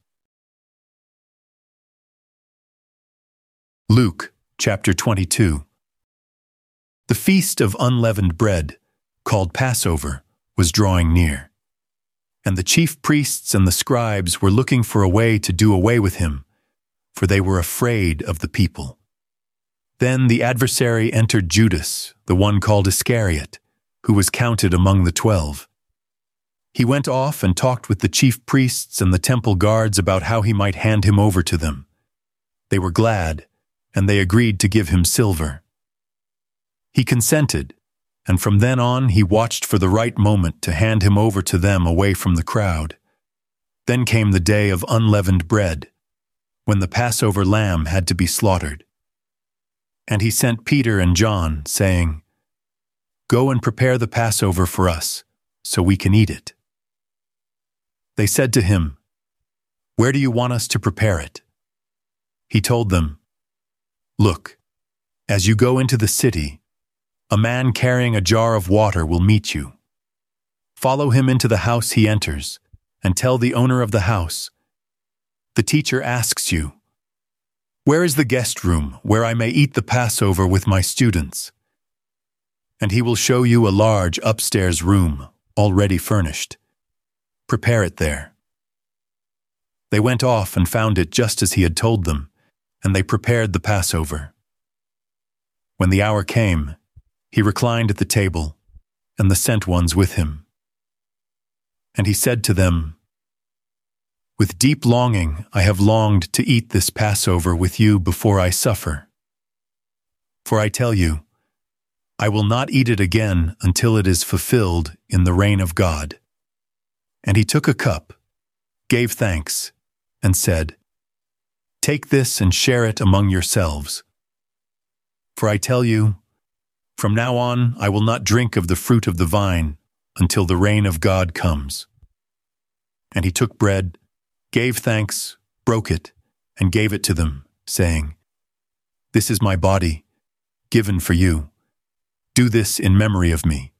Speaker 1: Luke chapter 22. The feast of unleavened bread, called Passover, was drawing near, and the chief priests and the scribes were looking for a way to do away with him, for they were afraid of the people. Then the adversary entered Judas, the one called Iscariot, who was counted among the 12. He went off and talked with the chief priests and the temple guards about how he might hand him over to them. They were glad, and they agreed to give him silver. He consented, and from then on he watched for the right moment to hand him over to them away from the crowd. Then came the day of unleavened bread, when the Passover lamb had to be slaughtered. And he sent Peter and John, saying, "Go and prepare the Passover for us, so we can eat it." They said to him, "Where do you want us to prepare it?" He told them, "Look, as you go into the city, a man carrying a jar of water will meet you. Follow him into the house he enters, and tell the owner of the house, 'The teacher asks you, where is the guest room where I may eat the Passover with my students?' And he will show you a large upstairs room, already furnished. Prepare it there." They went off and found it just as he had told them, and they prepared the Passover. When the hour came, he reclined at the table, and the sent ones with him. And he said to them, "With deep longing I have longed to eat this Passover with you before I suffer. For I tell you, I will not eat it again until it is fulfilled in the reign of God." And he took a cup, gave thanks, and said, "Take this and share it among yourselves. For I tell you, from now on I will not drink of the fruit of the vine until the reign of God comes." And he took bread, gave thanks, broke it, and gave it to them, saying, "This is my body, given for you. Do this in memory of me."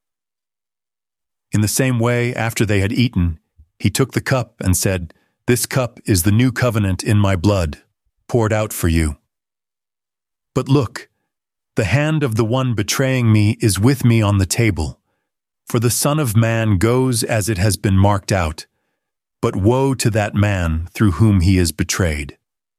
Speaker 1: In the same way, after they had eaten, he took the cup and said, "This cup is the new covenant in my blood, poured out for you. But look, the hand of the one betraying me is with me on the table. For the Son of Man goes as it has been marked out, but woe to that man through whom he is betrayed."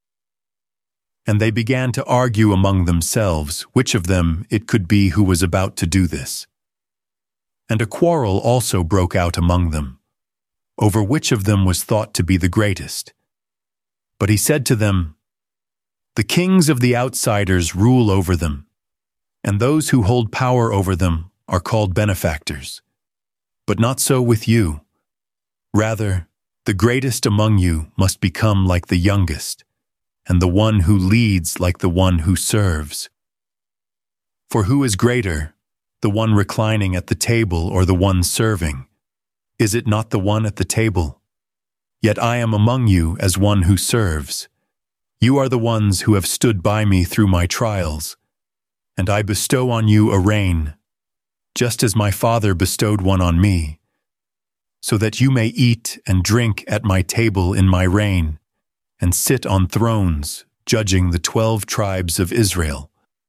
Speaker 1: And they began to argue among themselves which of them it could be who was about to do this. And a quarrel also broke out among them, over which of them was thought to be the greatest. But he said to them, "The kings of the outsiders rule over them, and those who hold power over them are called benefactors. But not so with you. Rather, the greatest among you must become like the youngest, and the one who leads like the one who serves. For who is greater, the one reclining at the table or the one serving? Is it not the one at the table? Yet I am among you as one who serves. You are the ones who have stood by me through my trials, and I bestow on you a reign, just as my Father bestowed one on me, so that you may eat and drink at my table in my reign, and sit on thrones, judging the 12 tribes of Israel.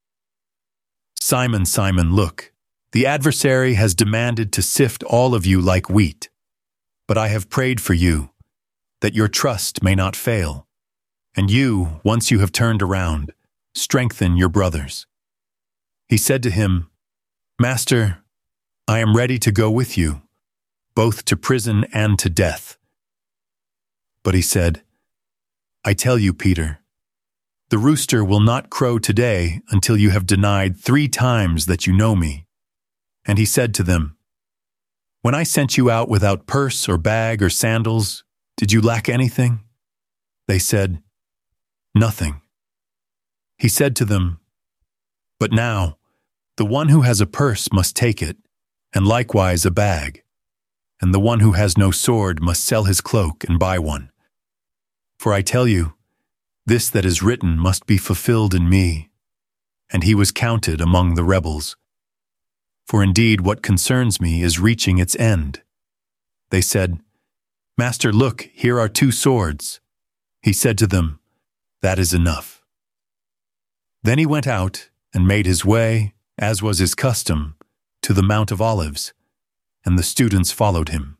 Speaker 1: Simon, Simon, look, the adversary has demanded to sift all of you like wheat, but I have prayed for you, that your trust may not fail. And you, once you have turned around, strengthen your brothers." He said to him, "Master, I am ready to go with you, both to prison and to death." But he said, "I tell you, Peter, the rooster will not crow today until you have denied 3 times that you know me." And he said to them, "When I sent you out without purse or bag or sandals, did you lack anything?" They said, "Nothing." He said to them, "But now, The one who has a purse must take it, and likewise a bag. And the one who has no sword must sell his cloak and buy one. For I tell you, this that is written must be fulfilled in me. And he was counted among the rebels. For indeed what concerns me is reaching its end. They said, Master, look, here are 2 swords. He said to them, That is enough. Then he went out and made his way, as was his custom, to the Mount of Olives, and the students followed him.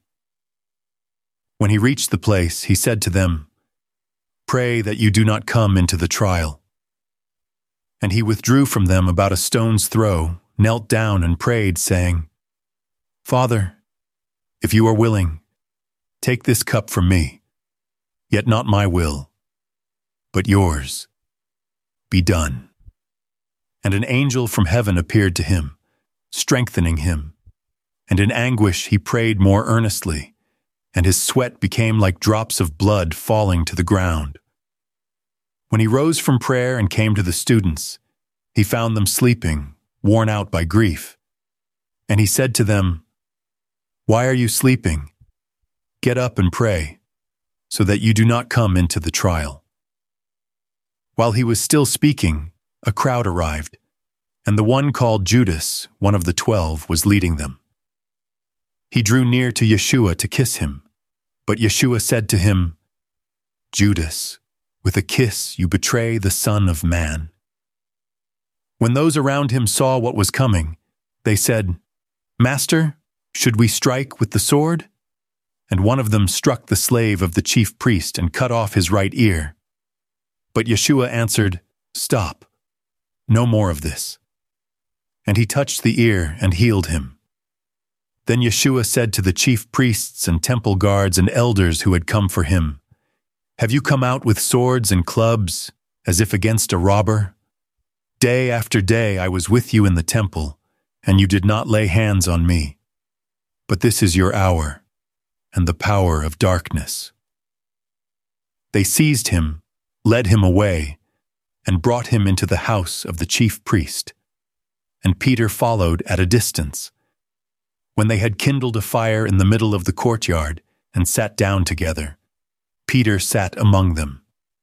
Speaker 1: When he reached the place, he said to them, Pray that you do not come into the trial. And he withdrew from them about a stone's throw, knelt down and prayed, saying, Father, if you are willing, take this cup from me, yet not my will, but yours. Be done. And an angel from heaven appeared to him, strengthening him. And in anguish he prayed more earnestly, and his sweat became like drops of blood falling to the ground. When he rose from prayer and came to the students, he found them sleeping, worn out by grief. And he said to them, Why are you sleeping? Get up and pray, so that you do not come into the trial. While he was still speaking, a crowd arrived, and the one called Judas, one of the 12, was leading them. He drew near to Yeshua to kiss him, but Yeshua said to him, Judas, with a kiss you betray the Son of Man. When those around him saw what was coming, they said, Master, should we strike with the sword? And one of them struck the slave of the chief priest and cut off his right ear. But Yeshua answered, Stop, no more of this. And he touched the ear and healed him. Then Yeshua said to the chief priests and temple guards and elders who had come for him, Have you come out with swords and clubs, as if against a robber? Day after day I was with you in the temple, and you did not lay hands on me. But this is your hour, and the power of darkness. They seized him, led him away, and brought him into the house of the chief priest. And Peter followed at a distance. When they had kindled a fire in the middle of the courtyard and sat down together, Peter sat among them.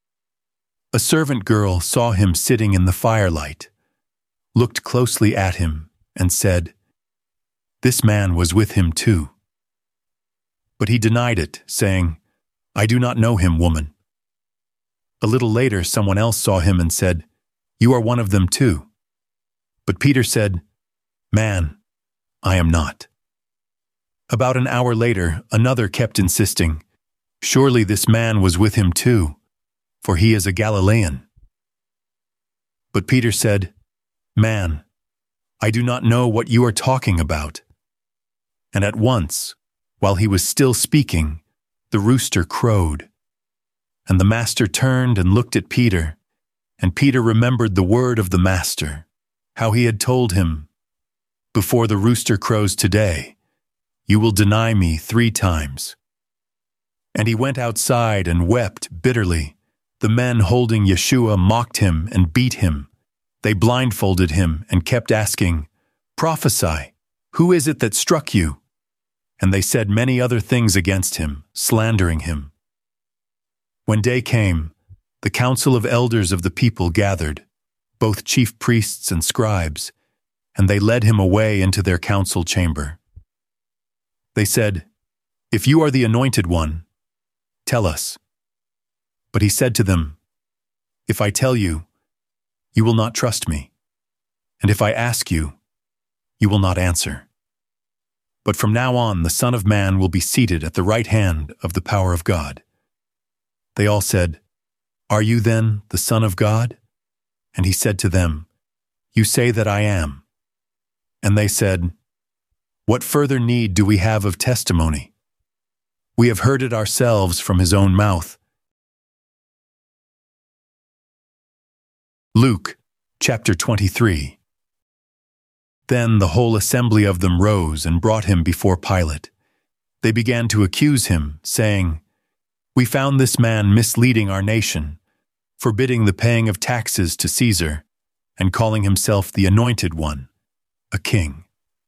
Speaker 1: A servant girl saw him sitting in the firelight, looked closely at him, and said, This man was with him too. But he denied it, saying, I do not know him, woman. A little later someone else saw him and said, You are one of them too. But Peter said, Man, I am not. About an hour later, another kept insisting, Surely this man was with him too, for he is a Galilean. But Peter said, Man, I do not know what you are talking about. And at once, while he was still speaking, the rooster crowed. And the master turned and looked at Peter, and Peter remembered the word of the master, how he had told him, Before the rooster crows today, you will deny me 3 times. And he went outside and wept bitterly. The men holding Yeshua mocked him and beat him. They blindfolded him and kept asking, Prophesy, who is it that struck you? And they said many other things against him, slandering him. When day came, the council of elders of the people gathered, both chief priests and scribes, and they led him away into their council chamber. They said, If you are the anointed one, tell us. But he said to them, If I tell you, you will not trust me, and if I ask you, you will not answer. But from now on the Son of Man will be seated at the right hand of the power of God. They all said, Are you then the Son of God? And he said to them, You say that I am. And they said, What further need do we have of testimony? We have heard it ourselves from his own mouth. Luke, chapter 23. Then the whole assembly of them rose and brought him before Pilate. They began to accuse him, saying, We found this man misleading our nation, forbidding the paying of taxes to Caesar, and calling himself the Anointed One, a king.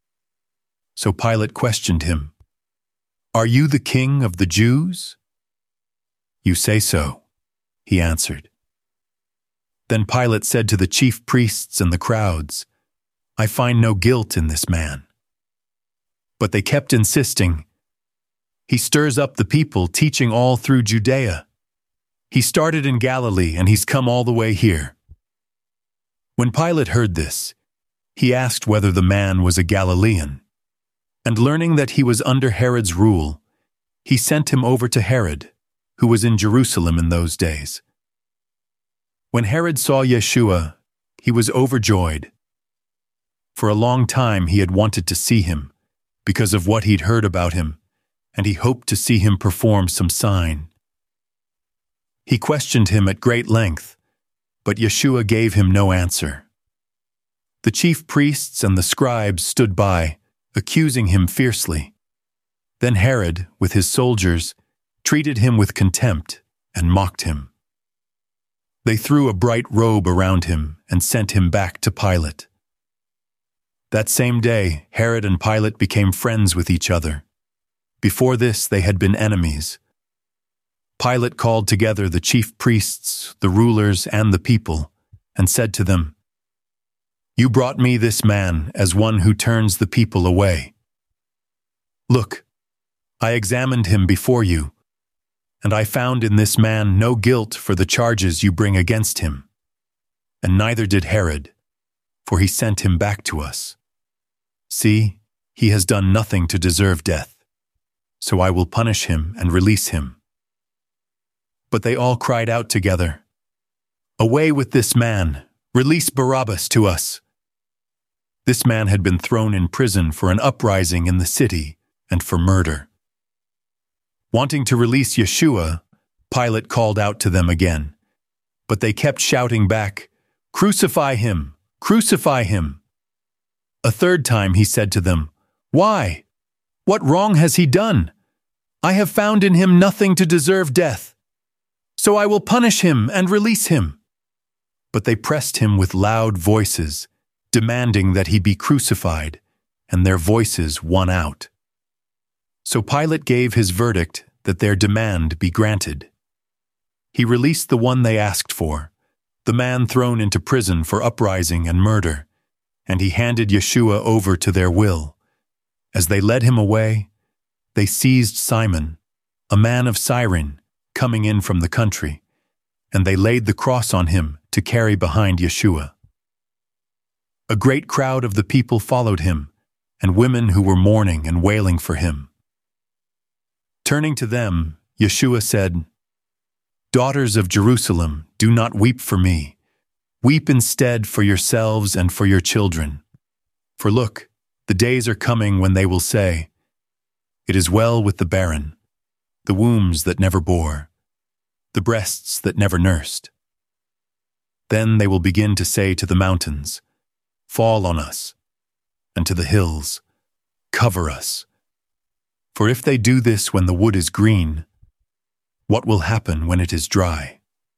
Speaker 1: So Pilate questioned him, "Are you the king of the Jews?" "You say so," he answered. Then Pilate said to the chief priests and the crowds, "I find no guilt in this man." But they kept insisting, "He stirs up the people, teaching all through Judea. He started in Galilee, and he's come all the way here." When Pilate heard this, he asked whether the man was a Galilean. And learning that he was under Herod's rule, he sent him over to Herod, who was in Jerusalem in those days. When Herod saw Yeshua, he was overjoyed. For a long time he had wanted to see him, because of what he'd heard about him, and he hoped to see him perform some sign. He questioned him at great length, but Yeshua gave him no answer. The chief priests and the scribes stood by, accusing him fiercely. Then Herod, with his soldiers, treated him with contempt and mocked him. They threw a bright robe around him and sent him back to Pilate. That same day, Herod and Pilate became friends with each other. Before this, they had been enemies. Pilate called together the chief priests, the rulers, and the people, and said to them, "You brought me this man as one who turns the people away. Look, I examined him before you, and I found in this man no guilt for the charges you bring against him. And neither did Herod, for he sent him back to us. See, he has done nothing to deserve death, so I will punish him and release him." But they all cried out together, "Away with this man! Release Barabbas to us!" This man had been thrown in prison for an uprising in the city and for murder. Wanting to release Yeshua, Pilate called out to them again, but they kept shouting back, "Crucify him! Crucify him!" A third time he said to them, "Why? What wrong has he done? I have found in him nothing to deserve death. So I will punish him and release him." But they pressed him with loud voices, demanding that he be crucified, and their voices won out. So Pilate gave his verdict that their demand be granted. He released the one they asked for, the man thrown into prison for uprising and murder, and he handed Yeshua over to their will. As they led him away, they seized Simon, a man of Cyrene, coming in from the country, and they laid the cross on him to carry behind Yeshua. A great crowd of the people followed him, and women who were mourning and wailing for him. Turning to them, Yeshua said, "Daughters of Jerusalem, do not weep for me. Weep instead for yourselves and for your children. For look, the days are coming when they will say, 'It is well with the barren, the wombs that never bore, the breasts that never nursed.' Then they will begin to say to the mountains, 'Fall on us,' and to the hills, 'Cover us.' For if they do this when the wood is green, what will happen when it is dry?"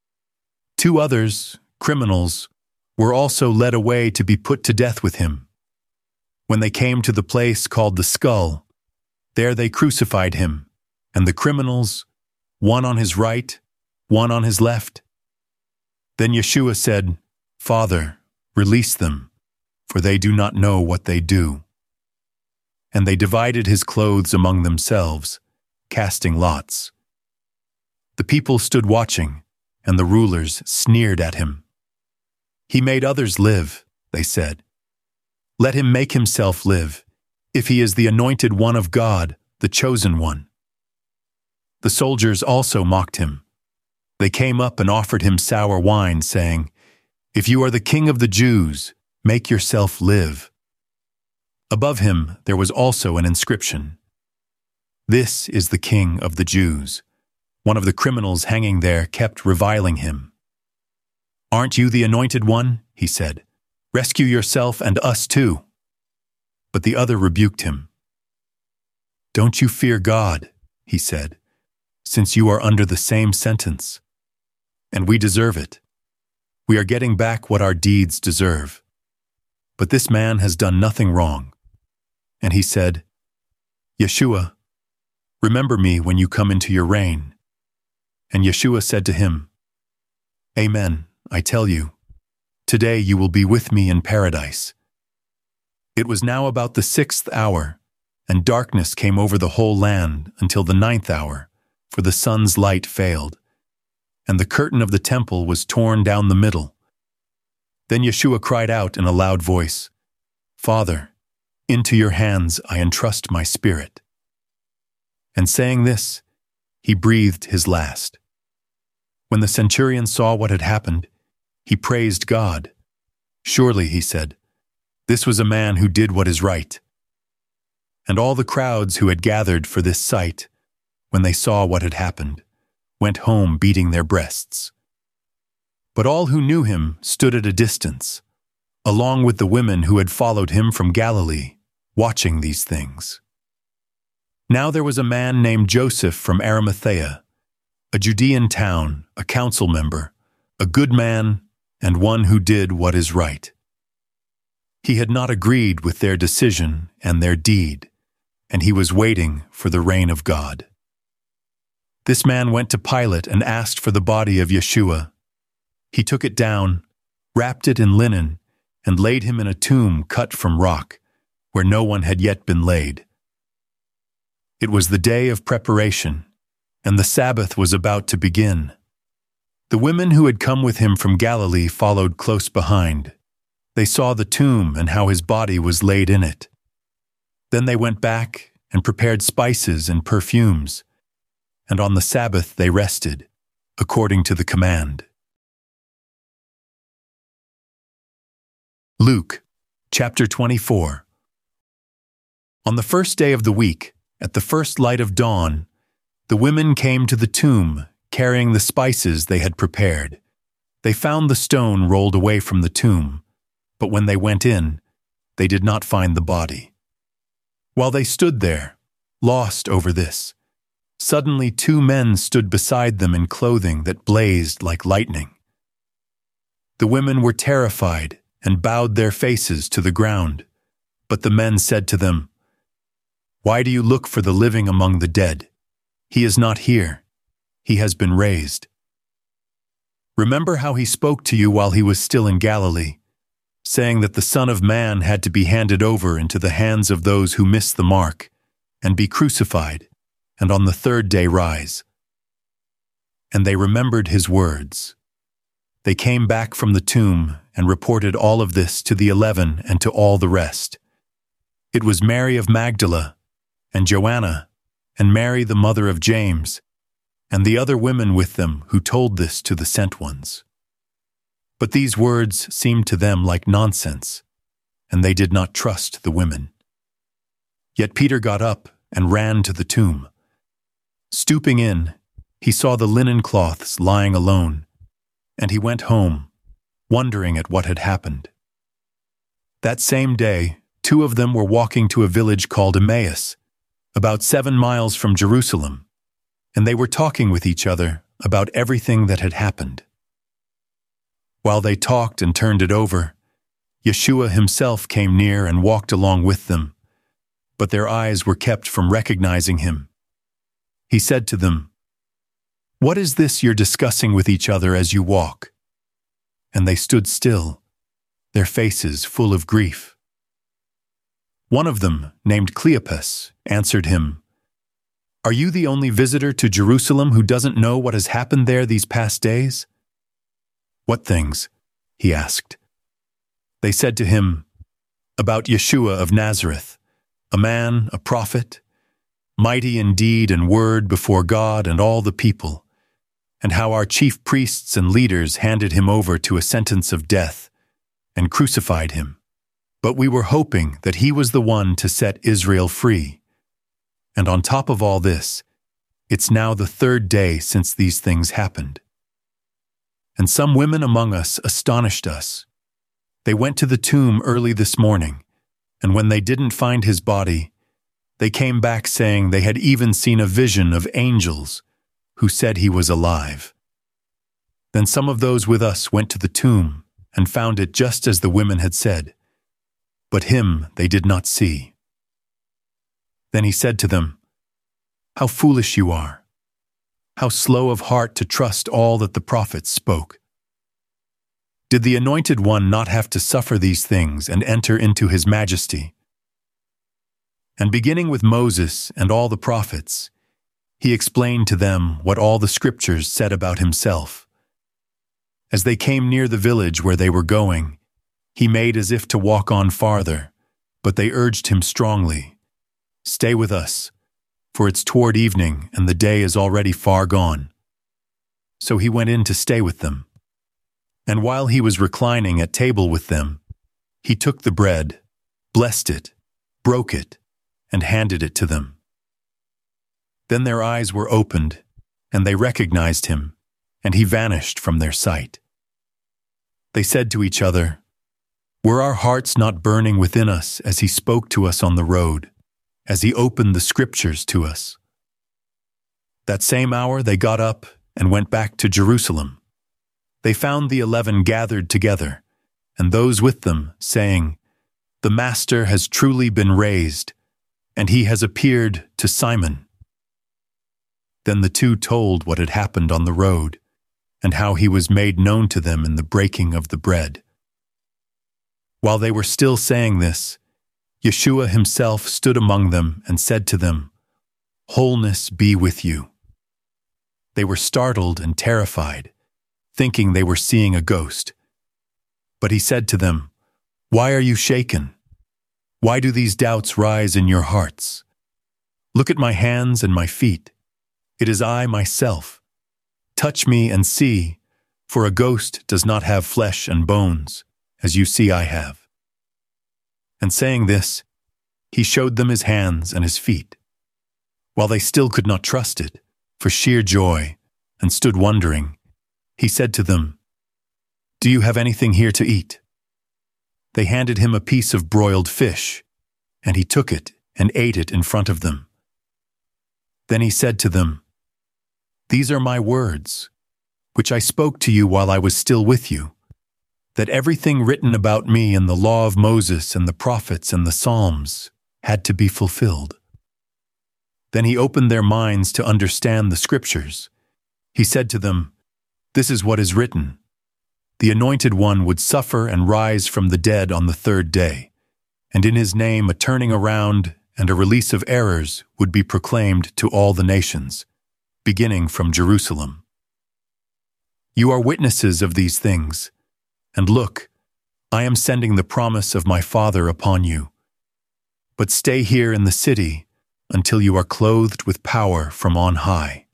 Speaker 1: 2 others, criminals, were also led away to be put to death with him. When they came to the place called the Skull, there they crucified him, and the criminals, one on his right, one on his left. Then Yeshua said, "Father, release them, for they do not know what they do." And they divided his clothes among themselves, casting lots. The people stood watching, and the rulers sneered at him. "He made others live," they said. "Let him make himself live, if he is the anointed one of God, the chosen one." The soldiers also mocked him. They came up and offered him sour wine, saying, "If you are the king of the Jews, make yourself live." Above him there was also an inscription, "This is the King of the Jews." One of the criminals hanging there kept reviling him. "Aren't you the anointed one?" he said. "Rescue yourself and us too." But the other rebuked him. "Don't you fear God," he said, "since you are under the same sentence. And we deserve it. We are getting back what our deeds deserve. but this man has done nothing wrong." And he said, "Yeshua, remember me when you come into your reign." And Yeshua said to him, "Amen, I tell you, today you will be with me in paradise." It was now about the 6th hour, and darkness came over the whole land until the 9th hour, for the sun's light failed, and the curtain of the temple was torn down the middle. Then Yeshua cried out in a loud voice, "Father, into your hands I entrust my spirit." And saying this, he breathed his last. When the centurion saw what had happened, he praised God. "Surely," he said, "this was a man who did what is right." And all the crowds who had gathered for this sight, when they saw what had happened, went home beating their breasts. But all who knew him stood at a distance, along with the women who had followed him from Galilee, watching these things. Now there was a man named Joseph from Arimathea, a Judean town, a council member, a good man, and one who did what is right. He had not agreed with their decision and their deed, and he was waiting for the reign of God. This man went to Pilate and asked for the body of Yeshua. He took it down, wrapped it in linen, and laid him in a tomb cut from rock, where no one had yet been laid. It was the day of preparation, and the Sabbath was about to begin. The women who had come with him from Galilee followed close behind. They saw the tomb and how his body was laid in it. Then they went back and prepared spices and perfumes, and on the Sabbath they rested, according to the command. Luke, chapter 24. On the first day of the week, at the first light of dawn, the women came to the tomb, carrying the spices they had prepared. They found the stone rolled away from the tomb, but when they went in, they did not find the body. While they stood there, lost over this, suddenly 2 men stood beside them in clothing that blazed like lightning. The women were terrified and bowed their faces to the ground, but the men said to them, "Why do you look for the living among the dead? He is not here. He has been raised. Remember how he spoke to you while he was still in Galilee, saying that the Son of Man had to be handed over into the hands of those who miss the mark, and be crucified, and on the 3rd day rise." And they remembered his words. They came back from the tomb and reported all of this to the 11 and to all the rest. It was Mary of Magdala, and Joanna, and Mary the mother of James, and the other women with them who told this to the sent ones. But these words seemed to them like nonsense, and they did not trust the women. Yet Peter got up and ran to the tomb. Stooping in, he saw the linen cloths lying alone, and he went home, wondering at what had happened. That same day, 2 of them were walking to a village called Emmaus, about 7 miles from Jerusalem, and they were talking with each other about everything that had happened. While they talked and turned it over, Yeshua himself came near and walked along with them, but their eyes were kept from recognizing him. He said to them, "What is this you're discussing with each other as you walk?" And they stood still, their faces full of grief. One of them, named Cleopas, answered him, "Are you the only visitor to Jerusalem who doesn't know what has happened there these past days?" "What things?" he asked. They said to him, "About Yeshua of Nazareth, a man, a prophet, mighty in deed and word before God and all the people, and how our chief priests and leaders handed him over to a sentence of death and crucified him. But we were hoping that he was the one to set Israel free. And on top of all this, it's now the 3rd day since these things happened. And some women among us astonished us. They went to the tomb early this morning, and when they didn't find his body, they came back saying they had even seen a vision of angels who said he was alive. Then some of those with us went to the tomb and found it just as the women had said, but him they did not see. Then he said to them, "How foolish you are! How slow of heart to trust all that the prophets spoke! Did the Anointed One not have to suffer these things and enter into his majesty?" And beginning with Moses and all the prophets, he explained to them what all the scriptures said about himself. As they came near the village where they were going, he made as if to walk on farther, but they urged him strongly, "Stay with us, for it's toward evening and the day is already far gone." So he went in to stay with them. And while he was reclining at table with them, he took the bread, blessed it, broke it, and handed it to them. Then their eyes were opened, and they recognized him, and he vanished from their sight. They said to each other, "Were our hearts not burning within us as he spoke to us on the road, as he opened the scriptures to us?" That same hour they got up and went back to Jerusalem. They found the 11 gathered together, and those with them, saying, "The Master has truly been raised, and he has appeared to Simon." Then the two told what had happened on the road, and how he was made known to them in the breaking of the bread. While they were still saying this, Yeshua himself stood among them and said to them, "Wholeness be with you." They were startled and terrified, thinking they were seeing a ghost. But he said to them, "Why are you shaken? Why do these doubts rise in your hearts? Look at my hands and my feet. It is I myself. Touch me and see, for a ghost does not have flesh and bones, as you see I have." And saying this, he showed them his hands and his feet. While they still could not trust it, for sheer joy, and stood wondering, he said to them, "Do you have anything here to eat?" They handed him a piece of broiled fish, and he took it and ate it in front of them. Then he said to them, "These are my words, which I spoke to you while I was still with you, that everything written about me in the law of Moses and the prophets and the Psalms had to be fulfilled." Then he opened their minds to understand the scriptures. He said to them, "This is what is written. The Anointed One would suffer and rise from the dead on the third day, and in his name a turning around and a release of errors would be proclaimed to all the nations, beginning from Jerusalem. You are witnesses of these things, and look, I am sending the promise of my Father upon you. But stay here in the city until you are clothed with power from on high."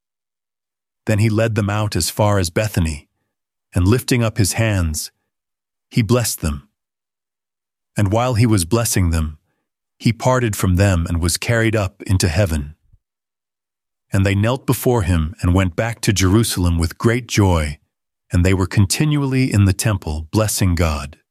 Speaker 1: Then he led them out as far as Bethany, and lifting up his hands, he blessed them. And while he was blessing them, he parted from them and was carried up into heaven. And they knelt before him and went back to Jerusalem with great joy, and they were continually in the temple blessing God.